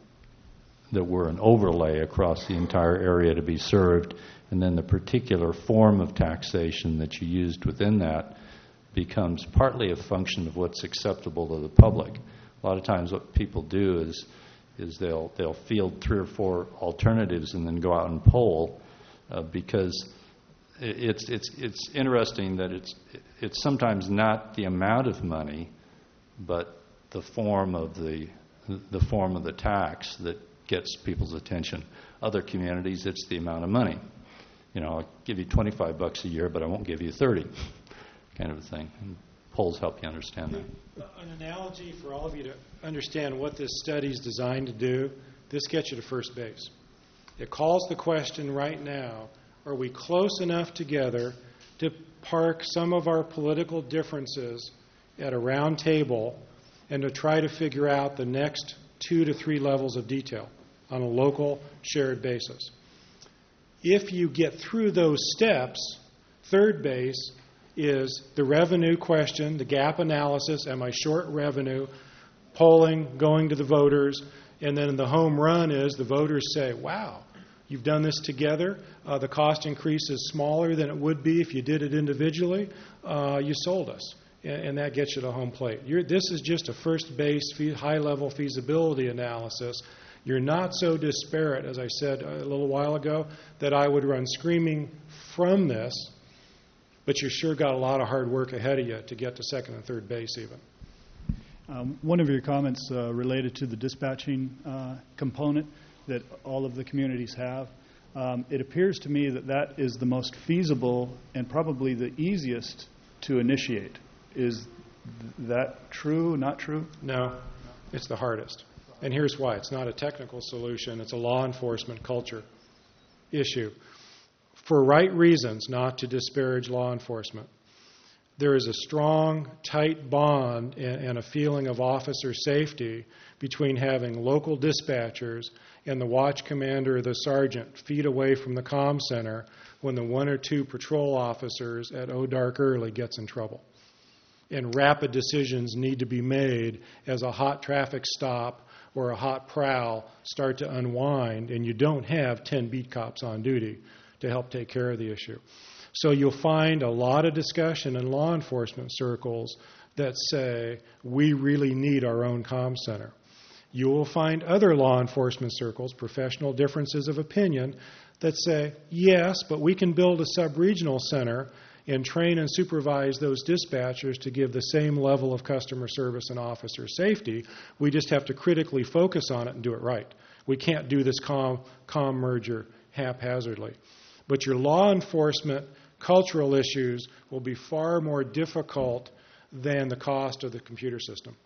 that were an overlay across the entire area to be served, and then the particular form of taxation that you used within that becomes partly a function of what's acceptable to the public. A lot of times what people do is is they'll they'll field three or four alternatives and then go out and poll uh, because it's it's it's interesting that it's it's sometimes not the amount of money, but the form of the the form of the tax that gets people's attention. Other communities, it's the amount of money. You know, I'll give you twenty-five bucks a year, but I won't give you thirty. Kind of a thing. And polls help you understand that. An analogy for all of you to understand what this study is designed to do, this gets you to first base. It calls the question right now, are we close enough together to park some of our political differences at a round table and to try to figure out the next two to three levels of detail on a local shared basis? If you get through those steps, third base is the revenue question, the gap analysis, am I short revenue, polling, going to the voters, and then the home run is the voters say, wow, you've done this together, uh, the cost increase is smaller than it would be if you did it individually, uh, you sold us, and, and that gets you to home plate. You're, this is just a first base, fe- high-level feasibility analysis. You're not so disparate, as I said a little while ago, that I would run screaming from this, but you sure got a lot of hard work ahead of you to get to second and third base even. Um, one of your comments uh, related to the dispatching uh, component that all of the communities have. Um, it appears to me that that is the most feasible and probably the easiest to initiate. Is th- that true, not true? No, it's the hardest. And here's why. It's not a technical solution. It's a law enforcement culture issue. For right reasons, not to disparage law enforcement. there is a strong, tight bond and, and a feeling of officer safety between having local dispatchers and the watch commander or the sergeant feet away from the comm center when the one or two patrol officers at Oh Dark Early gets in trouble. And rapid decisions need to be made as a hot traffic stop or a hot prowl start to unwind, and you don't have ten beat cops on duty to help take care of the issue. So you'll find a lot of discussion in law enforcement circles that say, we really need our own comm center. You will find other law enforcement circles, professional differences of opinion, that say, yes, but we can build a sub-regional center and train and supervise those dispatchers to give the same level of customer service and officer safety. We just have to critically focus on it and do it right. We can't do this comm, comm merger haphazardly. But your law enforcement cultural issues will be far more difficult than the cost of the computer system.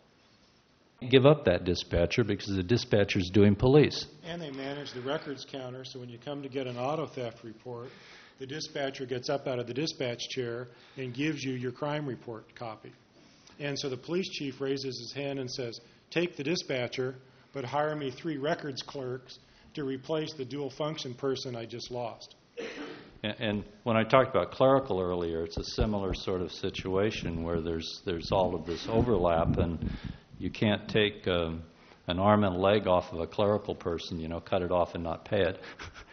Give up that dispatcher because the dispatcher's doing police. And they manage the records counter, so when you come to get an auto theft report, the dispatcher gets up out of the dispatch chair and gives you your crime report copy. And so the police chief raises his hand and says, take the dispatcher, but hire me three records clerks to replace the dual function person I just lost. And, and when I talked about clerical earlier, it's a similar sort of situation where there's there's all of this overlap, and you can't take um, an arm and a leg off of a clerical person, you know, cut it off and not pay it,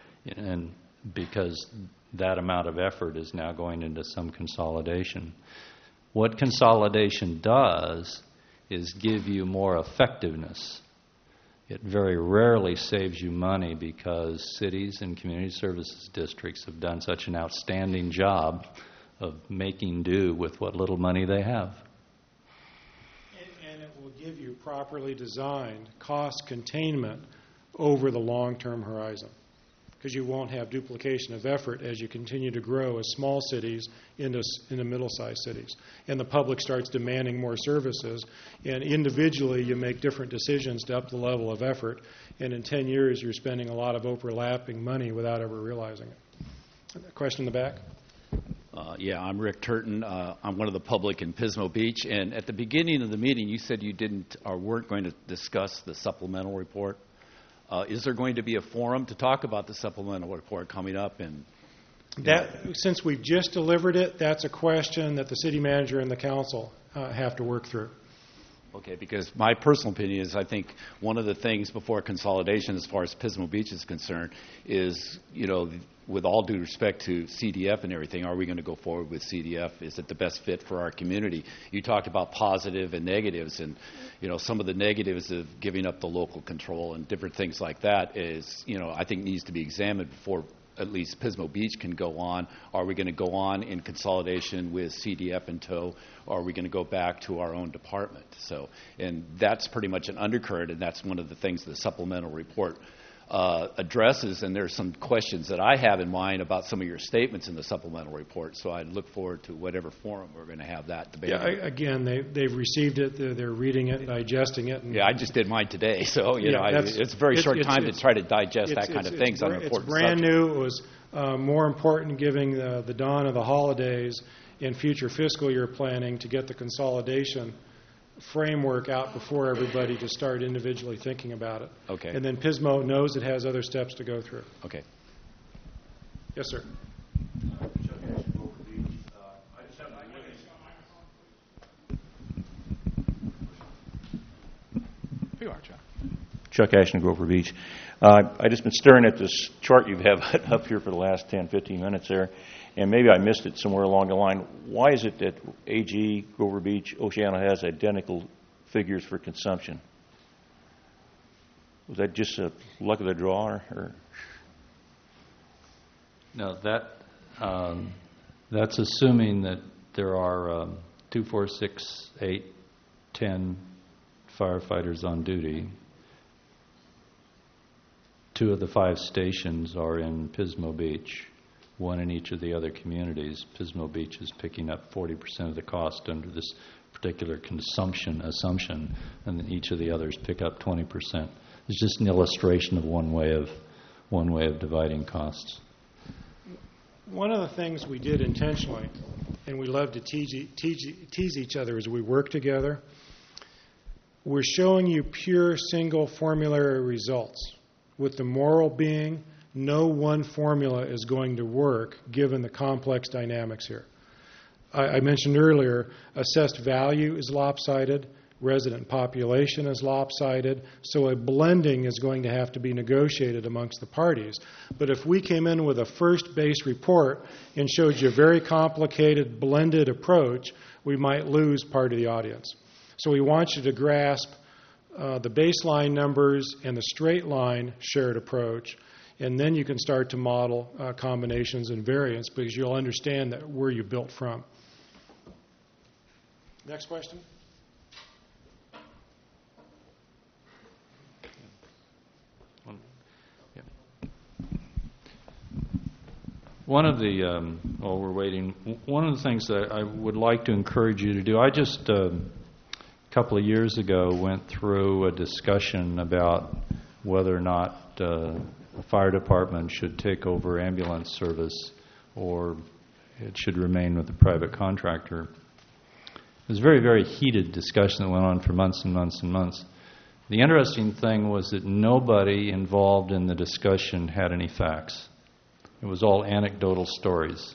and because that amount of effort is now going into some consolidation. What consolidation does is give you more effectiveness. It very rarely saves you money because cities and community services districts have done such an outstanding job of making do with what little money they have. And, and it will give you properly designed cost containment over the long-term horizon, because you won't have duplication of effort as you continue to grow as small cities into, into middle-sized cities. And the public starts demanding more services, and individually you make different decisions to up the level of effort, and in ten years you're spending a lot of overlapping money without ever realizing it. A question in the back? Uh, yeah, I'm Rick Turton. Uh, I'm one of the public in Pismo Beach, and at the beginning of the meeting you said you didn't or weren't going to discuss the supplemental report. Uh, is there going to be a forum to talk about the supplemental report coming up? And that, since we've just delivered it, that's a question that the city manager and the council uh, have to work through. Okay, because my personal opinion is I think one of the things before consolidation as far as Pismo Beach is concerned is, you know, with all due respect to C D F and everything, are we going to go forward with C D F? Is it the best fit for our community? You talked about positive and negatives, and, you know, some of the negatives of giving up the local control and different things like that is, you know, I think needs to be examined before at least Pismo Beach can go on. Are we going to go on in consolidation with C D F in tow, or are we going to go back to our own department? So, and that's pretty much an undercurrent, and that's one of the things the supplemental report uh, addresses, and there's some questions that I have in mind about some of your statements in the supplemental report, so I look forward to whatever forum we're going to have that debate. Yeah, I, again, they, they've received it, they're, they're reading it, digesting it. And yeah, I just did mine today, so, you yeah, know, I, it's a very it's, short it's, time it's, to try to digest it's, that kind it's, of things it's, on an it's important brand subject. new. It was uh, more important giving the, the dawn of the holidays in future fiscal year planning to get the consolidation framework out before everybody to start individually thinking about it. Okay. And then Pismo knows it has other steps to go through. Okay. Yes, sir. You are, John. Chuck Ashton, Grover Beach. Uh, I've just been staring at this chart you have up here for the last ten, fifteen minutes there, and maybe I missed it somewhere along the line. Why is it that A G, Grover Beach, Oceano has identical figures for consumption? Was that just a luck of the draw? Or, or? No, that um, that's assuming that there are um, two, four, six, eight, ten firefighters on duty. Two of the five stations are in Pismo Beach, one in each of the other communities. Pismo Beach is picking up forty percent of the cost under this particular consumption assumption, and then each of the others pick up twenty percent. It's just an illustration of one way of one way of dividing costs. one of the things we did intentionally, and we love to tease, tease, tease each other as we work together, we're showing you pure single formulary results, with the moral being no one formula is going to work given the complex dynamics here. I, I mentioned earlier, assessed value is lopsided, resident population is lopsided, so a blending is going to have to be negotiated amongst the parties. But if we came in with a first base report and showed you a very complicated blended approach, we might lose part of the audience. So we want you to grasp uh, the baseline numbers and the straight line shared approach, and then you can start to model uh, combinations and variants because you'll understand that where you built from. Next question. One of the, um, while we're waiting, one of the things that I would like to encourage you to do, I just uh, a couple of years ago went through a discussion about whether or not uh, the fire department should take over ambulance service or it should remain with the private contractor. It was a very, very heated discussion that went on for months and months and months. The interesting thing was that nobody involved in the discussion had any facts. It was all anecdotal stories.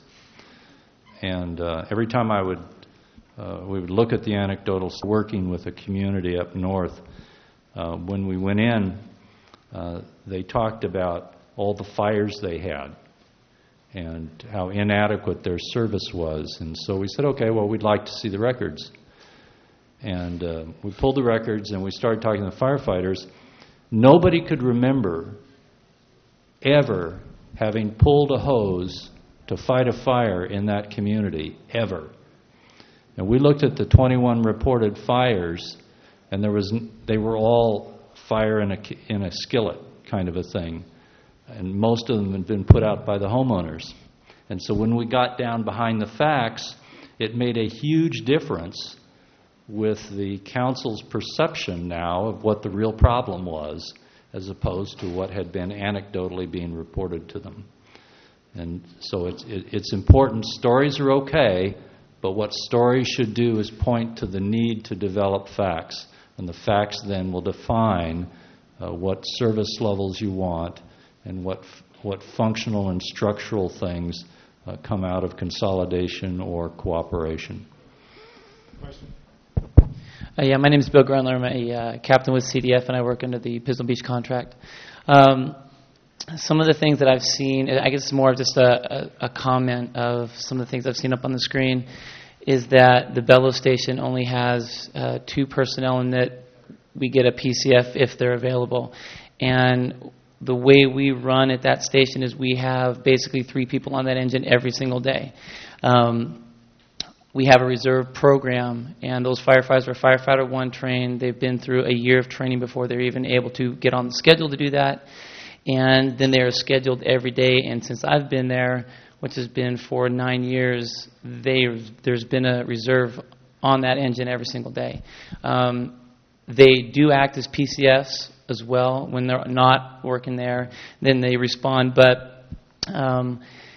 And uh, every time I would, uh, we would look at the anecdotal, working with a community up north, uh, when we went in, uh, they talked about all the fires they had and how inadequate their service was. And so we said, okay, well, we'd like to see the records. And uh, we pulled the records and we started talking to the firefighters. Nobody could remember ever having pulled a hose to fight a fire in that community, ever. And we looked at the twenty-one reported fires, and there was they were all fire in a, in a skillet kind of a thing. And most of them had been put out by the homeowners. And so when we got down behind the facts, it made a huge difference with the council's perception now of what the real problem was, as opposed to what had been anecdotally being reported to them. And so it's, it, it's important. Stories are okay, but what stories should do is point to the need to develop facts. And the facts then will define uh, what service levels you want and what, f- what functional and structural things uh, come out of consolidation or cooperation. Question? Uh, yeah, my name is Bill Grunler. I'm a uh, captain with C D F, and I work under the Pismo Beach contract. Um, some of the things that I've seen, I guess it's more of just a, a, a comment of some of the things I've seen up on the screen, is that the Bellows station only has uh, two personnel in that we get a P C F if they're available. And the way we run at that station is we have basically three people on that engine every single day. Um, We have a reserve program, and those firefighters are firefighter one trained. They've been through a year of training before they're even able to get on the schedule to do that. And then they are scheduled every day. And since I've been there, which has been for nine years, they, there's been a reserve on that engine every single day. Um, they do act as P C Fs as well when they're not working there. Then they respond. But Um,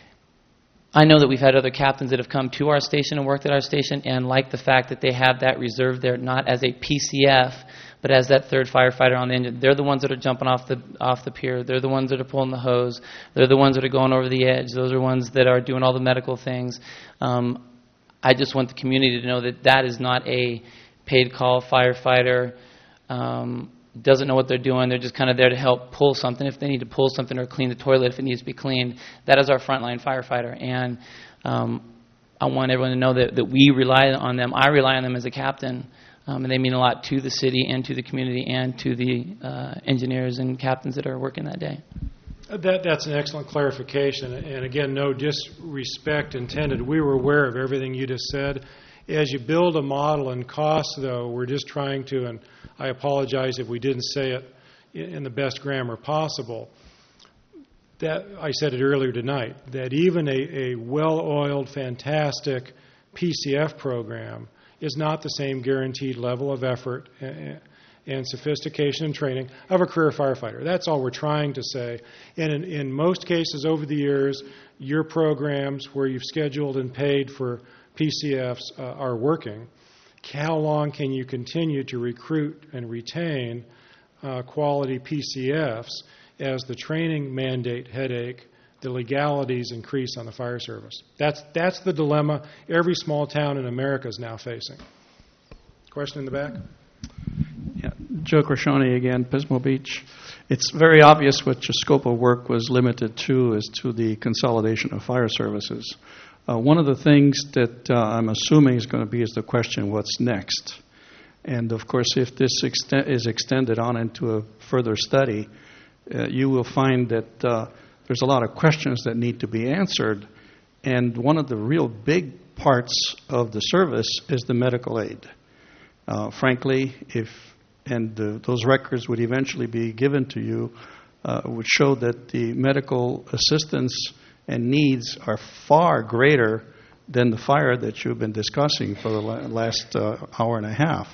I know that we've had other captains that have come to our station and worked at our station and like the fact that they have that reserve there, not as a P C F, but as that third firefighter on the engine. They're the ones that are jumping off the off the pier. They're the ones that are pulling the hose. They're the ones that are going over the edge. Those are ones that are doing all the medical things. Um, I just want the community to know that that is not a paid call firefighter. Um, doesn't know what they're doing. They're just kind of there to help pull something if they need to pull something or clean the toilet if it needs to be cleaned. That is our frontline firefighter. And um, I want everyone to know that, that we rely on them. I rely on them as a captain. Um, and they mean a lot to the city and to the community and to the uh, engineers and captains that are working that day. That, that's an excellent clarification. And again, no disrespect intended. We were aware of everything you just said. As you build a model and cost, though, we're just trying to, and I apologize if we didn't say it in the best grammar possible, that I said it earlier tonight, that even a, a well-oiled, fantastic P C F program is not the same guaranteed level of effort and sophistication and training of a career firefighter. That's all we're trying to say. And in, in most cases over the years, your programs where you've scheduled and paid for P C Fs uh, are working. How long can you continue to recruit and retain uh, quality P C Fs as the training mandate headache, the legalities increase on the fire service? That's, that's the dilemma every small town in America is now facing. Question in the back? Yeah, Joe Crescione again, Pismo Beach. It's very obvious what your scope of work was limited to is to the consolidation of fire services. Uh, one of the things that uh, I'm assuming is going to be is the question, what's next? And of course, if this exten- is extended on into a further study, uh, you will find that uh, there's a lot of questions that need to be answered. And one of the real big parts of the service is the medical aid. Uh, frankly, if and the, those records would eventually be given to you, uh, would show that the medical assistance and needs are far greater than the fire that you've been discussing for the la- last uh, hour and a half.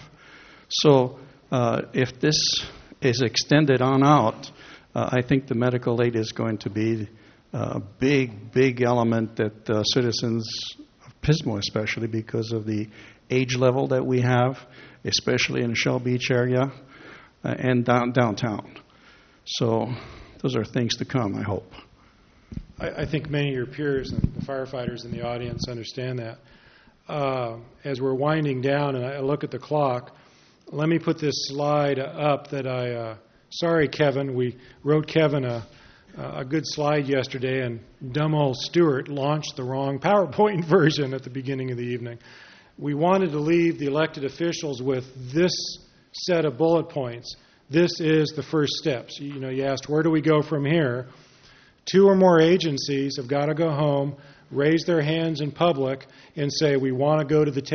So uh, if this is extended on out, uh, I think the medical aid is going to be a big, big element that uh, citizens of Pismo especially, because of the age level that we have, especially in the Shell Beach area uh, and down, downtown. So those are things to come, I hope. I, I think many of your peers and the firefighters in the audience understand that. Uh, as we're winding down and I look at the clock, let me put this slide up that I, uh, sorry Kevin, we wrote Kevin a, a good slide yesterday and dumb old Stuart launched the wrong PowerPoint version at the beginning of the evening. We wanted to leave the elected officials with this set of bullet points. This is the first steps. You know, you asked, where do we go from here? Two or more agencies have got to go home, raise their hands in public, and say, we want to go to the table.